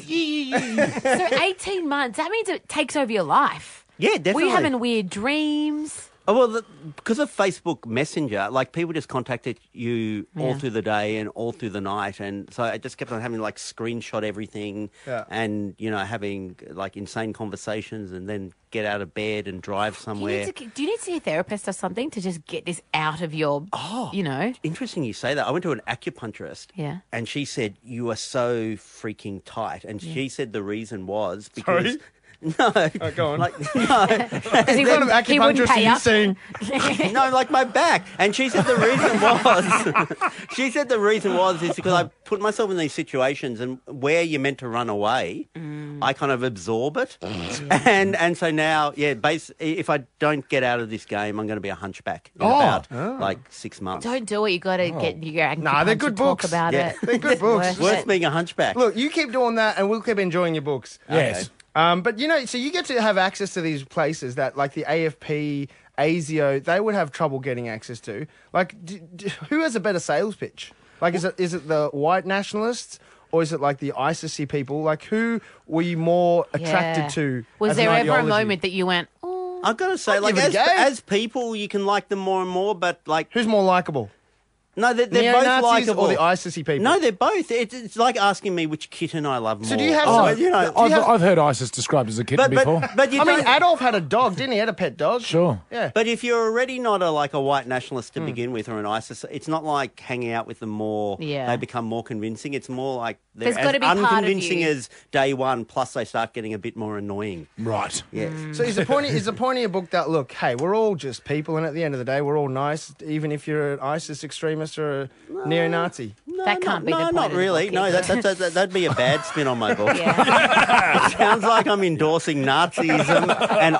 Speaker 3: So eighteen months, that means it takes over your life.
Speaker 12: yeah,
Speaker 3: Were
Speaker 12: definitely.
Speaker 3: you having weird dreams?
Speaker 12: Oh, well, the, because of Facebook Messenger, like people just contacted you all
Speaker 3: Yeah.
Speaker 12: through the day and all through the night, and so I just kept on having like screenshot everything,
Speaker 2: Yeah.
Speaker 12: and you know having like insane conversations, and then get out of bed and drive
Speaker 3: Do you,
Speaker 12: somewhere.
Speaker 3: need to, do you need to see a therapist or something to just get this out of your,
Speaker 12: Oh.
Speaker 3: you know?
Speaker 12: Interesting you say that. I went to an acupuncturist.
Speaker 3: Yeah.
Speaker 12: And she said, you are so freaking tight. And she said the reason was
Speaker 2: Sorry?
Speaker 12: because... No.
Speaker 2: Oh, go on.
Speaker 12: Like, no.
Speaker 3: Because he
Speaker 2: What kind of
Speaker 3: wouldn't, he wouldn't
Speaker 2: acupuncturist are
Speaker 3: pay
Speaker 2: you
Speaker 3: up.
Speaker 2: seeing?
Speaker 12: no, like my back. And she said the reason was... she said the reason was is because I put myself in these situations and where you're meant to run away, I kind of absorb it. and and so now, yeah, base, if I don't get out of this game, I'm going to be a hunchback in
Speaker 1: Oh.
Speaker 12: about like six months.
Speaker 3: Don't do it. You got to get your
Speaker 2: Nah, they're good
Speaker 3: talk
Speaker 2: books.
Speaker 3: about
Speaker 12: Yeah.
Speaker 3: it.
Speaker 2: They're good
Speaker 3: It's
Speaker 2: books.
Speaker 3: worth
Speaker 12: Worth
Speaker 3: it.
Speaker 12: being a hunchback.
Speaker 2: Look, you keep doing that, and we'll keep enjoying your books.
Speaker 1: Yes.
Speaker 2: Um, but you know, so you get to have access to these places that, like the A F P, ASIO, they would have trouble getting access to. Like, d- d- who has a better sales pitch? Like, is it is it the white nationalists or is it like the ISIS-y people? Like, who were you more attracted
Speaker 3: Yeah.
Speaker 2: to?
Speaker 3: Was
Speaker 2: as an
Speaker 3: there ever a
Speaker 2: ideology?
Speaker 3: moment that you went, oh,
Speaker 12: I've got to say,
Speaker 2: I'll
Speaker 12: like,
Speaker 2: give
Speaker 12: as,
Speaker 2: it a go.
Speaker 12: as people, you can like them more and more, but, like,
Speaker 2: Who's more likable?
Speaker 12: no, they're, they're both
Speaker 2: Neo-Nazis
Speaker 12: likable.
Speaker 2: or the ISIS-y people?
Speaker 12: No, they're both. It's, it's like asking me which kitten I love more.
Speaker 2: So do you have
Speaker 12: Oh,
Speaker 2: some-
Speaker 12: you know,
Speaker 2: do you
Speaker 1: I've,
Speaker 2: have-
Speaker 1: I've heard ISIS described as a kitten
Speaker 12: but,
Speaker 1: before.
Speaker 12: but, but you
Speaker 2: I mean,
Speaker 12: don't-
Speaker 2: Adolf had a dog, didn't he? He had a pet dog.
Speaker 1: Sure.
Speaker 2: Yeah.
Speaker 12: But if you're already not a like a white nationalist to
Speaker 2: Hmm.
Speaker 12: begin with or an ISIS, it's not like hanging out with them more.
Speaker 3: Yeah.
Speaker 12: They become more convincing. It's more like they're
Speaker 3: There's
Speaker 12: as
Speaker 3: gotta be part of
Speaker 12: unconvincing
Speaker 3: you.
Speaker 12: as day one. Plus, they start getting a bit more annoying.
Speaker 1: Right.
Speaker 12: Yes.
Speaker 2: So is the point is the point of your book that look, hey, we're all just people, and at the end of the day, we're all nice, even if you're an ISIS extremist or a neo-Nazi.
Speaker 12: No,
Speaker 3: That can't
Speaker 12: no,
Speaker 3: be the
Speaker 12: no,
Speaker 3: point
Speaker 12: not
Speaker 3: of the
Speaker 12: really.
Speaker 3: book
Speaker 12: No,
Speaker 3: either.
Speaker 12: that, that, that, that'd be a bad spin on my book.
Speaker 3: yeah.
Speaker 12: It sounds like I'm endorsing Nazism and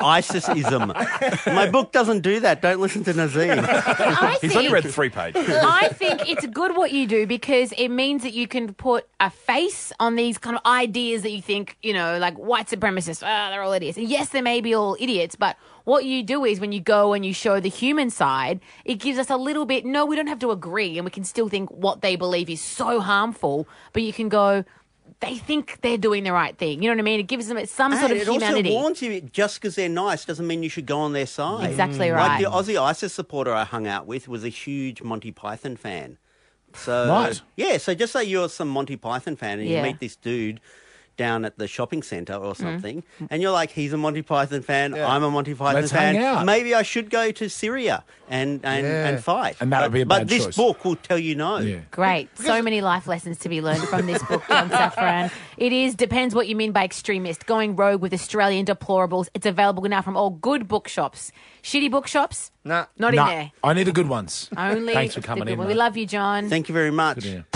Speaker 12: ISISism. My book doesn't do that. Don't listen to Nazim.
Speaker 3: I
Speaker 10: He's
Speaker 3: think,
Speaker 10: only read three pages.
Speaker 3: I think it's good what you do because it means that you can put a face on these kind of ideas that you think, you know, like white supremacists, ah, they're all idiots. And yes, they may be all idiots, but what you do is when you go and you show the human side, it gives us a little bit, no, we don't have to agree and we can still think what they believe is so harmful, but you can go, they think they're doing the right thing. You know what I mean? It gives them some
Speaker 12: And
Speaker 3: sort of
Speaker 12: it
Speaker 3: humanity.
Speaker 12: also warns you, just because they're nice doesn't mean you should go on their side.
Speaker 3: Exactly
Speaker 12: Like
Speaker 3: right.
Speaker 12: the Aussie ISIS supporter I hung out with was a huge Monty Python fan. So
Speaker 1: Right.
Speaker 12: Yeah, so just say you're some Monty Python fan and
Speaker 3: Yeah.
Speaker 12: you meet this dude down at the shopping centre or something, and you're like, he's a Monty Python fan, I'm a Monty Python
Speaker 1: Let's
Speaker 12: fan.
Speaker 1: hang out.
Speaker 12: Maybe I should go to Syria and and,
Speaker 2: Yeah.
Speaker 12: and fight.
Speaker 1: And that would
Speaker 12: But-
Speaker 1: be a
Speaker 12: But
Speaker 1: bad
Speaker 12: this
Speaker 1: choice.
Speaker 12: book will tell you no.
Speaker 1: Yeah.
Speaker 3: Great. So many life lessons to be learned from this book, John Safran. It is Depends What You Mean by Extremist, Going Rogue with Australian Deplorables. It's available now from all good bookshops. Shitty bookshops?
Speaker 2: Nah.
Speaker 3: Not
Speaker 1: No,
Speaker 3: in there.
Speaker 1: I need the good ones.
Speaker 3: Only
Speaker 1: Thanks for
Speaker 3: the
Speaker 1: coming
Speaker 3: good
Speaker 1: in.
Speaker 3: one.
Speaker 1: mate.
Speaker 3: We love you, John.
Speaker 12: Thank you very much.
Speaker 1: Yeah.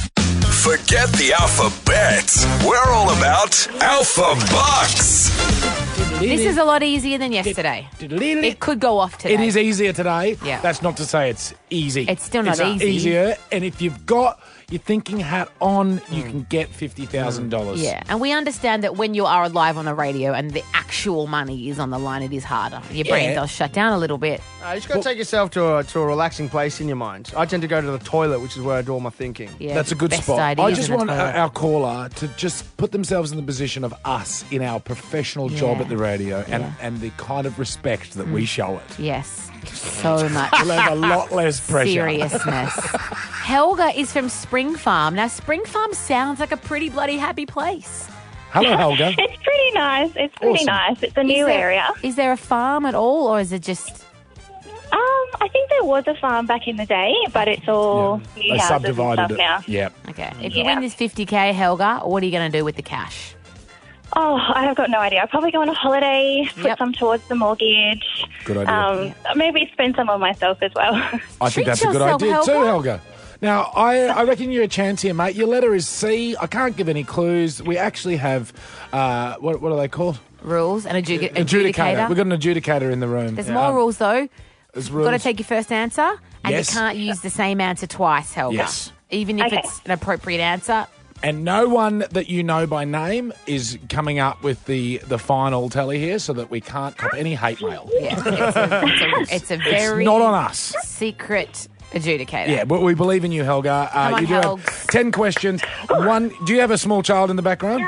Speaker 4: Forget the alphabet. We're all about Alpha Bucks.
Speaker 3: This is a lot easier than yesterday. It could go off today.
Speaker 1: It is easier today.
Speaker 3: Yeah.
Speaker 1: That's not to say it's easy.
Speaker 3: It's still not
Speaker 1: It's
Speaker 3: easy.
Speaker 1: easier. And if you've got your thinking hat on, you can get fifty thousand dollars.
Speaker 3: Yeah, and we understand that when you are live on the radio and the actual money is on the line, it is harder. Your brain
Speaker 1: Yeah.
Speaker 3: does shut down a little bit.
Speaker 2: Uh, you just got to take yourself to a, to a relaxing place in your mind. I tend to go to the toilet, which is where I do all my thinking.
Speaker 3: Yeah,
Speaker 1: That's a good
Speaker 3: best
Speaker 1: spot.
Speaker 3: idea,
Speaker 1: I just
Speaker 3: isn't it,
Speaker 1: want
Speaker 3: toilet?
Speaker 1: our, our caller to just put themselves in the position of us in our professional job
Speaker 3: Yeah.
Speaker 1: at the radio and,
Speaker 3: Yeah.
Speaker 1: and the kind of respect that we show it.
Speaker 3: Yes, so much.
Speaker 1: We'll have a lot less pressure.
Speaker 3: Seriousness. Helga is from Spring Farm. Now, Spring Farm sounds like a pretty bloody happy place.
Speaker 1: Hello, Helga.
Speaker 13: It's pretty nice. It's pretty
Speaker 1: Awesome.
Speaker 13: nice. It's a new
Speaker 3: Is there-
Speaker 13: area.
Speaker 3: Is there a farm at all, or is it just...
Speaker 13: Um, I think there was a farm back in the day, but it's all new
Speaker 1: They
Speaker 13: houses and
Speaker 1: subdivided
Speaker 13: stuff
Speaker 1: it.
Speaker 13: now.
Speaker 1: Yeah.
Speaker 3: Okay, if you
Speaker 13: Yeah.
Speaker 3: win this fifty K, Helga, what are you going to do with the cash?
Speaker 13: Oh, I have got no idea. I'll probably go on a holiday, put
Speaker 3: Yep.
Speaker 13: some towards the mortgage.
Speaker 1: Good idea.
Speaker 13: Um, maybe spend some on myself as well.
Speaker 1: I
Speaker 3: Treat
Speaker 1: think that's a good
Speaker 3: yourself,
Speaker 1: idea too,
Speaker 3: Helga.
Speaker 1: Helga. Now, I, I reckon you're a chance here, mate. Your letter is C. I can't give any clues. We actually have, uh, what, what are they called?
Speaker 3: Rules and adjudic-
Speaker 1: Adjudicator.
Speaker 3: adjudicator.
Speaker 1: We've got an adjudicator in the room.
Speaker 3: There's more rules, though.
Speaker 1: There's
Speaker 3: You've got to
Speaker 1: rules.
Speaker 3: take your first answer, and
Speaker 1: Yes.
Speaker 3: you can't use the same answer twice, Helga.
Speaker 1: Yes.
Speaker 3: Even if
Speaker 13: Okay.
Speaker 3: it's an appropriate answer.
Speaker 1: And no one that you know by name is coming up with the, the final tally here so that we can't cop any hate mail.
Speaker 3: Yeah, it's a, it's a, it's a very
Speaker 1: It's not on us.
Speaker 3: secret adjudicator.
Speaker 1: Yeah, but we believe in you, Helga. Uh,
Speaker 3: Come on,
Speaker 1: you do have
Speaker 3: Helgs.
Speaker 1: ten questions. One, do you have a small child in the background?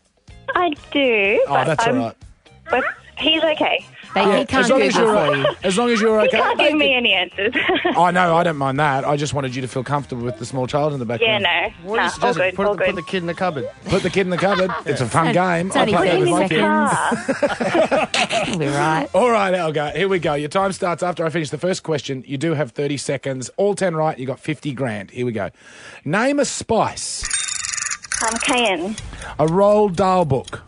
Speaker 13: I do.
Speaker 1: Oh,
Speaker 13: but
Speaker 1: that's all
Speaker 13: I'm-
Speaker 1: right.
Speaker 13: But he's okay.
Speaker 3: They,
Speaker 1: Yeah,
Speaker 3: he can't
Speaker 1: as long
Speaker 3: Google
Speaker 1: as you're,
Speaker 3: for you.
Speaker 1: as long as you're
Speaker 13: He
Speaker 1: okay.
Speaker 13: can't
Speaker 1: They
Speaker 13: give me
Speaker 1: can-
Speaker 13: any answers.
Speaker 1: Oh, no, I don't mind that. I just wanted you to feel comfortable with the small child in the
Speaker 13: yeah,
Speaker 1: background.
Speaker 13: no.
Speaker 2: What
Speaker 13: Nah,
Speaker 2: do you
Speaker 13: all
Speaker 2: suggest?
Speaker 13: good,
Speaker 2: Put,
Speaker 13: all
Speaker 2: put
Speaker 13: good.
Speaker 2: the kid in the cupboard.
Speaker 1: Put the kid in the cupboard. It's a fun
Speaker 3: It's
Speaker 1: game.
Speaker 3: it's
Speaker 1: I
Speaker 3: only
Speaker 1: play it
Speaker 13: Put him
Speaker 1: with
Speaker 13: in
Speaker 1: my
Speaker 13: the
Speaker 1: kids.
Speaker 13: car.
Speaker 3: You'll be right.
Speaker 1: All right, Helga, here we go. Your time starts after I finish the first question. You do have thirty seconds. All ten right, you got fifty grand. Here we go. Name a spice.
Speaker 13: Um, Cayenne.
Speaker 1: A Roald Dahl book.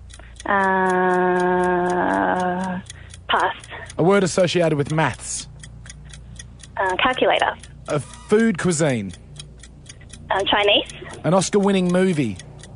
Speaker 13: Uh, pass.
Speaker 1: A word associated with maths.
Speaker 13: Uh, calculator.
Speaker 1: A food cuisine.
Speaker 13: Um, Chinese.
Speaker 1: An Oscar-winning movie.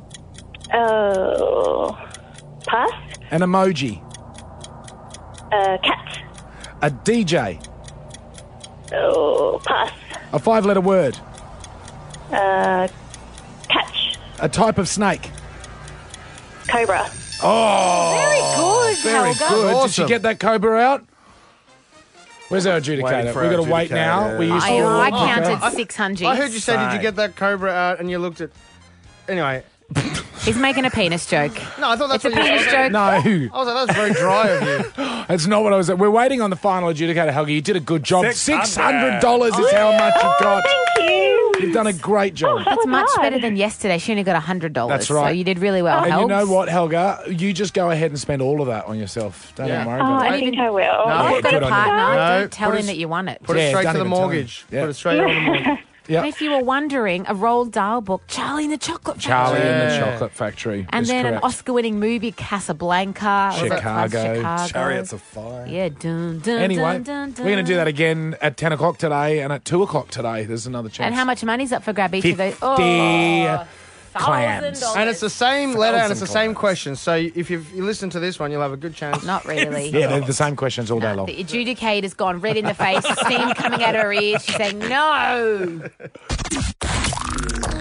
Speaker 13: Oh, pass.
Speaker 1: An emoji.
Speaker 13: Uh, cat.
Speaker 1: A D J.
Speaker 13: Oh, pass.
Speaker 1: A five-letter word.
Speaker 13: Uh, catch.
Speaker 1: A type of snake.
Speaker 13: Cobra.
Speaker 1: Oh,
Speaker 3: Very good,
Speaker 1: very
Speaker 3: Helga.
Speaker 1: good. Did
Speaker 2: Awesome.
Speaker 1: she get that cobra out? Where's our
Speaker 2: Waiting
Speaker 1: adjudicator?
Speaker 2: for
Speaker 1: We've
Speaker 2: our
Speaker 1: got to wait
Speaker 2: adjudicator,
Speaker 1: now.
Speaker 2: yeah.
Speaker 1: We used
Speaker 3: I,
Speaker 1: to.
Speaker 3: I
Speaker 1: Okay.
Speaker 3: counted six hundred.
Speaker 2: I heard you say, did you
Speaker 1: Sorry.
Speaker 2: get that cobra out? And you looked at. Anyway.
Speaker 3: He's making a penis joke.
Speaker 2: No, I thought that's
Speaker 3: It's a
Speaker 2: what you
Speaker 3: penis
Speaker 2: were
Speaker 3: joke.
Speaker 1: No,
Speaker 2: I was like, that's very dry of you.
Speaker 1: that's not what I was. We're waiting on the final adjudicator, Helga. You did a good job. Six hundred dollars is
Speaker 13: Oh,
Speaker 1: how much you got.
Speaker 13: Thank you.
Speaker 1: You've done a great job.
Speaker 3: That's
Speaker 13: was
Speaker 3: much
Speaker 13: hard.
Speaker 3: better than yesterday. She only got one hundred dollars.
Speaker 1: That's right.
Speaker 3: So you did really well,
Speaker 1: And you
Speaker 3: Helgs.
Speaker 1: know what, Helga? You just go ahead and spend all of that on yourself. Don't
Speaker 2: Yeah.
Speaker 1: even worry
Speaker 13: Oh,
Speaker 1: about
Speaker 13: I
Speaker 1: it.
Speaker 13: think I will.
Speaker 2: No,
Speaker 3: You've
Speaker 1: Yeah,
Speaker 3: got
Speaker 1: good
Speaker 3: a
Speaker 1: on you.
Speaker 3: partner.
Speaker 2: No,
Speaker 3: Don't tell
Speaker 2: put
Speaker 3: him
Speaker 2: us-
Speaker 3: that you won it.
Speaker 2: Put
Speaker 1: Yeah,
Speaker 2: it straight
Speaker 1: don't
Speaker 2: to the
Speaker 1: even tell
Speaker 2: mortgage.
Speaker 1: him. Yeah.
Speaker 2: Put it straight on the mortgage.
Speaker 1: Yep.
Speaker 3: And if you were wondering, a Roald Dahl book, Charlie and the Chocolate
Speaker 1: Charlie
Speaker 3: Factory.
Speaker 1: and the
Speaker 2: Yeah.
Speaker 1: Chocolate Factory.
Speaker 3: And
Speaker 1: is
Speaker 3: then
Speaker 1: correct.
Speaker 3: an Oscar-winning movie, Casablanca. Was it
Speaker 1: Chicago.
Speaker 3: Chicago.
Speaker 10: Chariots of Fire.
Speaker 3: Yeah, dun, dun,
Speaker 1: Anyway,
Speaker 3: dun, dun, dun.
Speaker 1: we're going to do that again at ten o'clock today and at two o'clock today. There's another chance.
Speaker 3: And how much money's up for grab each of those?
Speaker 1: fifty
Speaker 3: Oh,
Speaker 1: clams.
Speaker 3: $1,000.
Speaker 2: And it's the same letter and it's the
Speaker 1: Thousand
Speaker 2: same
Speaker 1: clams.
Speaker 2: question. So if you you listen to this one, you'll have a good chance.
Speaker 3: Not really.
Speaker 1: Yeah, they're the same questions all day long.
Speaker 3: The adjudicator's gone red in the face, steam coming out her ears. She's saying no.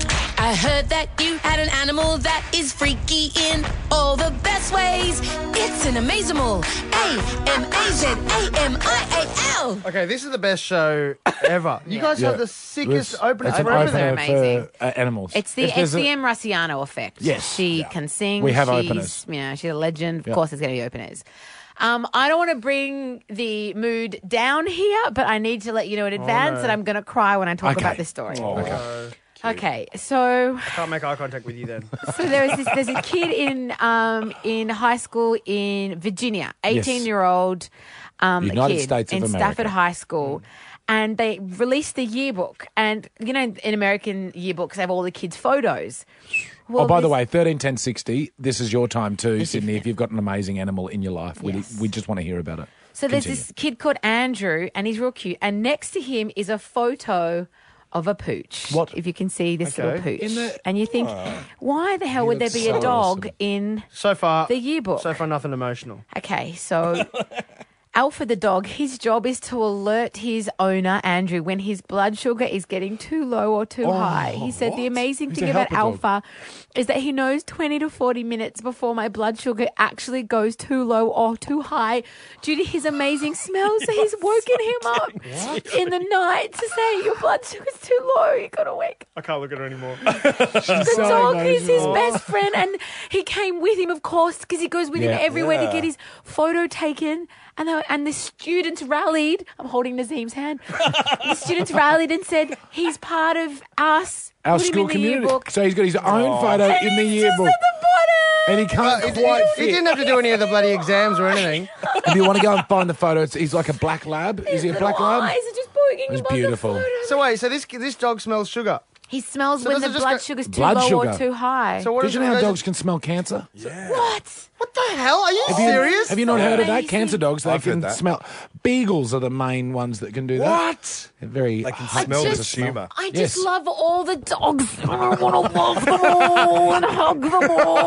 Speaker 5: I heard that you had an animal that is freaky in all the best ways. It's an amazeable. A M A Z A M I A L.
Speaker 2: Okay, this is the best show ever. You guys
Speaker 1: Yeah.
Speaker 2: have the sickest
Speaker 1: It's-
Speaker 2: openers
Speaker 1: it's an
Speaker 2: for everything.
Speaker 1: opener
Speaker 3: amazing.
Speaker 1: for uh, animals.
Speaker 3: It's the
Speaker 1: If
Speaker 3: it's
Speaker 1: there's
Speaker 3: the
Speaker 1: a-
Speaker 3: M. Russiano effect.
Speaker 1: Yes.
Speaker 3: She
Speaker 1: Yeah.
Speaker 3: can sing.
Speaker 1: We have
Speaker 3: she's,
Speaker 1: openers.
Speaker 3: You know, she's a legend. Of
Speaker 1: Yeah.
Speaker 3: course, there's going to be openers. Um, I don't want to bring the mood down here, but I need to let you know in advance
Speaker 2: no.
Speaker 3: that I'm going to cry when I talk
Speaker 1: Okay.
Speaker 3: about this story.
Speaker 1: Oh, okay.
Speaker 2: Uh,
Speaker 3: Okay, so
Speaker 2: can't make eye contact with you then.
Speaker 3: so there is this. There's a kid in um in high school in Virginia, eighteen year old um
Speaker 1: United
Speaker 3: kid
Speaker 1: States of
Speaker 3: in
Speaker 1: America.
Speaker 3: Stafford High School. And they released the yearbook. And, you know, in American yearbooks, they have all the kids' photos. Well,
Speaker 1: oh, by the
Speaker 3: this-
Speaker 1: way, thirteen ten sixty, this is your time too, Sydney. If you've got an amazing animal in your life, we,
Speaker 3: Yes.
Speaker 1: we just want to hear about it.
Speaker 3: So there's
Speaker 1: Continue.
Speaker 3: this kid called Andrew, and he's real cute. And next to him is a photo of a pooch.
Speaker 1: What?
Speaker 3: If you can see this
Speaker 2: Okay.
Speaker 3: little pooch.
Speaker 1: In the-
Speaker 3: and you think, why the hell would there
Speaker 1: looks
Speaker 3: be a
Speaker 1: so
Speaker 3: dog
Speaker 1: awesome.
Speaker 3: in
Speaker 2: So far,
Speaker 3: the yearbook?
Speaker 2: so far nothing emotional.
Speaker 3: Okay, so Alpha the dog, his job is to alert his owner, Andrew, when his blood sugar is getting too low or too
Speaker 1: Oh,
Speaker 3: high. He said the
Speaker 1: what?
Speaker 3: amazing
Speaker 1: He's
Speaker 3: thing
Speaker 1: a
Speaker 3: about
Speaker 1: helper dog.
Speaker 3: Alpha is that he knows twenty to forty minutes before my blood sugar actually goes too low or too high due to his amazing smell. So he's woken him up in the night to say, your blood sugar's too low, you got to wake
Speaker 2: I can't look at her anymore.
Speaker 3: the
Speaker 1: so
Speaker 3: dog is his
Speaker 1: emotional.
Speaker 3: best friend, and he came with him, of course, because he goes with
Speaker 1: Yeah.
Speaker 3: him everywhere
Speaker 10: Yeah.
Speaker 3: to get his photo taken. And the, and the students rallied. I'm holding Nazim's hand. The students rallied and said, he's part of us.
Speaker 1: Our
Speaker 3: Put him
Speaker 1: school
Speaker 3: in the
Speaker 1: community.
Speaker 3: yearbook.
Speaker 1: So he's got his own photo
Speaker 3: And
Speaker 1: in the
Speaker 3: he's just
Speaker 1: yearbook.
Speaker 3: at the bottom.
Speaker 1: And he can't
Speaker 2: He,
Speaker 1: quite
Speaker 2: he
Speaker 1: fit.
Speaker 2: didn't have to do any of the bloody exams or anything.
Speaker 1: If you want to go and find the photo, it's, he's like a black lab. Is he a
Speaker 3: His
Speaker 1: black
Speaker 3: little
Speaker 1: lab?
Speaker 3: eyes are just poking
Speaker 1: It's
Speaker 3: him on the
Speaker 1: beautiful.
Speaker 3: photo.
Speaker 2: So wait, so this this dog smells sugar.
Speaker 3: He smells
Speaker 2: So
Speaker 3: when
Speaker 2: does
Speaker 3: the
Speaker 2: it just
Speaker 3: blood
Speaker 2: go-
Speaker 3: sugar's too
Speaker 1: Blood
Speaker 3: low
Speaker 1: sugar.
Speaker 3: or too high.
Speaker 2: So what
Speaker 1: Did
Speaker 2: does
Speaker 1: you
Speaker 2: it
Speaker 1: know how
Speaker 2: go-
Speaker 1: dogs can smell cancer?
Speaker 3: what?
Speaker 2: What the hell? Are you
Speaker 1: Have you,
Speaker 2: serious?
Speaker 1: have you not heard of that?
Speaker 3: Amazing.
Speaker 1: Cancer dogs, they
Speaker 10: I've heard
Speaker 1: can
Speaker 10: that.
Speaker 1: smell. Beagles are the main ones that can do that.
Speaker 2: What?
Speaker 1: They're very.
Speaker 10: They can
Speaker 3: I
Speaker 10: smell
Speaker 3: just-
Speaker 10: the humour.
Speaker 3: I
Speaker 1: Yes.
Speaker 3: just love all the dogs. And I want to love them all and hug them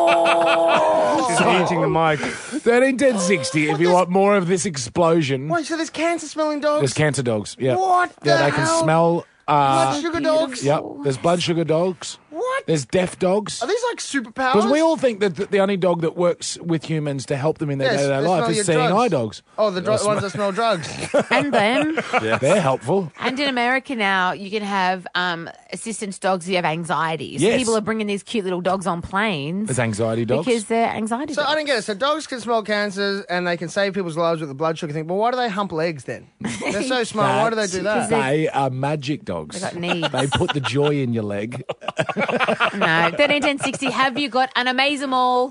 Speaker 3: all.
Speaker 2: She's eating the mic.
Speaker 1: thirteen ten sixty, if you want more of this explosion.
Speaker 2: Wait, so there's cancer-smelling dogs?
Speaker 1: There's cancer dogs. Yeah.
Speaker 2: What
Speaker 1: Yeah,
Speaker 2: the
Speaker 1: they can
Speaker 2: hell?
Speaker 1: smell. Uh,
Speaker 2: Blood sugar dogs?
Speaker 1: Yep. There's blood sugar dogs.
Speaker 2: What?
Speaker 1: There's deaf dogs.
Speaker 2: Are these like superpowers?
Speaker 1: Because we all think that the, the only dog that works with humans to help them in their
Speaker 2: Yes,
Speaker 1: day-to-day
Speaker 2: they
Speaker 1: life
Speaker 2: smell
Speaker 1: is
Speaker 2: your
Speaker 1: seeing
Speaker 2: drugs.
Speaker 1: eye dogs.
Speaker 2: Oh, the dr- ones that smell drugs.
Speaker 3: And them.
Speaker 1: They're helpful.
Speaker 3: And in America now, you can have um, assistance dogs if you have anxiety. So
Speaker 1: Yes.
Speaker 3: people are bringing these cute little dogs on planes.
Speaker 1: There's anxiety dogs.
Speaker 3: Because they're anxiety
Speaker 2: So
Speaker 3: dogs.
Speaker 2: I don't get it. So dogs can smell cancers and they can save people's lives with the blood sugar thing. But why do they hump legs then? They're so smart. Why do they do that?
Speaker 1: They are magic dogs.
Speaker 3: They got needs.
Speaker 1: They put the joy in your leg.
Speaker 3: No. thirteen ten sixty, have you got an amazeable?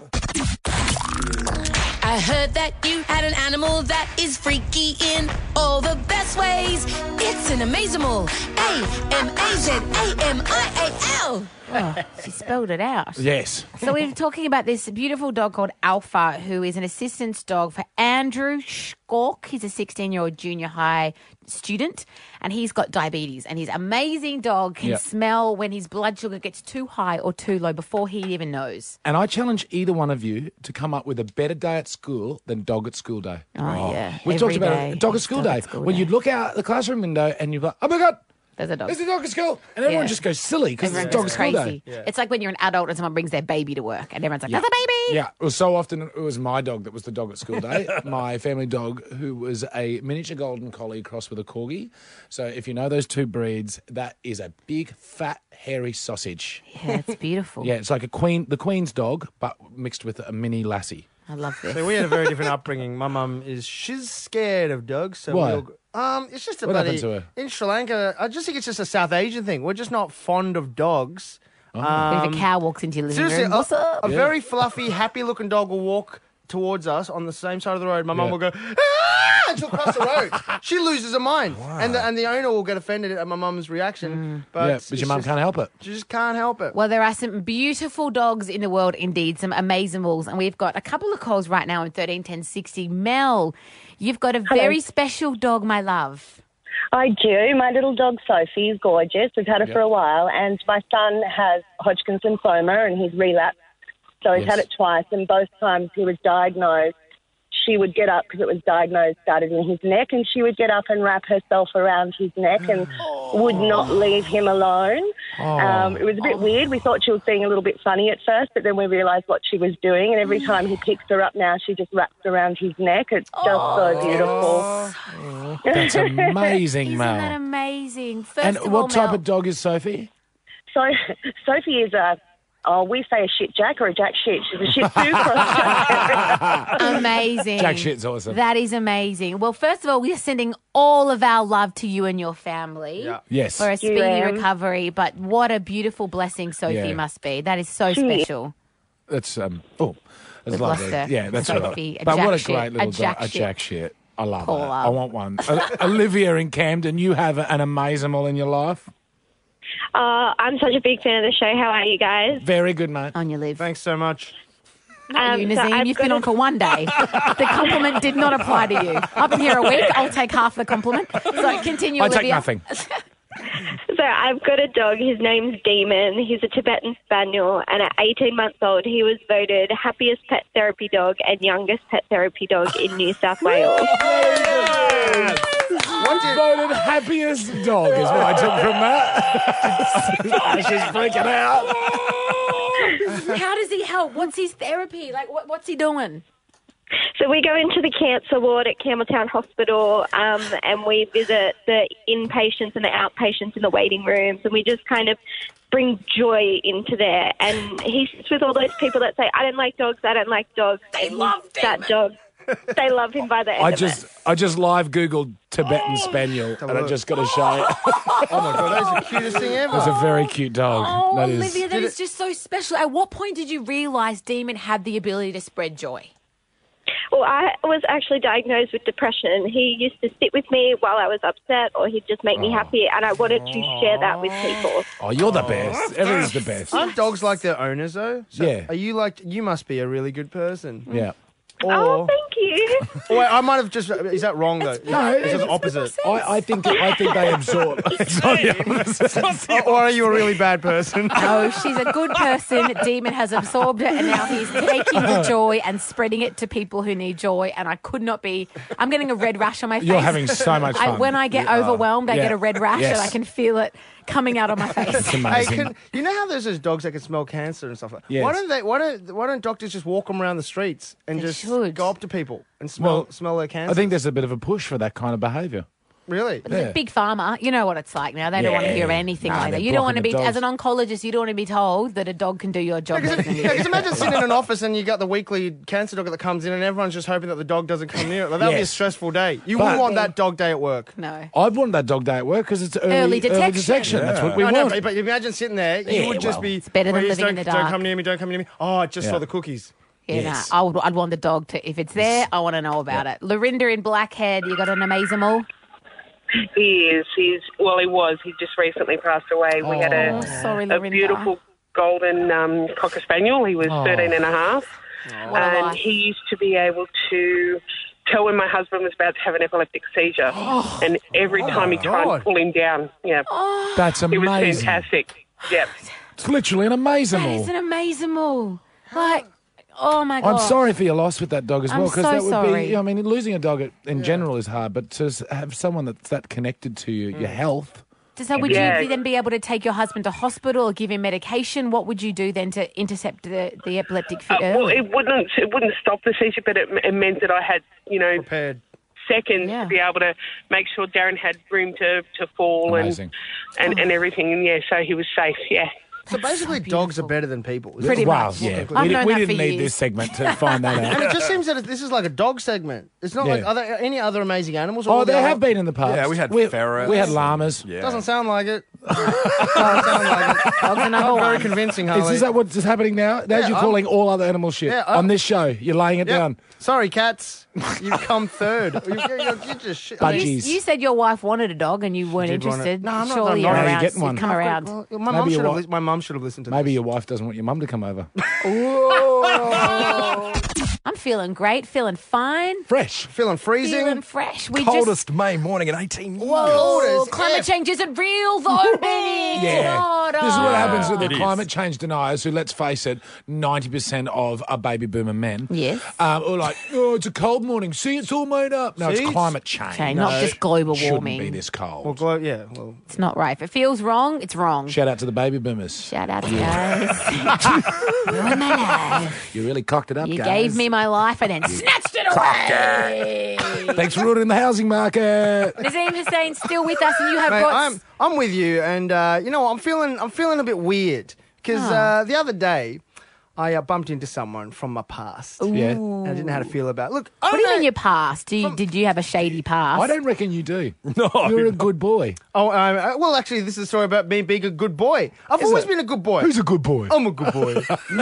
Speaker 5: I heard that you had an animal that is freaky in all the best ways. It's an amazeable. A M A Z A M I A L.
Speaker 3: Oh, she spelled it out.
Speaker 1: Yes.
Speaker 3: So we're talking about this beautiful dog called Alpha, who is an assistance dog for Andrew Schork. He's a sixteen-year-old junior high student, and he's got diabetes. And his amazing dog can
Speaker 1: Yep.
Speaker 3: smell when his blood sugar gets too high or too low before he even knows.
Speaker 1: And I challenge either one of you to come up with a better day at school than dog at school day.
Speaker 3: Oh, yeah.
Speaker 1: We
Speaker 3: Every
Speaker 1: talked about
Speaker 3: day
Speaker 1: it. Dog at
Speaker 3: is
Speaker 1: school
Speaker 3: dog
Speaker 1: day.
Speaker 3: at school
Speaker 1: when
Speaker 3: day.
Speaker 1: you'd look out the classroom window and you'd be like, oh my God,
Speaker 3: There's a dog.
Speaker 1: there's a dog at school. And everyone
Speaker 3: Yeah.
Speaker 1: just goes silly because it's
Speaker 3: Everyone
Speaker 1: dog at
Speaker 3: goes
Speaker 1: school
Speaker 3: crazy.
Speaker 1: day.
Speaker 3: It's like when you're an adult and someone brings their baby to work, and everyone's like,
Speaker 1: Yeah.
Speaker 3: "That's a baby."
Speaker 1: Yeah, well, so often it was my dog that was the dog at school day. My family dog, who was a miniature golden collie crossed with a corgi. So if you know those two breeds, that is a big, fat, hairy sausage.
Speaker 3: Yeah, it's beautiful.
Speaker 1: Yeah, it's like a queen, the queen's dog, but mixed with a mini lassie.
Speaker 3: I love this.
Speaker 2: So we had a very different upbringing. My mum is, she's scared of dogs. So
Speaker 1: Why?
Speaker 2: we all, um, it's just a
Speaker 1: What
Speaker 2: bloody,
Speaker 1: happened to her?
Speaker 2: in Sri Lanka, I just think it's just a South Asian thing. We're just not fond of dogs.
Speaker 1: Oh.
Speaker 3: But if a cow walks into your living
Speaker 2: Seriously,
Speaker 3: room,
Speaker 2: a,
Speaker 3: what's up?
Speaker 2: a very fluffy, happy-looking dog will walk towards us on the same side of the road. My mum
Speaker 1: Yeah.
Speaker 2: will go, ah! And she'll cross the road. She loses her mind. And the, and the owner will get offended at my mum's reaction. But,
Speaker 1: yeah,
Speaker 2: it's
Speaker 1: but your mum
Speaker 2: just-
Speaker 1: can't help it.
Speaker 2: She just can't help it.
Speaker 3: Well, there are some beautiful dogs in the world, indeed, some amazeables, and we've got a couple of calls right now on thirteen ten sixty. Mel, you've got a very special dog, my love.
Speaker 14: I do. My little dog Sophie is gorgeous. We've had her
Speaker 1: Yep.
Speaker 14: for a while, and my son has Hodgkin's lymphoma, and he's relapsed. So he's
Speaker 1: Yes.
Speaker 14: had it twice, and both times he was diagnosed she would get up because it was diagnosed, started in his neck, and she would get up and wrap herself around his neck and would not leave him alone.
Speaker 1: Oh.
Speaker 14: Um, it was a bit weird. We thought she was being a little bit funny at first, but then we realised what she was doing, and every time he picks her up now, she just wraps around his neck. It's just so beautiful.
Speaker 1: That's amazing,
Speaker 3: Isn't
Speaker 1: Mel.
Speaker 3: that amazing? First
Speaker 1: And
Speaker 3: of
Speaker 1: what
Speaker 3: all,
Speaker 1: type
Speaker 3: Mel,
Speaker 1: of dog is Sophie?
Speaker 14: So Sophie is a, oh, we say a shit jack or a jack shit. She's a shih tzu cross.
Speaker 3: amazing.
Speaker 1: Jack shit's awesome.
Speaker 3: That is amazing. Well, first of all, we're sending all of our love to you and your family.
Speaker 1: Yeah. Yes.
Speaker 3: For a
Speaker 14: You
Speaker 3: speedy
Speaker 14: am.
Speaker 3: recovery. But what a beautiful blessing Sophie
Speaker 1: Yeah.
Speaker 3: must be. That is so
Speaker 14: She-
Speaker 3: special.
Speaker 1: That's um. Oh, that's
Speaker 3: We've
Speaker 1: lovely.
Speaker 3: lost her.
Speaker 1: Yeah, that's
Speaker 3: Sophie,
Speaker 1: right.
Speaker 3: a
Speaker 1: But
Speaker 3: jack
Speaker 1: what a
Speaker 3: shit.
Speaker 1: great little
Speaker 3: A jack
Speaker 1: dog. A
Speaker 3: shit.
Speaker 1: jack shit. I love
Speaker 3: Call
Speaker 1: that.
Speaker 3: up.
Speaker 1: I want one. O- Olivia in Camden, you have an amazimal in your life.
Speaker 13: Uh, I'm such a big fan of the show. How are you guys?
Speaker 1: Very good, mate.
Speaker 3: On your live.
Speaker 2: Thanks so much.
Speaker 3: Not
Speaker 13: Um,
Speaker 3: you,
Speaker 13: so
Speaker 3: Nazim.
Speaker 13: I've
Speaker 3: You've
Speaker 13: got
Speaker 3: been
Speaker 13: a-
Speaker 3: on for one day. The compliment did not apply to you. I've been here a week. I'll take half the compliment. So continue,
Speaker 1: I
Speaker 3: Olivia.
Speaker 1: take nothing.
Speaker 13: So I've got a dog. His name's Demon. He's a Tibetan Spaniel, and at eighteen months old, he was voted happiest pet therapy dog and youngest pet therapy dog in New South Wales.
Speaker 1: Voted happiest dog is what I took from that. She's freaking out.
Speaker 3: How does he help? What's his therapy? Like, what, what's he doing?
Speaker 13: So we go into the cancer ward at Campbelltown Hospital, um, and we visit the inpatients and the outpatients in the waiting rooms, and we just kind of bring joy into there. And he sits with all those people that say, "I don't like dogs. I don't like dogs." They love that dog. They love him by the end
Speaker 1: I
Speaker 13: of
Speaker 1: just
Speaker 13: it.
Speaker 1: I just live Googled Tibetan Spaniel and I just got to show it.
Speaker 2: Oh my god, that's the cutest thing ever.
Speaker 1: It's a very cute dog.
Speaker 3: Oh,
Speaker 1: that is.
Speaker 3: Olivia, that is just so special. At what point did you realise Demon had the ability to spread joy?
Speaker 13: Well, I was actually diagnosed with depression. He used to sit with me while I was upset, or he'd just make me happy, and I wanted to share that with people.
Speaker 1: Oh, you're the best. Everyone's the best.
Speaker 2: Aren't dogs like their owners though? So
Speaker 1: Yeah.
Speaker 2: Are you like? You must be a really good person.
Speaker 1: Yeah.
Speaker 2: Or,
Speaker 13: Oh, thank you.
Speaker 2: or wait, I might have just. Is that wrong though?
Speaker 1: No,
Speaker 2: it's the opposite.
Speaker 1: I, I think I think they absorb. It's not the opposite.
Speaker 2: Or are you a really bad person?
Speaker 3: No, she's a good person. Demon has absorbed it, and now he's taking the joy and spreading it to people who need joy. And I could not be. I'm getting a red rash on my face.
Speaker 1: You're having so much
Speaker 3: I,
Speaker 1: fun.
Speaker 3: when I get
Speaker 1: You are.
Speaker 3: overwhelmed, I
Speaker 1: Yeah.
Speaker 3: get a red rash,
Speaker 1: Yes.
Speaker 3: and I can feel it coming out of my face.
Speaker 1: It's
Speaker 2: Hey,
Speaker 1: amazing.
Speaker 2: can, you know how there's those dogs that can smell cancer and stuff like that?
Speaker 1: Yes.
Speaker 2: Why don't they? Why don't? Why don't doctors just walk them around the streets and
Speaker 3: They
Speaker 2: just
Speaker 3: should.
Speaker 2: go up to people and smell
Speaker 1: Well,
Speaker 2: smell their cancer?
Speaker 1: I think there's a bit of a push for that kind of behaviour.
Speaker 2: really.
Speaker 1: Yeah.
Speaker 3: Big pharma, you know what it's like now. They don't want to hear
Speaker 1: Yeah.
Speaker 3: anything
Speaker 1: Nah,
Speaker 3: like
Speaker 1: they're
Speaker 3: that. You don't want to be,
Speaker 1: blocking
Speaker 3: as
Speaker 1: the
Speaker 3: an oncologist, you don't want to be told that a dog can do your job better than you.
Speaker 2: Yeah, because imagine sitting in an office and you got the weekly cancer dog that comes in and everyone's just hoping that the dog doesn't come near it. Like, that would be a
Speaker 1: Yes.
Speaker 2: stressful day. You
Speaker 1: But-
Speaker 2: wouldn't want that dog day at work.
Speaker 3: No.
Speaker 1: I'd want that dog day at work because it's early,
Speaker 3: Early detection.
Speaker 1: That's what we
Speaker 2: No, no,
Speaker 1: want.
Speaker 2: but, but imagine sitting there, you
Speaker 1: Yeah,
Speaker 2: would just
Speaker 1: well,
Speaker 2: be...
Speaker 3: it's better than
Speaker 2: "Please
Speaker 3: living in
Speaker 2: don't,
Speaker 3: the
Speaker 2: Don't
Speaker 3: dark."
Speaker 2: come near me, don't come near me. Oh, I just
Speaker 1: Yeah.
Speaker 2: saw the cookies.
Speaker 3: Yeah,
Speaker 1: Yes.
Speaker 3: nah, I would, I'd want the dog to, if it's there, I want to know about it. Lorinda in Blackhead, you got an amazimal?
Speaker 15: He is. He's well. He was. He just recently passed away. We had
Speaker 3: Oh,
Speaker 15: a,
Speaker 3: sorry,
Speaker 15: a
Speaker 3: Lorinda.
Speaker 15: beautiful golden um, cocker spaniel. He was
Speaker 1: Oh.
Speaker 15: thirteen and a half,
Speaker 3: What a
Speaker 15: and
Speaker 3: life.
Speaker 15: he used to be able to tell when my husband was about to have an epileptic seizure, and every time he tried
Speaker 2: God.
Speaker 15: to pull him down, yeah,
Speaker 1: That's
Speaker 15: it was
Speaker 1: amazing.
Speaker 15: fantastic. Yep.
Speaker 1: It's literally an amazing
Speaker 3: That is an amazimal. Like, oh my God.
Speaker 1: I'm sorry for your loss with that dog as
Speaker 3: I'm
Speaker 1: well, because
Speaker 3: so
Speaker 1: that would
Speaker 3: sorry.
Speaker 1: be. I mean, losing a dog in general is hard, but to s- have someone that's that connected to you, your health.
Speaker 3: So would
Speaker 15: Yeah.
Speaker 3: you then be able to take your husband to hospital or give him medication? What would you do then to intercept the, the epileptic fit
Speaker 15: Uh, well,
Speaker 3: early?
Speaker 15: it wouldn't. It wouldn't stop the seizure, but it, it meant that I had, you know,
Speaker 2: Prepared.
Speaker 15: seconds
Speaker 3: Yeah.
Speaker 15: to be able to make sure Darren had room to, to fall
Speaker 1: Amazing.
Speaker 15: and, and and everything, and yeah, so he was safe. Yeah.
Speaker 2: So basically, dogs are better than people. isn't
Speaker 3: Pretty
Speaker 2: it?
Speaker 1: Wow,
Speaker 3: much.
Speaker 1: yeah.
Speaker 3: I've
Speaker 1: We,
Speaker 3: known
Speaker 1: we
Speaker 3: that
Speaker 1: didn't
Speaker 3: for
Speaker 1: need
Speaker 3: years.
Speaker 1: this segment to find that
Speaker 2: And
Speaker 1: out.
Speaker 2: it just seems that it- this is like a dog segment. It's not
Speaker 1: Yeah.
Speaker 2: like, are there any other amazing animals? or
Speaker 1: Oh,
Speaker 2: are
Speaker 1: there
Speaker 2: they
Speaker 1: have been in the past.
Speaker 10: Yeah, we had
Speaker 1: we,
Speaker 10: ferrets.
Speaker 1: We had llamas.
Speaker 10: Yeah.
Speaker 2: Doesn't sound like it. Doesn't sound like it.
Speaker 3: Dogs are number
Speaker 2: Not very
Speaker 3: one.
Speaker 2: convincing,
Speaker 1: Is,
Speaker 2: Harley.
Speaker 1: is that what's happening now? Now
Speaker 2: Yeah,
Speaker 1: you're
Speaker 2: I'm-
Speaker 1: calling all other animals shit
Speaker 2: Yeah, I'm-
Speaker 1: on this show. You're laying it
Speaker 2: Yep.
Speaker 1: down.
Speaker 2: Sorry, cats. You've come third. You, you, you, you just shit. I mean,
Speaker 3: You,
Speaker 1: Budgies.
Speaker 3: you said your wife wanted a dog and you weren't
Speaker 2: did want it.
Speaker 3: interested.
Speaker 2: No, I'm not-
Speaker 3: Surely
Speaker 2: I'm
Speaker 3: you're
Speaker 2: not.
Speaker 1: Now you're
Speaker 3: around.
Speaker 1: getting
Speaker 3: so
Speaker 1: one.
Speaker 3: Come around.
Speaker 2: Well, my
Speaker 1: Maybe
Speaker 2: mum
Speaker 1: your
Speaker 2: should have.
Speaker 1: wife-
Speaker 2: Li- my mum should have listened to
Speaker 1: Maybe
Speaker 2: this.
Speaker 1: your wife doesn't want your mum to come over.
Speaker 3: Ooh. I'm feeling great, feeling fine,
Speaker 1: Fresh.
Speaker 2: Feeling freezing.
Speaker 3: feeling fresh. We
Speaker 10: Coldest May morning in eighteen years.
Speaker 3: Whoa,
Speaker 2: Cold as
Speaker 3: climate
Speaker 2: F.
Speaker 3: change isn't real though, Benny.
Speaker 1: Yeah.
Speaker 3: It's not,
Speaker 1: This is what
Speaker 3: uh,
Speaker 1: happens with the
Speaker 10: It is.
Speaker 1: climate change deniers who, let's face it, ninety percent of are baby boomer men.
Speaker 3: Yes.
Speaker 1: Um, or like, oh, it's a cold morning. See, it's all made up. No,
Speaker 2: See?
Speaker 1: it's climate change.
Speaker 3: Okay, not just global
Speaker 1: Shouldn't
Speaker 3: warming.
Speaker 1: be this cold.
Speaker 2: Well, glo- yeah. Well,
Speaker 3: It's not right. If it feels wrong, it's wrong.
Speaker 1: Shout out to the baby boomers.
Speaker 3: Shout out to you guys. Ruined my life.
Speaker 1: You really cocked it up,
Speaker 3: You
Speaker 1: guys.
Speaker 3: gave me my life and then snatched it away.
Speaker 1: Thanks for ruining the housing market.
Speaker 3: Nazim Hussein's still with us, and you have
Speaker 2: mate,
Speaker 3: brought.
Speaker 2: I'm I'm with you, and uh, you know I'm feeling I'm feeling a bit weird because
Speaker 3: Oh.
Speaker 2: uh, the other day I uh, bumped into someone from my past.
Speaker 1: Yeah.
Speaker 2: And I didn't know how to feel about it. Look, I
Speaker 3: What
Speaker 2: don't
Speaker 3: do you
Speaker 2: know.
Speaker 3: mean your past? Do you, did you have a shady past?
Speaker 1: I don't reckon you do.
Speaker 10: No.
Speaker 1: You're a good boy.
Speaker 2: Oh, um, uh, well, actually, this is a story about me being a good boy. I've
Speaker 1: Is
Speaker 2: always
Speaker 1: it?
Speaker 2: been a good boy.
Speaker 1: Who's a good boy?
Speaker 2: I'm a good boy.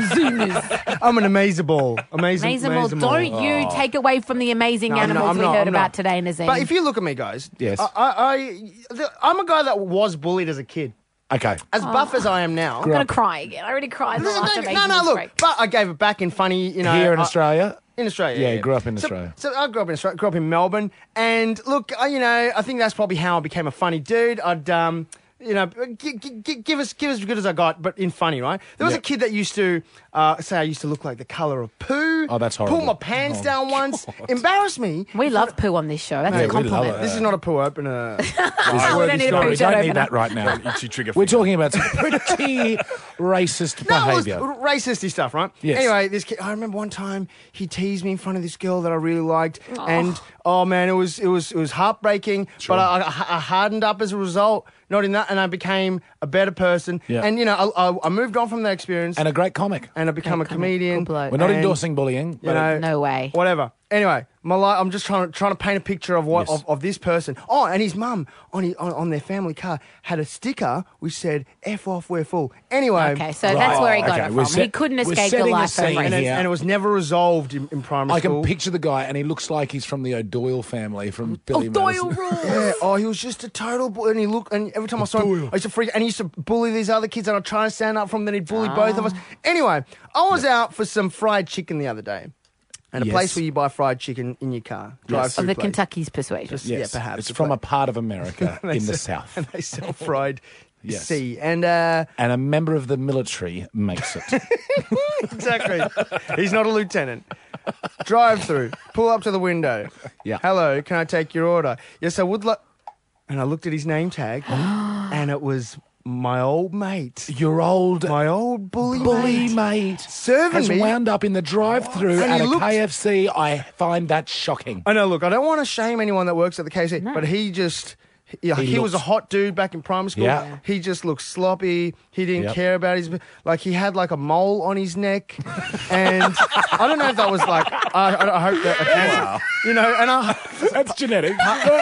Speaker 2: I'm an amazable, amazing,
Speaker 3: Amazing.
Speaker 2: amazing.
Speaker 3: Don't you take away from the amazing
Speaker 2: No, I'm not-
Speaker 3: animals
Speaker 2: I'm
Speaker 3: we
Speaker 2: not,
Speaker 3: heard
Speaker 2: I'm
Speaker 3: about
Speaker 2: not.
Speaker 3: today, Nazim.
Speaker 2: But if you look at me, guys,
Speaker 1: Yes.
Speaker 2: I, I, I, the, I'm a guy that was bullied as a kid.
Speaker 1: Okay.
Speaker 2: As buff as I am now.
Speaker 3: I'm going to cry again. I already cried the
Speaker 2: No,
Speaker 3: last
Speaker 2: no,
Speaker 3: time
Speaker 2: no, no, look, but I gave it back in funny, you know.
Speaker 1: Here in
Speaker 2: I-
Speaker 1: Australia?
Speaker 2: In Australia,
Speaker 1: Yeah,
Speaker 2: yeah.
Speaker 1: you grew up in
Speaker 2: So-
Speaker 1: Australia.
Speaker 2: So I grew up in Australia, grew up in Melbourne, and look, I, you know, I think that's probably how I became a funny dude. I'd, um, you know, g- g- g- give us, give us as good as I got, but in funny, right? There was
Speaker 1: Yeah.
Speaker 2: a kid that used to uh, say I used to look like the colour of poo.
Speaker 1: Oh, that's
Speaker 2: Pull
Speaker 1: horrible.
Speaker 2: my pants
Speaker 1: Oh,
Speaker 2: down once, embarrass me.
Speaker 3: We love poo on this show. That's
Speaker 2: Mate,
Speaker 3: a
Speaker 2: we
Speaker 3: compliment.
Speaker 1: love it.
Speaker 2: This is not a poo opener.
Speaker 3: we don't need a poo
Speaker 1: we
Speaker 3: shot
Speaker 1: don't need
Speaker 3: opener.
Speaker 1: that right now.
Speaker 10: Itchy trigger
Speaker 1: We're
Speaker 10: finger.
Speaker 1: talking about some pretty racist
Speaker 2: No, it was
Speaker 1: behaviour.
Speaker 2: racisty stuff, right?
Speaker 1: Yes.
Speaker 2: Anyway, this kid, I remember one time he teased me in front of this girl that I really liked, and oh man, it was it was it was heartbreaking.
Speaker 1: Sure.
Speaker 2: But I, I, I hardened up as a result. Not in that, and I became a better person.
Speaker 1: Yeah.
Speaker 2: And you know, I, I, I moved on from that experience,
Speaker 1: And a great comic.
Speaker 2: and I become a
Speaker 3: Great comic.
Speaker 2: comedian.
Speaker 3: Good bloke.
Speaker 1: We're not
Speaker 2: and,
Speaker 1: endorsing bullying.
Speaker 2: You
Speaker 1: but
Speaker 2: know,
Speaker 3: No way.
Speaker 2: Whatever. Anyway, my life. I'm just trying to trying to paint a picture of what
Speaker 1: Yes.
Speaker 2: of, of this person. Oh, and his mum on, his, on on their family car had a sticker which said "F off, we're full." Anyway,
Speaker 3: Okay, so that's where he got
Speaker 1: Okay,
Speaker 3: it
Speaker 1: we're
Speaker 3: from.
Speaker 1: set-
Speaker 3: he couldn't
Speaker 1: we're
Speaker 3: escape the
Speaker 1: setting a
Speaker 3: life
Speaker 1: scene
Speaker 3: over
Speaker 2: and,
Speaker 3: it.
Speaker 2: it,
Speaker 1: here.
Speaker 2: and it was never resolved in, in primary
Speaker 1: I
Speaker 2: school.
Speaker 1: can picture the guy, and he looks like he's from the O'Doyle family from Billy
Speaker 3: Doyle
Speaker 1: Madison.
Speaker 3: rules.
Speaker 2: Yeah. Oh, he was just a total boy, and he looked. And every time I saw him, I used to freak. And he used to bully these other kids, and I'd try to stand up for him. Then he'd bully both of us. Anyway, I was out for some fried chicken the other day, and a
Speaker 1: Yes.
Speaker 2: place where you buy fried chicken in your car, drive
Speaker 1: Yes.
Speaker 2: through
Speaker 3: Of the
Speaker 2: place.
Speaker 3: Kentucky's persuasion.
Speaker 2: Just-
Speaker 1: Yes,
Speaker 2: yeah, perhaps.
Speaker 1: it's from a part of America
Speaker 2: And they
Speaker 1: in the
Speaker 2: sell-
Speaker 1: south.
Speaker 2: and they sell fried
Speaker 1: Yes.
Speaker 2: sea. And uh,
Speaker 1: And a member of the military makes it.
Speaker 2: exactly, he's not a lieutenant. Drive through, pull up to the window.
Speaker 1: Yeah.
Speaker 2: Hello, can I take your order? Yes, I would like. And I looked at his name tag, and it was my old mate.
Speaker 1: Your old
Speaker 2: My old bully,
Speaker 1: bully
Speaker 2: mate.
Speaker 1: mate
Speaker 2: Serving
Speaker 1: has
Speaker 2: me.
Speaker 1: wound up in the drive-through
Speaker 2: And
Speaker 1: at
Speaker 2: he
Speaker 1: a
Speaker 2: looked-
Speaker 1: K F C. I find that shocking.
Speaker 2: I know, look, I don't want to shame anyone that works at the K F C, but he just... Yeah,
Speaker 1: He
Speaker 2: he, was a
Speaker 1: looked-
Speaker 2: hot dude back in primary school.
Speaker 1: Yeah.
Speaker 2: He just looked sloppy. He didn't
Speaker 1: Yep.
Speaker 2: care about his... Like, he had, like, a mole on his neck. And I don't know if that was, like... I, I, I hope that...
Speaker 1: Wow.
Speaker 2: You know, and I...
Speaker 1: That's genetic.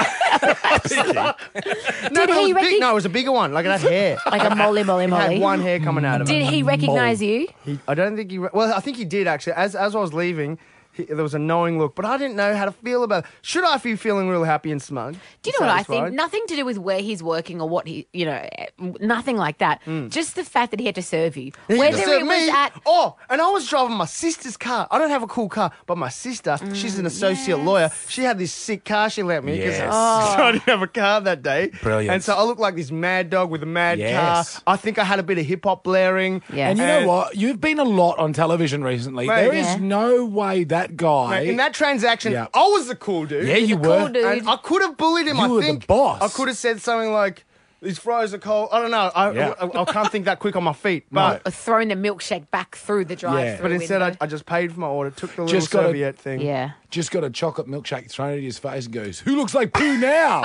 Speaker 2: No,
Speaker 3: Did
Speaker 2: but it
Speaker 3: he
Speaker 2: was
Speaker 3: recog-
Speaker 2: big. No, it was a bigger one. Like, it had hair.
Speaker 3: Like a molly, molly,
Speaker 2: It
Speaker 3: molly.
Speaker 2: had one hair coming out of it.
Speaker 3: Did he recognise you?
Speaker 2: He, I don't think he. Re- well, I think he did actually. As as I was leaving, he, there was a knowing look, but I didn't know how to feel about it. Should I be feeling real happy and smug?
Speaker 3: Do you know what I think?
Speaker 2: Satisfied?
Speaker 3: Nothing to do with where he's working or what he, you know, eh, nothing like that. Just the fact that he had to serve you.
Speaker 2: He
Speaker 3: Whether
Speaker 2: served
Speaker 3: it was
Speaker 2: me.
Speaker 3: at
Speaker 2: Oh, and I was driving my sister's car. I don't have a cool car, but my sister, she's an associate lawyer. She had this sick car she let me because
Speaker 1: Yes.
Speaker 2: I didn't have a car that day.
Speaker 1: Brilliant.
Speaker 2: And so I looked like this mad dog with a mad
Speaker 1: Yes.
Speaker 2: car. I think I had a bit of hip hop blaring.
Speaker 3: Yeah.
Speaker 1: And you know what? You've been a lot on television recently.
Speaker 2: Mate.
Speaker 1: There is
Speaker 3: Yeah.
Speaker 1: no way that guy.
Speaker 2: Mate, in that transaction,
Speaker 1: Yeah.
Speaker 2: I was the cool dude.
Speaker 1: Yeah, you
Speaker 3: the
Speaker 1: were.
Speaker 3: cool dude.
Speaker 2: And I could have bullied him.
Speaker 1: You
Speaker 2: I
Speaker 1: were the
Speaker 2: think
Speaker 1: boss.
Speaker 2: I could have said something like, "These fries are cold." I don't know. I,
Speaker 1: Yeah.
Speaker 2: I, I can't think that quick on my feet. But
Speaker 3: or throwing the milkshake back through the drive-through
Speaker 2: but instead, I,
Speaker 3: window.
Speaker 2: I just paid for my order, took the little
Speaker 1: Just got a-
Speaker 2: serviette thing.
Speaker 3: yeah.
Speaker 1: Just got a chocolate milkshake thrown at his face and goes, "Who looks like poo now?"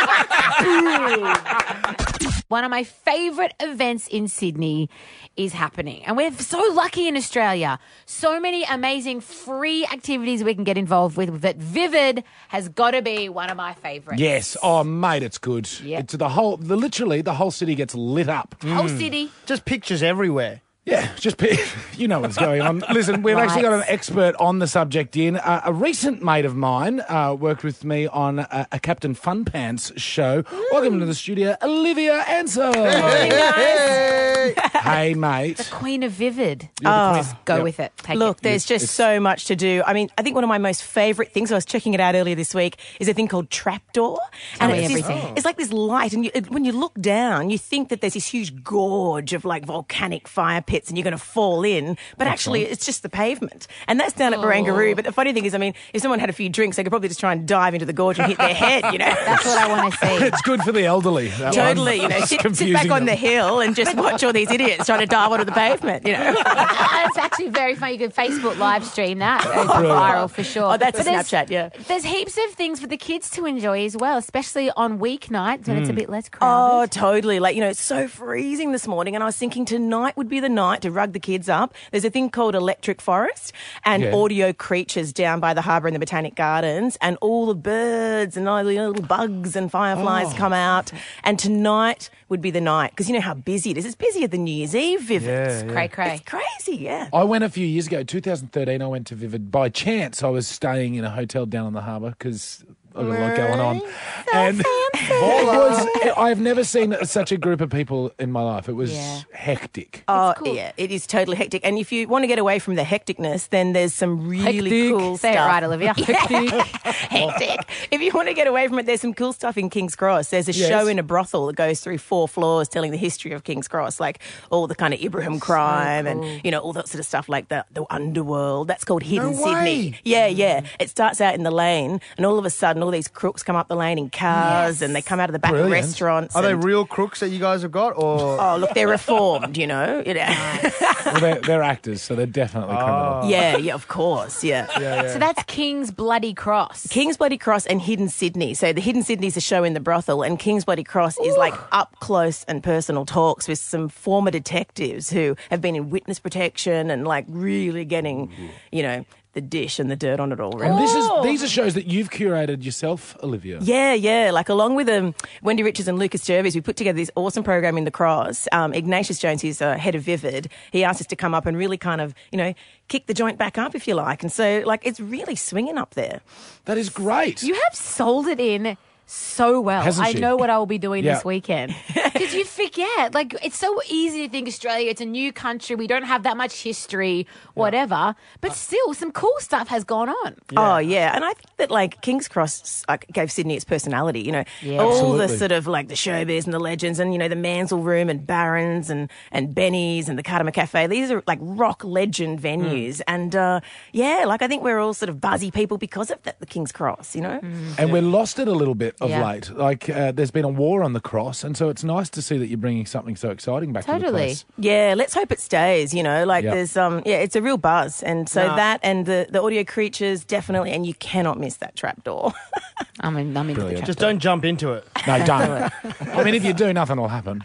Speaker 3: One of my favourite events in Sydney is happening. And we're so lucky in Australia. So many amazing free activities we can get involved with that Vivid has got to be one of my favourites.
Speaker 1: Yes. Oh, mate, it's good.
Speaker 3: Yep.
Speaker 1: It's the whole, the, literally, the whole city gets lit up.
Speaker 3: Whole city.
Speaker 2: Just pictures everywhere.
Speaker 1: Yeah, just you know what's going on. Listen, we've
Speaker 3: Right.
Speaker 1: actually got an expert on the subject in. Uh, a recent mate of mine uh, worked with me on a, a Captain Fun Pants show. Welcome to the studio, Olivia Ansell.
Speaker 3: Morning, guys.
Speaker 1: Hey, mate.
Speaker 3: The Queen of Vivid.
Speaker 1: You're the
Speaker 16: Oh.
Speaker 1: queen.
Speaker 3: Go
Speaker 1: Yep.
Speaker 3: with it. Take
Speaker 16: Look,
Speaker 3: it.
Speaker 16: there's just
Speaker 1: it's-
Speaker 16: so much to do. I mean, I think one of my most favourite things, I was checking it out earlier this week, is a thing called Trapdoor.
Speaker 3: Tell
Speaker 16: and
Speaker 3: me
Speaker 16: it's, this-
Speaker 3: everything.
Speaker 16: it's like this light, and you, it, when you look down, you think that there's this huge gorge of like volcanic fire pits and you're going to fall in, but actually it's just the pavement. And that's down at Barangaroo. But the funny thing is, I mean, if someone had a few drinks, they could probably just try and dive into the gorge and hit their head, you know?
Speaker 3: That's what I want to see.
Speaker 1: It's good for the elderly. that
Speaker 16: Totally,
Speaker 1: one.
Speaker 16: you know,
Speaker 1: It's
Speaker 16: sit, sit
Speaker 1: confusing
Speaker 16: back on
Speaker 1: them.
Speaker 16: the hill and just watch all these idiots trying to dive onto the pavement, you know?
Speaker 3: It's actually very funny. You can Facebook live stream that. It'll go viral for sure.
Speaker 16: Oh, that's a
Speaker 3: But there's-
Speaker 16: Snapchat, yeah.
Speaker 3: There's heaps of things for the kids to enjoy as well, especially on weeknights when it's a bit less
Speaker 16: Oh,
Speaker 3: crowded.
Speaker 16: totally. Like, you know, it's so freezing this morning, and I was thinking tonight would be the night to rug the kids up. There's a thing called Electric Forest and
Speaker 1: Yeah.
Speaker 16: audio creatures down by the harbour in the Botanic Gardens, and all the birds and all the little bugs and fireflies
Speaker 1: Oh.
Speaker 16: come out. And tonight would be the night, because you know how busy it is. It's busier than New Year's Eve, Vivid.
Speaker 1: Yeah, yeah.
Speaker 3: Cray cray.
Speaker 16: It's crazy, yeah.
Speaker 1: I went a few years ago, twenty thirteen, I went to Vivid. By chance, I was staying in a hotel down on the harbour because I've got a lot going on. And it was, I've never seen such a group of people in my life. It was
Speaker 3: Yeah.
Speaker 1: hectic.
Speaker 16: Oh,
Speaker 3: cool.
Speaker 16: yeah, it is totally hectic. And if you want to get away from the hecticness, then there's some really
Speaker 3: Hectic.
Speaker 16: cool
Speaker 3: Say it
Speaker 16: stuff.
Speaker 3: right, Olivia.
Speaker 16: Hectic. If you want to get away from it, there's some cool stuff in King's Cross. There's a
Speaker 1: Yes.
Speaker 16: show in a brothel that goes through four floors telling the history of King's Cross, like all the kind of Ibrahim crime
Speaker 3: cool.
Speaker 16: and, you know, all that sort of stuff like the, the underworld. That's called Hidden
Speaker 1: No
Speaker 16: Sydney.
Speaker 1: way.
Speaker 16: Yeah, yeah. It starts out in the lane, and all of a sudden, all these crooks come up the lane in cars,
Speaker 3: Yes.
Speaker 16: and they come out of the back
Speaker 1: Brilliant.
Speaker 16: of restaurants.
Speaker 2: Are they
Speaker 16: and-
Speaker 2: real crooks that you guys have got, or
Speaker 16: Oh, look, they're reformed, you know. You know.
Speaker 1: Well, they're, they're actors, so they're definitely criminal.
Speaker 16: Yeah, yeah, of course, yeah.
Speaker 3: So that's King's Bloody Cross.
Speaker 16: King's Bloody Cross and Hidden Sydney. So the Hidden Sydney is a show in the brothel, and King's Bloody Cross is like up close and personal talks with some former detectives who have been in witness protection and like really getting, you know, the dish and the dirt on it all.
Speaker 1: And
Speaker 16: Really.
Speaker 1: this is these are shows that you've curated yourself, Olivia.
Speaker 16: Yeah, yeah. Like along with um, Wendy Richards and Lucas Jervis, we put together this awesome program in the Cross. Um, Ignatius Jones, who's uh, head of Vivid, he asked us to come up and really kind of, you know, kick the joint back up, if you like. And so, like, it's really swinging up there.
Speaker 1: That is great.
Speaker 3: You have sold it in so well.
Speaker 1: Hasn't
Speaker 3: I
Speaker 1: she?
Speaker 3: know what I will be doing
Speaker 1: Yeah.
Speaker 3: this weekend. Because you forget, like, it's so easy to think Australia, it's a new country, we don't have that much history, whatever. But still, some cool stuff has gone on.
Speaker 16: Oh, yeah. And I think that, like, King's Cross like, gave Sydney its personality, you know.
Speaker 3: Yeah.
Speaker 16: All
Speaker 1: Absolutely.
Speaker 16: the sort of, like, the showbiz and the legends and, you know, the Mansell Room and Barron's and, and Benny's and the Cardamom Cafe. These are, like, rock legend venues.
Speaker 1: Mm.
Speaker 16: And, uh, yeah, like, I think we're all sort of buzzy people because of that, the King's Cross, you know.
Speaker 1: And we're lost it a little bit of
Speaker 3: Yeah.
Speaker 1: late. Like, uh, there's been a war on the Cross, and so it's nice to see that you're bringing something so exciting back to the
Speaker 3: Totally.
Speaker 1: place.
Speaker 16: Yeah, let's hope it stays, you know, like
Speaker 1: Yeah.
Speaker 16: there's, um, yeah, it's a real buzz. And so
Speaker 2: Nah.
Speaker 16: that and the, the audio creatures, definitely, and you cannot miss that trapdoor.
Speaker 3: I mean, I'm into the
Speaker 1: Brilliant.
Speaker 3: trap
Speaker 2: just
Speaker 3: door.
Speaker 2: don't jump into it?
Speaker 1: No, don't. I mean, if you do, nothing will happen.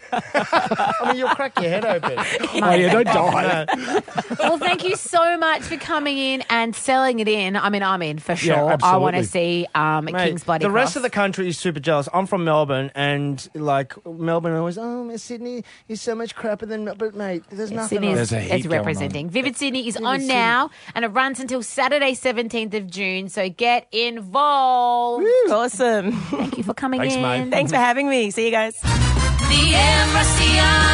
Speaker 2: I mean, you'll crack your head open.
Speaker 1: Oh, yeah, don't die.
Speaker 3: Well, thank you so much for coming in and selling it in. I mean, I'm in for sure. I
Speaker 1: absolutely.
Speaker 3: want to see um,
Speaker 2: Mate,
Speaker 3: King's Bloody
Speaker 2: the rest
Speaker 3: Cross.
Speaker 2: of the country is super jealous. I'm from Melbourne, and like Melbourne always, oh, Miss Sydney is so much crappier than Melbourne. But mate, there's nothing.
Speaker 3: Sydney
Speaker 2: on
Speaker 3: is,
Speaker 1: There's a heat
Speaker 3: is
Speaker 1: going on.
Speaker 3: representing. Vivid Sydney is
Speaker 2: Vivid
Speaker 3: on
Speaker 2: Sydney.
Speaker 3: now, and it runs until Saturday, seventeenth of June. So get involved.
Speaker 16: Awesome.
Speaker 3: Thank you for coming
Speaker 1: Thanks,
Speaker 3: in.
Speaker 1: mate.
Speaker 16: Thanks for having me. See you guys.
Speaker 5: The Embassy